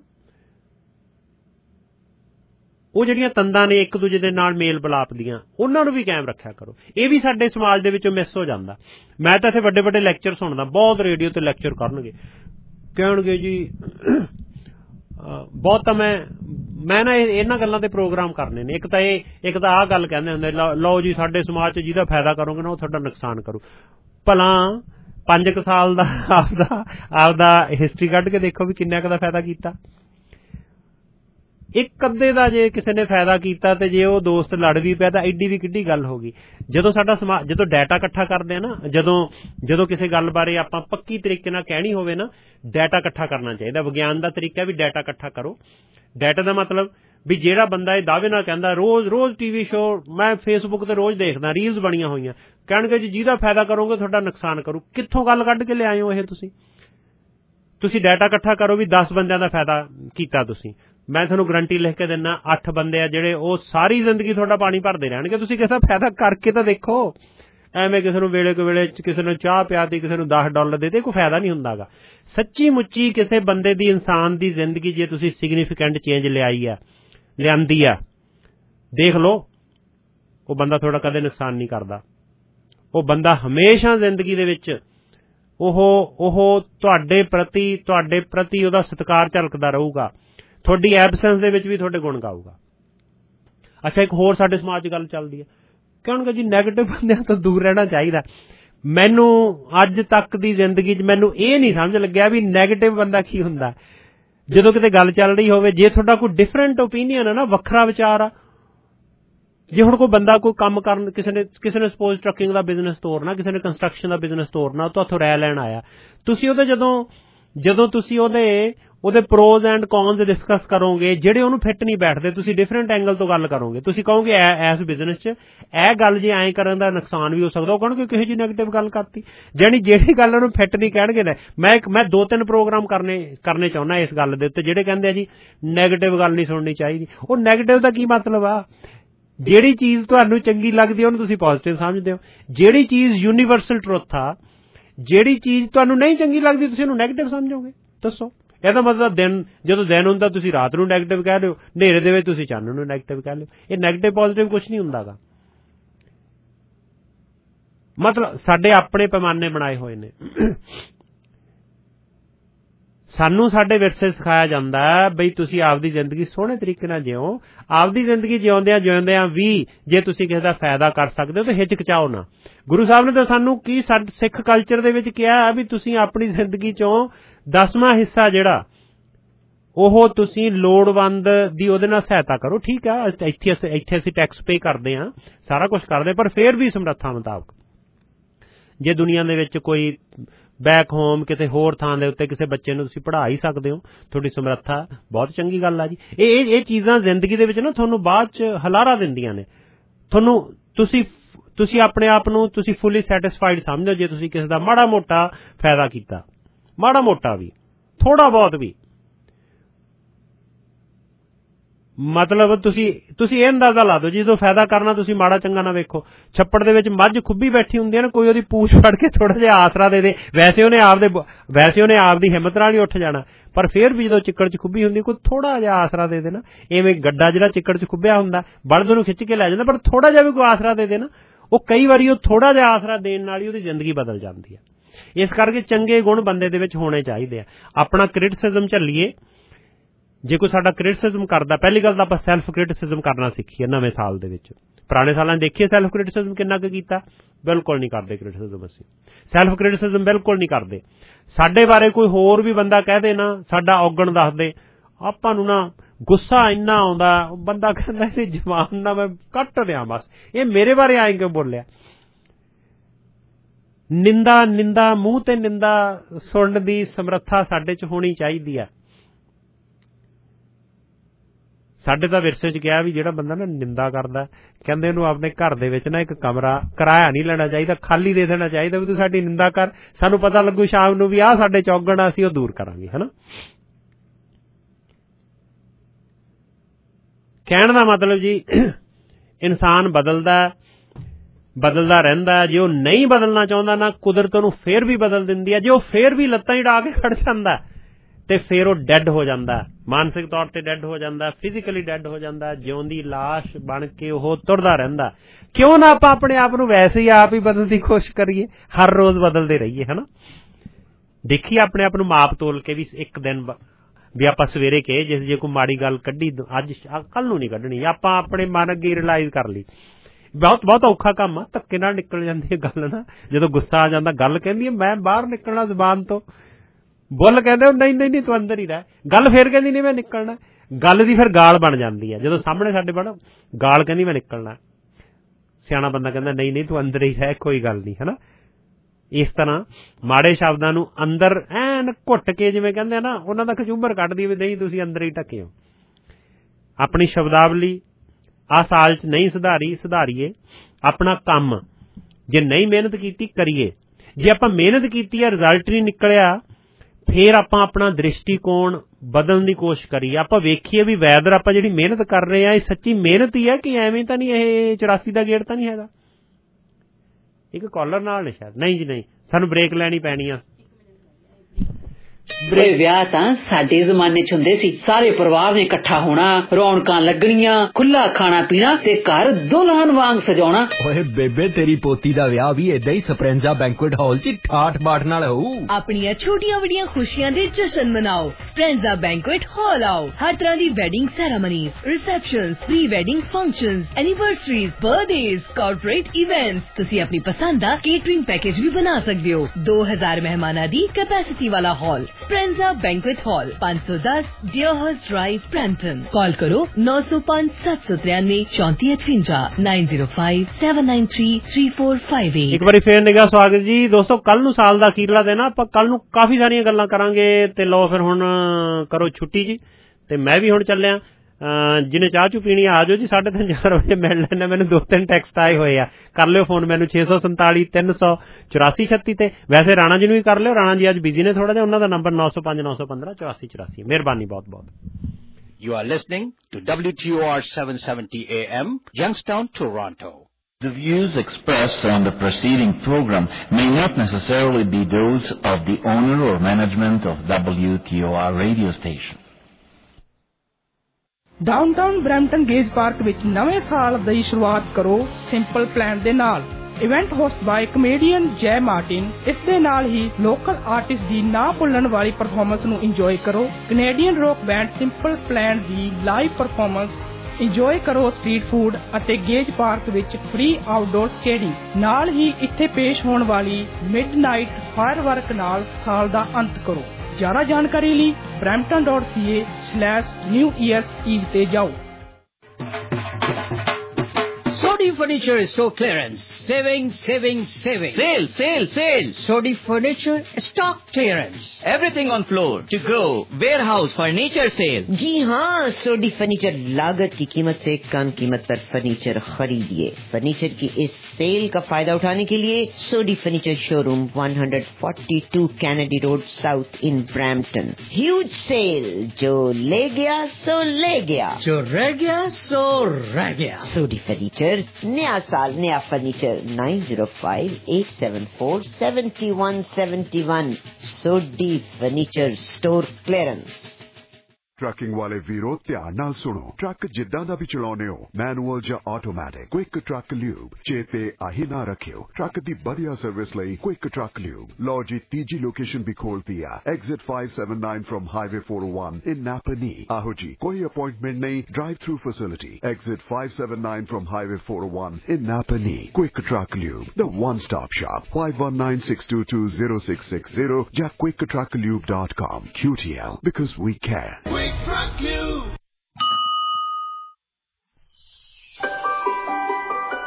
ਉਹ ਜਿਹੜੀਆਂ ਤੰਦਾਂ ਨੇ ਇੱਕ ਦੂਜੇ ਦੇ ਨਾਲ ਮੇਲ ਮਿਲਾਪ ਦੀਆਂ, ਉਹਨਾਂ ਨੂੰ ਵੀ ਕਾਇਮ ਰੱਖਿਆ ਕਰੋ। ਇਹ ਵੀ ਸਾਡੇ ਸਮਾਜ ਦੇ ਵਿੱਚੋਂ ਮਿਸ ਹੋ ਜਾਂਦਾ। ਮੈਂ ਤਾਂ ਇੱਥੇ ਵੱਡੇ ਵੱਡੇ ਲੈਕਚਰ ਸੁਣਦਾ, ਬਹੁਤ ਰੇਡੀਓ ਤੇ ਲੈਕਚਰ ਕਰਨਗੇ, ਕਹਿਣਗੇ ਜੀ ਬਹੁਤ, ਤਾਂ ਮੈਂ ਨਾ ਇਹਨਾਂ ਗੱਲਾਂ ਦੇ ਪ੍ਰੋਗਰਾਮ ਕਰਨੇ ਨੇ। ਇੱਕ ਤਾਂ ਆਹ ਗੱਲ ਕਹਿੰਦੇ ਹੁੰਦੇ, ਲਓ ਜੀ ਸਾਡੇ ਸਮਾਜ 'ਚ ਜਿਹਦਾ ਫਾਇਦਾ ਕਰੋਗੇ ਨਾ ਉਹ ਤੁਹਾਡਾ ਨੁਕਸਾਨ ਕਰੂ। ਭਲਾ 5 ਸਾਲ ਦਾ ਆਪਦਾ ਹਿਸਟਰੀ ਕੱਢ ਕੇ ਦੇਖੋ ਵੀ ਕਿੰਨਾ ਕੁ ਦਾ ਫਾਇਦਾ ਕੀਤਾ। ਇੱਕ ਅੱਧੇ ਦਾ ਜੇ ਕਿਸੇ ਨੇ ਫਾਇਦਾ ਕੀਤਾ ਤੇ ਜੇ ਉਹ ਦੋਸਤ ਲੜ ਵੀ ਪਿਆ ਤਾਂ ਐਡੀ ਵੀ ਕਿੱਡੀ ਗੱਲ ਹੋ ਗਈ। ਜਦੋਂ ਸਾਡਾ ਸਮਾਜ, ਜਦੋਂ ਡਾਟਾ ਇਕੱਠਾ ਕਰਦੇ ਆ ਨਾ, ਜਦੋਂ ਕਿਸੇ ਗੱਲ ਬਾਰੇ ਆਪਾਂ ਪੱਕੀ ਤਰੀਕੇ ਨਾਲ ਕਹਿਣੀ ਹੋਵੇ ਨਾ, ਡਾਟਾ ਇਕੱਠਾ ਕਰਨਾ ਚਾਹੀਦਾ। ਵਿਗਿਆਨ ਦਾ ਤਰੀਕਾ ਵੀ ਡਾਟਾ ਇਕੱਠਾ ਕਰੋ। ਡਾਟਾ ਦਾ ਮਤਲਬ ਵੀ ਜਿਹੜਾ ਬੰਦਾ ਇਹ ਦਾਅਵੇ ਨਾਲ ਕਹਿੰਦਾ ਰੋਜ਼ ਟੀਵੀ ਸ਼ੋਅ ਮੈਂ ਫੇਸਬੁੱਕ ਤੇ ਰੋਜ਼ ਦੇਖਦਾ, ਰੀਲਸ ਬਣੀਆਂ ਹੋਈਆਂ, ਕਹਿਣਗੇ ਜੀ ਜਿਹਦਾ ਫਾਇਦਾ ਕਰੋਗੇ ਤੁਹਾਡਾ ਨੁਕਸਾਨ ਕਰੂ। ਕਿੱਥੋਂ ਗੱਲ ਕੱਢ ਕੇ ਲਿਆਏ ਹੋ ਇਹ? ਤੁਸੀਂ ਡਾਟਾ ਇਕੱਠਾ ਕਰੋ ਵੀ 10 ਬੰਦਿਆਂ ਦਾ ਫਾਇਦਾ ਕੀਤਾ ਤੁਸੀਂ। ਮੈਂ ਤੁਹਾਨੂੰ ਗਰੰਟੀ ਲਿਖ ਕੇ ਦਿੰਦਾ 8 ਬੰਦੇ ਆ ਜਿਹੜੇ ਉਹ ਸਾਰੀ ਜ਼ਿੰਦਗੀ ਤੁਹਾਡਾ ਪਾਣੀ ਭਰਦੇ ਰਹਿਣਗੇ। ਤੁਸੀਂ ਕਿਸੇ ਦਾ ਫਾਇਦਾ ਕਰਕੇ ਤਾਂ ਦੇਖੋ। ਐਵੇਂ ਕਿਸੇ ਨੂੰ ਵੇਲੇ ਕੋ ਵੇਲੇ ਕਿਸੇ ਨੂੰ ਚਾਹ ਪਿਆਤੀ, ਕਿਸੇ ਨੂੰ $10 ਦੇ ਦੇ, ਕੋਈ ਫਾਇਦਾ ਨਹੀਂ ਹੁੰਦਾਗਾ। ਸੱਚੀ ਮੁੱਚੀ ਕਿਸੇ ਬੰਦੇ ਦੀ, ਇਨਸਾਨ ਦੀ ਜ਼ਿੰਦਗੀ ਜੇ ਤੁਸੀਂ ਸਿਗਨੀਫੀਕੈਂਟ ਚੇਂਜ ਲਿਆਂਦੀ ਆ, ਦੇਖ ਲਓ ਉਹ ਬੰਦਾ ਤੁਹਾਡਾ ਕਦੇ ਨੁਕਸਾਨ ਨਹੀਂ ਕਰਦਾ। ਉਹ ਬੰਦਾ ਹਮੇਸ਼ਾ ਜ਼ਿੰਦਗੀ ਦੇ ਵਿੱਚ ਉਹ ਤੁਹਾਡੇ ਪ੍ਰਤੀ ਉਹਦਾ ਸਤਿਕਾਰ ਝਲਕਦਾ ਰਹੂਗਾ। ਤੁਹਾਡੀ ਐਬਸੈਂਸ ਦੇ ਵਿੱਚ ਵੀ ਤੁਹਾਡੇ ਗੁਣ ਗਾਊਗਾ। ਅੱਛਾ ਇੱਕ ਹੋਰ ਸਾਡੇ ਸਮਾਜ 'ਚ ਗੱਲ ਚੱਲਦੀ ਹੈ, ਕਹਿਣਗੇ ਜੀ ਨੈਗੇਟਿਵ ਬੰਦਿਆਂ ਤੋਂ ਦੂਰ ਰਹਿਣਾ ਚਾਹੀਦਾ। ਮੈਨੂੰ ਅੱਜ ਤੱਕ ਦੀ ਜ਼ਿੰਦਗੀ 'ਚ ਮੈਨੂੰ ਇਹ ਨਹੀਂ ਸਮਝ ਲੱਗਿਆ ਵੀ ਨੈਗੇਟਿਵ ਬੰਦਾ ਕੀ ਹੁੰਦਾ। ਜਦੋਂ ਕਿਤੇ ਗੱਲ ਚੱਲ ਰਹੀ ਹੋਵੇ, ਜੇ ਤੁਹਾਡਾ ਕੋਈ ਡਿਫਰੈਂਟ ਓਪੀਨੀਅਨ ਹੈ ਨਾ, ਵੱਖਰਾ ਵਿਚਾਰ ਆ, ਜੇ ਹੁਣ ਕੋਈ ਬੰਦਾ ਕੋਈ ਕੰਮ ਕਰਨ, ਕਿਸੇ ਨੇ ਸਪੋਜ਼ ਟਰੱਕਿੰਗ ਦਾ ਬਿਜ਼ਨਸ ਤੋਰਨਾ, ਕਿਸੇ ਨੇ ਕੰਸਟਰਕਸ਼ਨ ਦਾ ਬਿਜ਼ਨਸ ਤੋਰਨਾ, ਉਹ ਤੁਹਾਥੋਂ ਰਾਇ ਲੈਣ ਆਇਆ, ਤੁਸੀਂ ਉਹਦੇ ਜਦੋਂ ਤੁਸੀਂ ਉਹਦੇ ਪ੍ਰੋਜ਼ ਐਂਡ ਕੌਨਸ ਡਿਸਕਸ ਕਰੋਗੇ, ਜਿਹੜੇ ਉਹਨੂੰ ਫਿੱਟ ਨਹੀਂ ਬੈਠਦੇ, ਤੁਸੀਂ ਡਿਫਰੈਂਟ ਐਂਗਲ ਤੋਂ ਗੱਲ ਕਰੋਗੇ। ਤੁਸੀਂ ਕਹੋਗੇ ਇਸ ਬਿਜ਼ਨਸ 'ਚ ਇਹ ਗੱਲ ਜੇ ਐਂ ਕਰਨ ਦਾ ਨੁਕਸਾਨ ਵੀ ਹੋ ਸਕਦਾ, ਉਹ ਕਹਿਣਗੇ ਕਿਹੋ ਜਿਹੀ ਨੈਗੇਟਿਵ ਗੱਲ ਕਰਤੀ। ਜਾਣੀ ਜਿਹੜੀ ਗੱਲ ਉਹਨੂੰ ਫਿੱਟ ਨਹੀਂ ਕਹਿਣਗੇ ਨਾ। ਮੈਂ 2-3 ਪ੍ਰੋਗਰਾਮ ਕਰਨੇ ਚਾਹੁੰਦਾ ਇਸ ਗੱਲ ਦੇ ਉੱਤੇ, ਜਿਹੜੇ ਕਹਿੰਦੇ ਆ ਜੀ ਨੈਗੇਟਿਵ ਗੱਲ ਨਹੀਂ ਸੁਣਨੀ ਚਾਹੀਦੀ। ਉਹ ਨੈਗੇਟਿਵ ਦਾ ਕੀ ਮਤਲਬ ਆ? ਜਿਹੜੀ ਚੀਜ਼ ਤੁਹਾਨੂੰ ਚੰਗੀ ਲੱਗਦੀ ਉਹਨੂੰ ਤੁਸੀਂ ਪੋਜ਼ਿਟਿਵ ਸਮਝਦੇ ਹੋ। ਜਿਹੜੀ ਚੀਜ਼ ਯੂਨੀਵਰਸਲ ਟਰੁੱਥ ਆ, ਜਿਹੜੀ ਚੀਜ਼ ਤੁਹਾਨੂੰ ਨਹੀਂ ਚੰਗੀ ਲੱਗਦੀ ਤੁਸੀਂ ਉਹਨੂੰ ਨੈਗੇਟਿਵ ਸਮਝੋਗੇ। ਦੱਸੋ, ਇਹਦਾ ਮਤਲਬ ਜਦੋਂ ਦਿਨ ਹੁੰਦਾ ਤੁਸੀਂ ਰਾਤ ਨੂੰ ਨੈਗੇਟਿਵ ਕਹਿ ਰਹੇ ਹੋ, ਹਨੇਰੇ ਦੇ ਵਿੱਚ ਤੁਸੀਂ ਚਾਨਣ ਨੂੰ ਨੈਗੇਟਿਵ ਕਹਿ ਲਿਓ। ਇਹ ਨੈਗੇਟਿਵ ਪੋਜ਼ਿਟਿਵ ਕੁਛ ਨਹੀਂ ਹੁੰਦਾਗਾ। ਮਤਲਬ ਸਾਡੇ ਆਪਣੇ ਪੈਮਾਨੇ ਬਣਾਏ ਹੋਏ ਨੇ। ਸਾਨੂੰ ਸਾਡੇ ਵਿਰਸੇ ਸਿਖਾਇਆ ਜਾਂਦਾ ਬਈ ਤੁਸੀਂ ਆਪਦੀ ਜ਼ਿੰਦਗੀ ਸੋਹਣੇ ਤਰੀਕੇ ਨਾਲ ਜਿਓ। ਆਪਦੀ ਜ਼ਿੰਦਗੀ ਜਿਉਂਦਿਆਂ ਵੀ ਜੇ ਤੁਸੀਂ ਕਿਸੇ ਦਾ ਫਾਇਦਾ ਕਰ ਸਕਦੇ ਹੋ ਤਾਂ ਹਿਚਕਚਾਓ ਨਾ। ਗੁਰੂ ਸਾਹਿਬ ਨੇ ਤਾਂ ਸਾਨੂੰ ਕੀ ਸਿੱਖ ਕਲਚਰ ਦੇ ਵਿੱਚ ਕਿਹਾ ਵੀ ਤੁਸੀਂ ਆਪਣੀ ਜ਼ਿੰਦਗੀ 'ਚੋਂ 10ਵਾਂ ਹਿੱਸਾ ਜਿਹੜਾ ਉਹ ਤੁਸੀਂ ਲੋੜਵੰਦ ਦੀ ਉਹਦੇ ਨਾਲ ਸਹਾਇਤਾ ਕਰੋ। ਠੀਕ ਆ, ਇੱਥੇ ਅਸੀਂ ਟੈਕਸ ਪੇ ਕਰਦੇ ਹਾਂ, ਸਾਰਾ ਕੁਝ ਕਰਦੇ, ਪਰ ਫਿਰ ਵੀ ਸਮਰੱਥਾ ਮੁਤਾਬਕ। ਜੇ ਦੁਨੀਆ ਦੇ ਵਿੱਚ ਕੋਈ ਬੈਕ ਹੋਮ ਕਿਤੇ ਹੋਰ ਥਾਂ ਦੇ ਉੱਤੇ ਕਿਸੇ ਬੱਚੇ ਨੂੰ ਤੁਸੀਂ ਪੜ੍ਹਾ ਹੀ ਸਕਦੇ ਹੋ, ਤੁਹਾਡੀ ਸਮਰੱਥਾ, ਬਹੁਤ ਚੰਗੀ ਗੱਲ ਆ ਜੀ। ਇਹ ਚੀਜ਼ਾਂ ਜ਼ਿੰਦਗੀ ਦੇ ਵਿੱਚ ਨਾ ਤੁਹਾਨੂੰ ਬਾਅਦ 'ਚ ਹਲਾਰਾ ਦਿੰਦੀਆਂ ਨੇ। ਤੁਸੀਂ ਆਪਣੇ ਆਪ ਨੂੰ ਤੁਸੀਂ ਫੁੱਲੀ ਸੈਟਿਸਫਾਈਡ ਸਮਝੋ ਜੇ ਤੁਸੀਂ ਕਿਸੇ ਦਾ ਮਾੜਾ ਮੋਟਾ ਫਾਇਦਾ ਕੀਤਾ, ਮਾੜਾ ਮੋਟਾ ਵੀ, ਥੋੜਾ ਬਹੁਤ ਵੀ। ਮਤਲਬ ਤੁਸੀਂ ਇਹ ਅੰਦਾਜ਼ਾ ਲਾ ਦਿਓ ਜਦੋਂ ਫਾਇਦਾ ਕਰਨਾ ਤੁਸੀਂ ਮਾੜਾ ਚੰਗਾ ਨਾ ਵੇਖੋ। ਛੱਪੜ ਦੇ ਵਿੱਚ ਮੱਝ ਖੁੱਬੀ ਬੈਠੀ ਹੁੰਦੀ ਹੈ ਨਾ, ਕੋਈ ਉਹਦੀ ਪੂਛ ਫੜ ਕੇ ਥੋੜਾ ਜਿਹਾ ਆਸਰਾ ਦੇ ਦੇ, ਵੈਸੇ ਉਹਨੇ ਆਪਦੀ ਹਿੰਮਤ ਨਾਲ ਹੀ ਉੱਠ ਜਾਣਾ, ਪਰ ਫਿਰ ਵੀ ਜਦੋਂ ਚਿੱਕੜ 'ਚ ਖੁੱਬੀ ਹੁੰਦੀ ਕੋਈ ਥੋੜਾ ਜਿਹਾ ਆਸਰਾ ਦੇ ਦੇ ਨਾ। ਐਵੇਂ ਗੱਡਾ ਜਿਹੜਾ ਚਿੱਕੜ 'ਚ ਖੁੱਬਿਆ ਹੁੰਦਾ ਬਲਦ ਨੂੰ ਖਿੱਚ ਕੇ ਲੈ ਜਾਂਦਾ, ਪਰ ਥੋੜਾ ਜਿਹਾ ਵੀ ਕੋਈ ਆਸਰਾ ਦੇ ਦੇ ਨਾ, ਉਹ ਕਈ ਵਾਰੀ ਉਹ ਥੋੜਾ ਜਿਹਾ ਆਸਰਾ ਦੇਣ ਨਾਲ ਹੀ ਉਹਦੀ ਜ਼ਿੰਦਗੀ ਬਦਲ ਜਾਂਦੀ ਹੈ। ਇਸ ਕਰਕੇ ਚੰਗੇ ਗੁਣ ਬੰਦੇ ਦੇ ਵਿੱਚ ਹੋਣੇ ਚਾਹੀਦੇ ਆ। ਆਪਣਾ ਕ੍ਰਿਟਿਸਿਜ਼ਮ ਝੱਲੀਏ। ਜੇ ਕੋਈ ਸਾਡਾ ਕ੍ਰਿਟਿਸਿਜ਼ਮ ਕਰਦਾ, ਪਹਿਲੀ ਗੱਲ ਤਾਂ ਆਪਾਂ ਸੈਲਫ ਕ੍ਰਿਟਿਸਿਜ਼ਮ ਕਰਨਾ ਸਿੱਖੀਏ ਨਵੇਂ ਸਾਲ ਦੇ ਵਿੱਚ। ਪੁਰਾਣੇ ਸਾਲਾਂ 'ਚ ਦੇਖੀਏ ਸੈਲਫ ਕ੍ਰਿਟਿਸਿਜ਼ਮ ਕਿੰਨਾ ਕੁ ਕੀਤਾ, ਬਿਲਕੁਲ ਨਹੀਂ ਕਰਦੇ ਕ੍ਰਿਟਿਸਿਜ਼ਮ। ਅਸੀਂ ਸੈਲਫ ਕ੍ਰਿਟਿਸਿਜ਼ਮ ਬਿਲਕੁਲ ਨਹੀਂ ਕਰਦੇ। ਸਾਡੇ ਬਾਰੇ ਕੋਈ ਹੋਰ ਵੀ ਬੰਦਾ ਕਹਿ ਦੇ ਨਾ, ਸਾਡਾ ਔਗਣ ਦੱਸ ਦੇ, ਆਪਾਂ ਨੂੰ ਨਾ ਗੁੱਸਾ ਇੰਨਾ ਆਉਂਦਾ, ਬੰਦਾ ਕਹਿੰਦਾ ਇਹਦੀ ਜ਼ਬਾਨ ਨਾ ਮੈਂ ਕੱਟ ਰਿਹਾ, ਬਸ ਇਹ ਮੇਰੇ ਬਾਰੇ ਆਏ ਕਿਉਂ ਬੋਲਿਆ। ਨਿੰਦਾ ਮੂੰਹ ਤੇ ਨਿੰਦਾ ਸੁਣਨ ਦੀ ਸਮਰੱਥਾ ਸਾਡੇ 'ਚ ਹੋਣੀ ਚਾਹੀਦੀ ਆ। ਸਾਡੇ ਤਾਂ ਵਿਰਸੇ 'ਚ ਕਿਹਾ ਵੀ ਜਿਹੜਾ ਬੰਦਾ ਨਾ ਨਿੰਦਾ ਕਰਦਾ, ਕਹਿੰਦੇ ਉਹਨੂੰ ਆਪਣੇ ਘਰ ਦੇ ਵਿੱਚ ਨਾ ਇੱਕ ਕਮਰਾ ਕਿਰਾਇਆ ਨਹੀਂ ਲੈਣਾ ਚਾਹੀਦਾ, ਖਾਲੀ ਦੇ ਦੇਣਾ ਚਾਹੀਦਾ ਵੀ ਤੂੰ ਸਾਡੀ ਨਿੰਦਾ ਕਰ, ਸਾਨੂੰ ਪਤਾ ਲੱਗੂ ਸ਼ਾਮ ਨੂੰ ਵੀ ਆਹ ਸਾਡੇ ਚੌਗਣ ਆ, ਅਸੀਂ ਉਹ ਦੂਰ ਕਰਾਂਗੇ, ਹਨਾ। ਕਹਿਣ ਦਾ ਮਤਲਬ ਜੀ, ਇਨਸਾਨ ਬਦਲਦਾ ਰਹਿੰਦਾ। ਜੇ ਉਹ ਨਹੀਂ ਬਦਲਣਾ ਚਾਹੁੰਦਾ ਨਾ, ਕੁਦਰਤ ਉਹਨੂੰ ਫੇਰ ਵੀ ਬਦਲ ਦਿੰਦੀ ਹੈ। ਜੇ ਉਹ ਫੇਰ ਵੀ ਲੱਤਾਂ ਹੀ ਡਾ ਕੇ ਖੜ ਜਾਂਦਾ ਤੇ ਫੇਰ ਉਹ ਡੈਡ ਹੋ ਜਾਂਦਾ, ਮਾਨਸਿਕ ਤੌਰ ਤੇ ਡੈਡ ਹੋ ਜਾਂਦਾ, ਫਿਜ਼ੀਕਲੀ ਡੈਡ ਹੋ ਜਾਂਦਾ, ਜਿਉਂਦੀ ਲਾਸ਼ ਬਣ ਕੇ ਉਹ ਤੁਰਦਾ ਰਹਿੰਦਾ। ਕਿਉਂ ਨਾ ਆਪਾਂ ਆਪਣੇ ਆਪ ਨੂੰ ਵੈਸੇ ਹੀ ਆਪ ਹੀ ਬਦਲਣ ਦੀ ਕੋਸ਼ਿਸ਼ ਕਰੀਏ, ਹਰ ਰੋਜ਼ ਬਦਲਦੇ ਰਹੀਏ, ਹਨਾ। ਦੇਖੀਏ ਆਪਣੇ ਆਪ ਨੂੰ ਮਾਪ ਤੋਲ ਕੇ ਵੀ ਇੱਕ ਦਿਨ ਵੀ ਆਪਾਂ ਸਵੇਰੇ ਕਹੇ ਜੇ ਕੋਈ ਮਾੜੀ ਗੱਲ ਕੱਢੀ ਅੱਜ ਕੱਲ ਨੂੰ ਨਹੀਂ ਕੱਢਣੀ, ਆਪਾਂ ਆਪਣੇ ਮਨ ਅੱਗੇ ਰਿਅਲਾਈਜ਼ ਕਰ ਲਈ। ਬਹੁਤ ਔਖਾ ਕੰਮ ਆ, ਧੱਕੇ ਨਾਲ ਨਿਕਲ ਜਾਂਦੀ ਹੈ ਗੱਲ ਨਾ। ਜਦੋਂ ਗੁੱਸਾ ਆ ਜਾਂਦਾ, ਗੱਲ ਕਹਿੰਦੀ ਹੈ ਮੈਂ ਬਾਹਰ ਨਿਕਲਣਾ ਜ਼ੁਬਾਨ ਤੋਂ, ਬੁੱਲ ਕਹਿੰਦੇ ਨਹੀਂ ਤੂੰ ਅੰਦਰ ਹੀ ਰਹਿ, ਗੱਲ ਫੇਰ ਕਹਿੰਦੀ ਨਹੀਂ ਮੈਂ ਨਿਕਲਣਾ, ਗੱਲ ਦੀ ਫਿਰ ਗਾਲ ਬਣ ਜਾਂਦੀ ਹੈ। ਜਦੋਂ ਸਾਹਮਣੇ ਸਾਡੇ ਬਣ ਗਾਲ ਕਹਿੰਦੀ ਮੈਂ ਨਿਕਲਣਾ, ਸਿਆਣਾ ਬੰਦਾ ਕਹਿੰਦਾ ਨਹੀਂ ਤੂੰ ਅੰਦਰ ਹੀ ਰਹਿ, ਕੋਈ ਗੱਲ ਨਹੀਂ, ਹਨਾ। ਇਸ ਤਰ੍ਹਾਂ ਮਾੜੇ ਸ਼ਬਦਾਂ ਨੂੰ ਅੰਦਰ ਐਨ ਘੁੱਟ ਕੇ, ਜਿਵੇਂ ਕਹਿੰਦੇ ਆ ਨਾ, ਉਹਨਾਂ ਦਾ ਕਚੂੰਬਰ ਕੱਢਦੀ ਵੀ ਨਹੀਂ ਤੁਸੀਂ ਅੰਦਰ ਹੀ ਢੱਕੇ ਹੋ। ਆਪਣੀ ਸ਼ਬਦਾਵਲੀ ਆਹ ਸਾਲ 'ਚ ਨਹੀਂ ਸੁਧਾਰੀਏ। ਆਪਣਾ ਕੰਮ ਜੇ ਨਹੀਂ ਮਿਹਨਤ ਕੀਤੀ ਕਰੀਏ। ਜੇ ਆਪਾਂ ਮਿਹਨਤ ਕੀਤੀ ਹੈ, ਰਿਜ਼ਲਟ ਨਹੀਂ ਨਿਕਲਿਆ, ਫੇਰ ਆਪਾਂ ਆਪਣਾ ਦ੍ਰਿਸ਼ਟੀਕੋਣ ਬਦਲਣ ਦੀ ਕੋਸ਼ਿਸ਼ ਕਰੀਏ। ਆਪਾਂ ਵੇਖੀਏ ਵੀ ਵੈਦਰ ਆਪਾਂ ਜਿਹੜੀ ਮਿਹਨਤ ਕਰ ਰਹੇ ਹਾਂ ਇਹ ਸੱਚੀ ਮਿਹਨਤ ਹੀ ਹੈ ਕਿ ਐਵੇਂ ਤਾਂ ਨਹੀਂ, ਇਹ 84 ਦਾ ਗੇੜ ਤਾਂ ਨਹੀਂ ਹੈਗਾ। ਇੱਕ ਕਾਲਰ ਨਾਲ ਨੇ ਸ਼ਾਇਦ, ਨਹੀਂ ਜੀ ਨਹੀਂ, ਸਾਨੂੰ ਬ੍ਰੇਕ ਲੈਣੀ ਪੈਣੀ ਆ। ਵਿਆਹ ਤਾਂ ਸਾਡੇ ਜ਼ਮਾਨੇ 'ਚ ਹੁੰਦੇ ਸੀ, ਸਾਰੇ ਪਰਿਵਾਰ ਨੇ ਇਕੱਠਾ ਹੋਣਾ, ਰੌਣਕਾਂ ਲੱਗਣੀਆਂ, ਖੁੱਲਾ ਖਾਣਾ ਪੀਣਾ ਤੇ ਘਰ ਦੁਲਹਨ ਵਾਂਗ ਸਜਾਉਣਾ। ਓਏ ਬੇਬੇ, ਤੇਰੀ ਪੋਤੀ ਦਾ ਵਿਆਹ ਵੀ ਏਦਾਂ ਹੀ ਸਪਰੈਂਜ਼ਾ ਬੈਂਕੁਏਟ ਹਾਲ 'ਚ ਠਾਠ ਬਾਠ ਨਾਲ ਹੋਊ। ਆਪਣੀਆਂ ਛੋਟੀਆਂ ਵੱਡੀਆਂ ਖੁਸ਼ੀਆਂ ਦੇ ਜਸ਼ਨ ਮਨਾਓ, ਸਪਰੈਂਜ਼ਾ ਬੈਂਕੁਏਟ ਹਾਲ ਆਓ। ਹਰ ਤਰ੍ਹਾਂ ਦੀ wedding ceremonies, receptions, pre wedding functions, anniversaries, birthdays, corporate events, ਤੁਸੀਂ ਆਪਣੀ ਪਸੰਦ ਦਾ ਕੇਟਰਿੰਗ ਪੈਕੇਜ ਵੀ ਬਣਾ ਸਕਦੇ ਹੋ। 2000 ਮਹਿਮਾਨਾਂ ਦੀ ਕੈਪੈਸਿਟੀ ਵਾਲਾ ਹਾਲ, ਸਪਰੈਂਜ਼ਾ ਬੈਂਕੁਏਟ ਹਾਲ, 510 ਡੀਅਰਹਰਸਟ ਡਰਾਈਵ, ਬ੍ਰੈਂਪਟਨ। ਕਾਲ ਕਰੋ 905 793 3458 905 793 3458। ਇੱਕ ਵਾਰੀ ਫੇਰ ਨਿੱਘਾ ਸਵਾਗਤ ਜੀ ਦੋਸਤੋ। ਕੱਲ ਨੂੰ ਸਾਲ ਦਾ ਅਖੀਰਲਾ ਦਿਨ ਆ, ਆਪਾਂ ਕੱਲ ਨੂੰ ਕਾਫੀ ਸਾਰੀਆਂ ਗੱਲਾਂ ਕਰਾਂਗੇ ਤੇ ਲਓ ਫਿਰ ਹੁਣ ਕਰੋ ਛੁੱਟੀ ਜੀ, ਤੇ ਮੈਂ ਵੀ ਹੁਣ ਚੱਲਿਆ। ਜਿਹਨੇ ਚਾਹ ਚੂ ਪੀਣੀ ਆ ਜਾਓ ਜੀ, 3:30 4 ਵਜੇ ਮਿਲ ਲੈਣਾ। ਮੈਨੂੰ 2-3 ਟੈਕਸਟ ਆਏ ਹੋਏ ਆ, ਕਰ ਲਿਓ ਫੋਨ ਮੈਨੂੰ 647 300 84 36 ਤੇ। ਵੈਸੇ ਰਾਣਾ ਜੀ ਨੂੰ ਵੀ ਕਰ ਲਿਓ, ਰਾਣਾ ਜੀ ਅੱਜ ਬਿਜ਼ੀ ਨੇ ਥੋੜਾ ਜਿਹਾ, ਉਹਨਾਂ ਦਾ ਨੰਬਰ 905 915 84 84। ਮਿਹਰਬਾਨੀ ਬਹੁਤ ਬਹੁਤ। You are listening to WTOR 770 AM, Youngstown, Toronto. The views expressed on the preceding program may not necessarily be those of the owner or management of WTOR radio station. Downtown Brampton Gage park ਵਿੱਚ ਨਵੇਂ ਸਾਲ ਦੀ ਸ਼ੁਰੂਆਤ ਕਰੋ simple Plan ਦੇ ਨਾਲ। Event host by comedian Jay Martin. ਇਸ ਦੇ ਨਾਲ ਹੀ ਲੋਕਲ ਆਰਟਿਸਟ ਦੀ ਨਾ ਭੁੱਲਣ ਵਾਲੀ ਪਰਫਾਰਮੈਂਸ ਨੂੰ ਇੰਜੋਏ ਕਰੋ। Canadian rock band Simple Plan ਦੀ ਲਾਈਵ ਪਰਫਾਰਮੈਂਸ ਇੰਜੋਏ ਕਰੋ। ਸਟਰੀਟ ਫੂਡ ਅਤੇ ਗੇਜ ਪਾਰਕ ਵਿੱਚ ਫ੍ਰੀ ਆਊਟਡੋਰ ਸਕੇਟਿੰਗ। ਨਾਲ ਹੀ ਇੱਥੇ ਪੇਸ਼ ਹੋਣ ਵਾਲੀ ਮਿਡਨਾਈਟ ਫਾਇਰਵਰਕ ਨਾਲ ਸਾਲ ਦਾ ਅੰਤ ਕਰੋ। ਜ਼ਿਆਦਾ ਜਾਣਕਾਰੀ ਲਈ brampton.ca/New Year's Eve ਤੇ ਜਾਓ। Sodi Furniture Store Clearance. Saving. Sale. Sodi Furniture Stock Clearance. Everything on floor, to go, warehouse, furniture sale. जी हाँ, सोडी फर्नीचर लागत की कीमत से कम कीमत पर फर्नीचर खरीदिए। फर्नीचर की इस सेल का फायदा उठाने के लिए Sodhi furniture showroom 142 Kennedy road south in Brampton. Huge sale, जो ले गया सो ले गया, जो रह गया सो रह गया। सोडी फर्नीचर, नया साल नया furniture. 905-874-7171 Sodhi furniture store clearance. Trucking वाले वीरो ध्यान नाल सुनो। ट्रक जिद्दां दा भी चलाउने हो, मैनुअल या ऑटोमैटिक, क्विक ट्रक ल्यूब चेते आही ना रखियो। ट्रक दी बढ़िया सर्विस लई क्विक ट्रक ल्यूब। लो जी तीजी लोकेशन भी खोल दिया, exit 579 from highway 401 in Napanee. आहो जी, कोई अपॉइंटमेंट नहीं, drive through facility. Exit 579 from highway 401 in Napanee. Quick truck lube, the one stop shop. 5196220660 या quicktrucklube.com। QTL, because we care.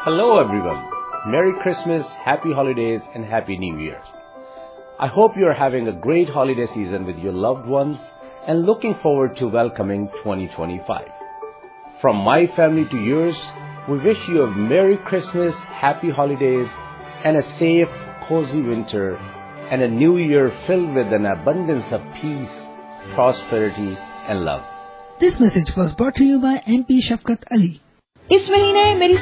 Hello everyone. Merry Christmas, Happy Holidays and Happy New Year. I hope you are having a great holiday season with your loved ones and looking forward to welcoming 2025. From my family to yours, we wish you a Merry Christmas, Happy Holidays and a safe, cozy winter and a new year filled with an abundance of peace, prosperity and love. This message was brought to you by MP Shafkat Ali. इस महीने मेरी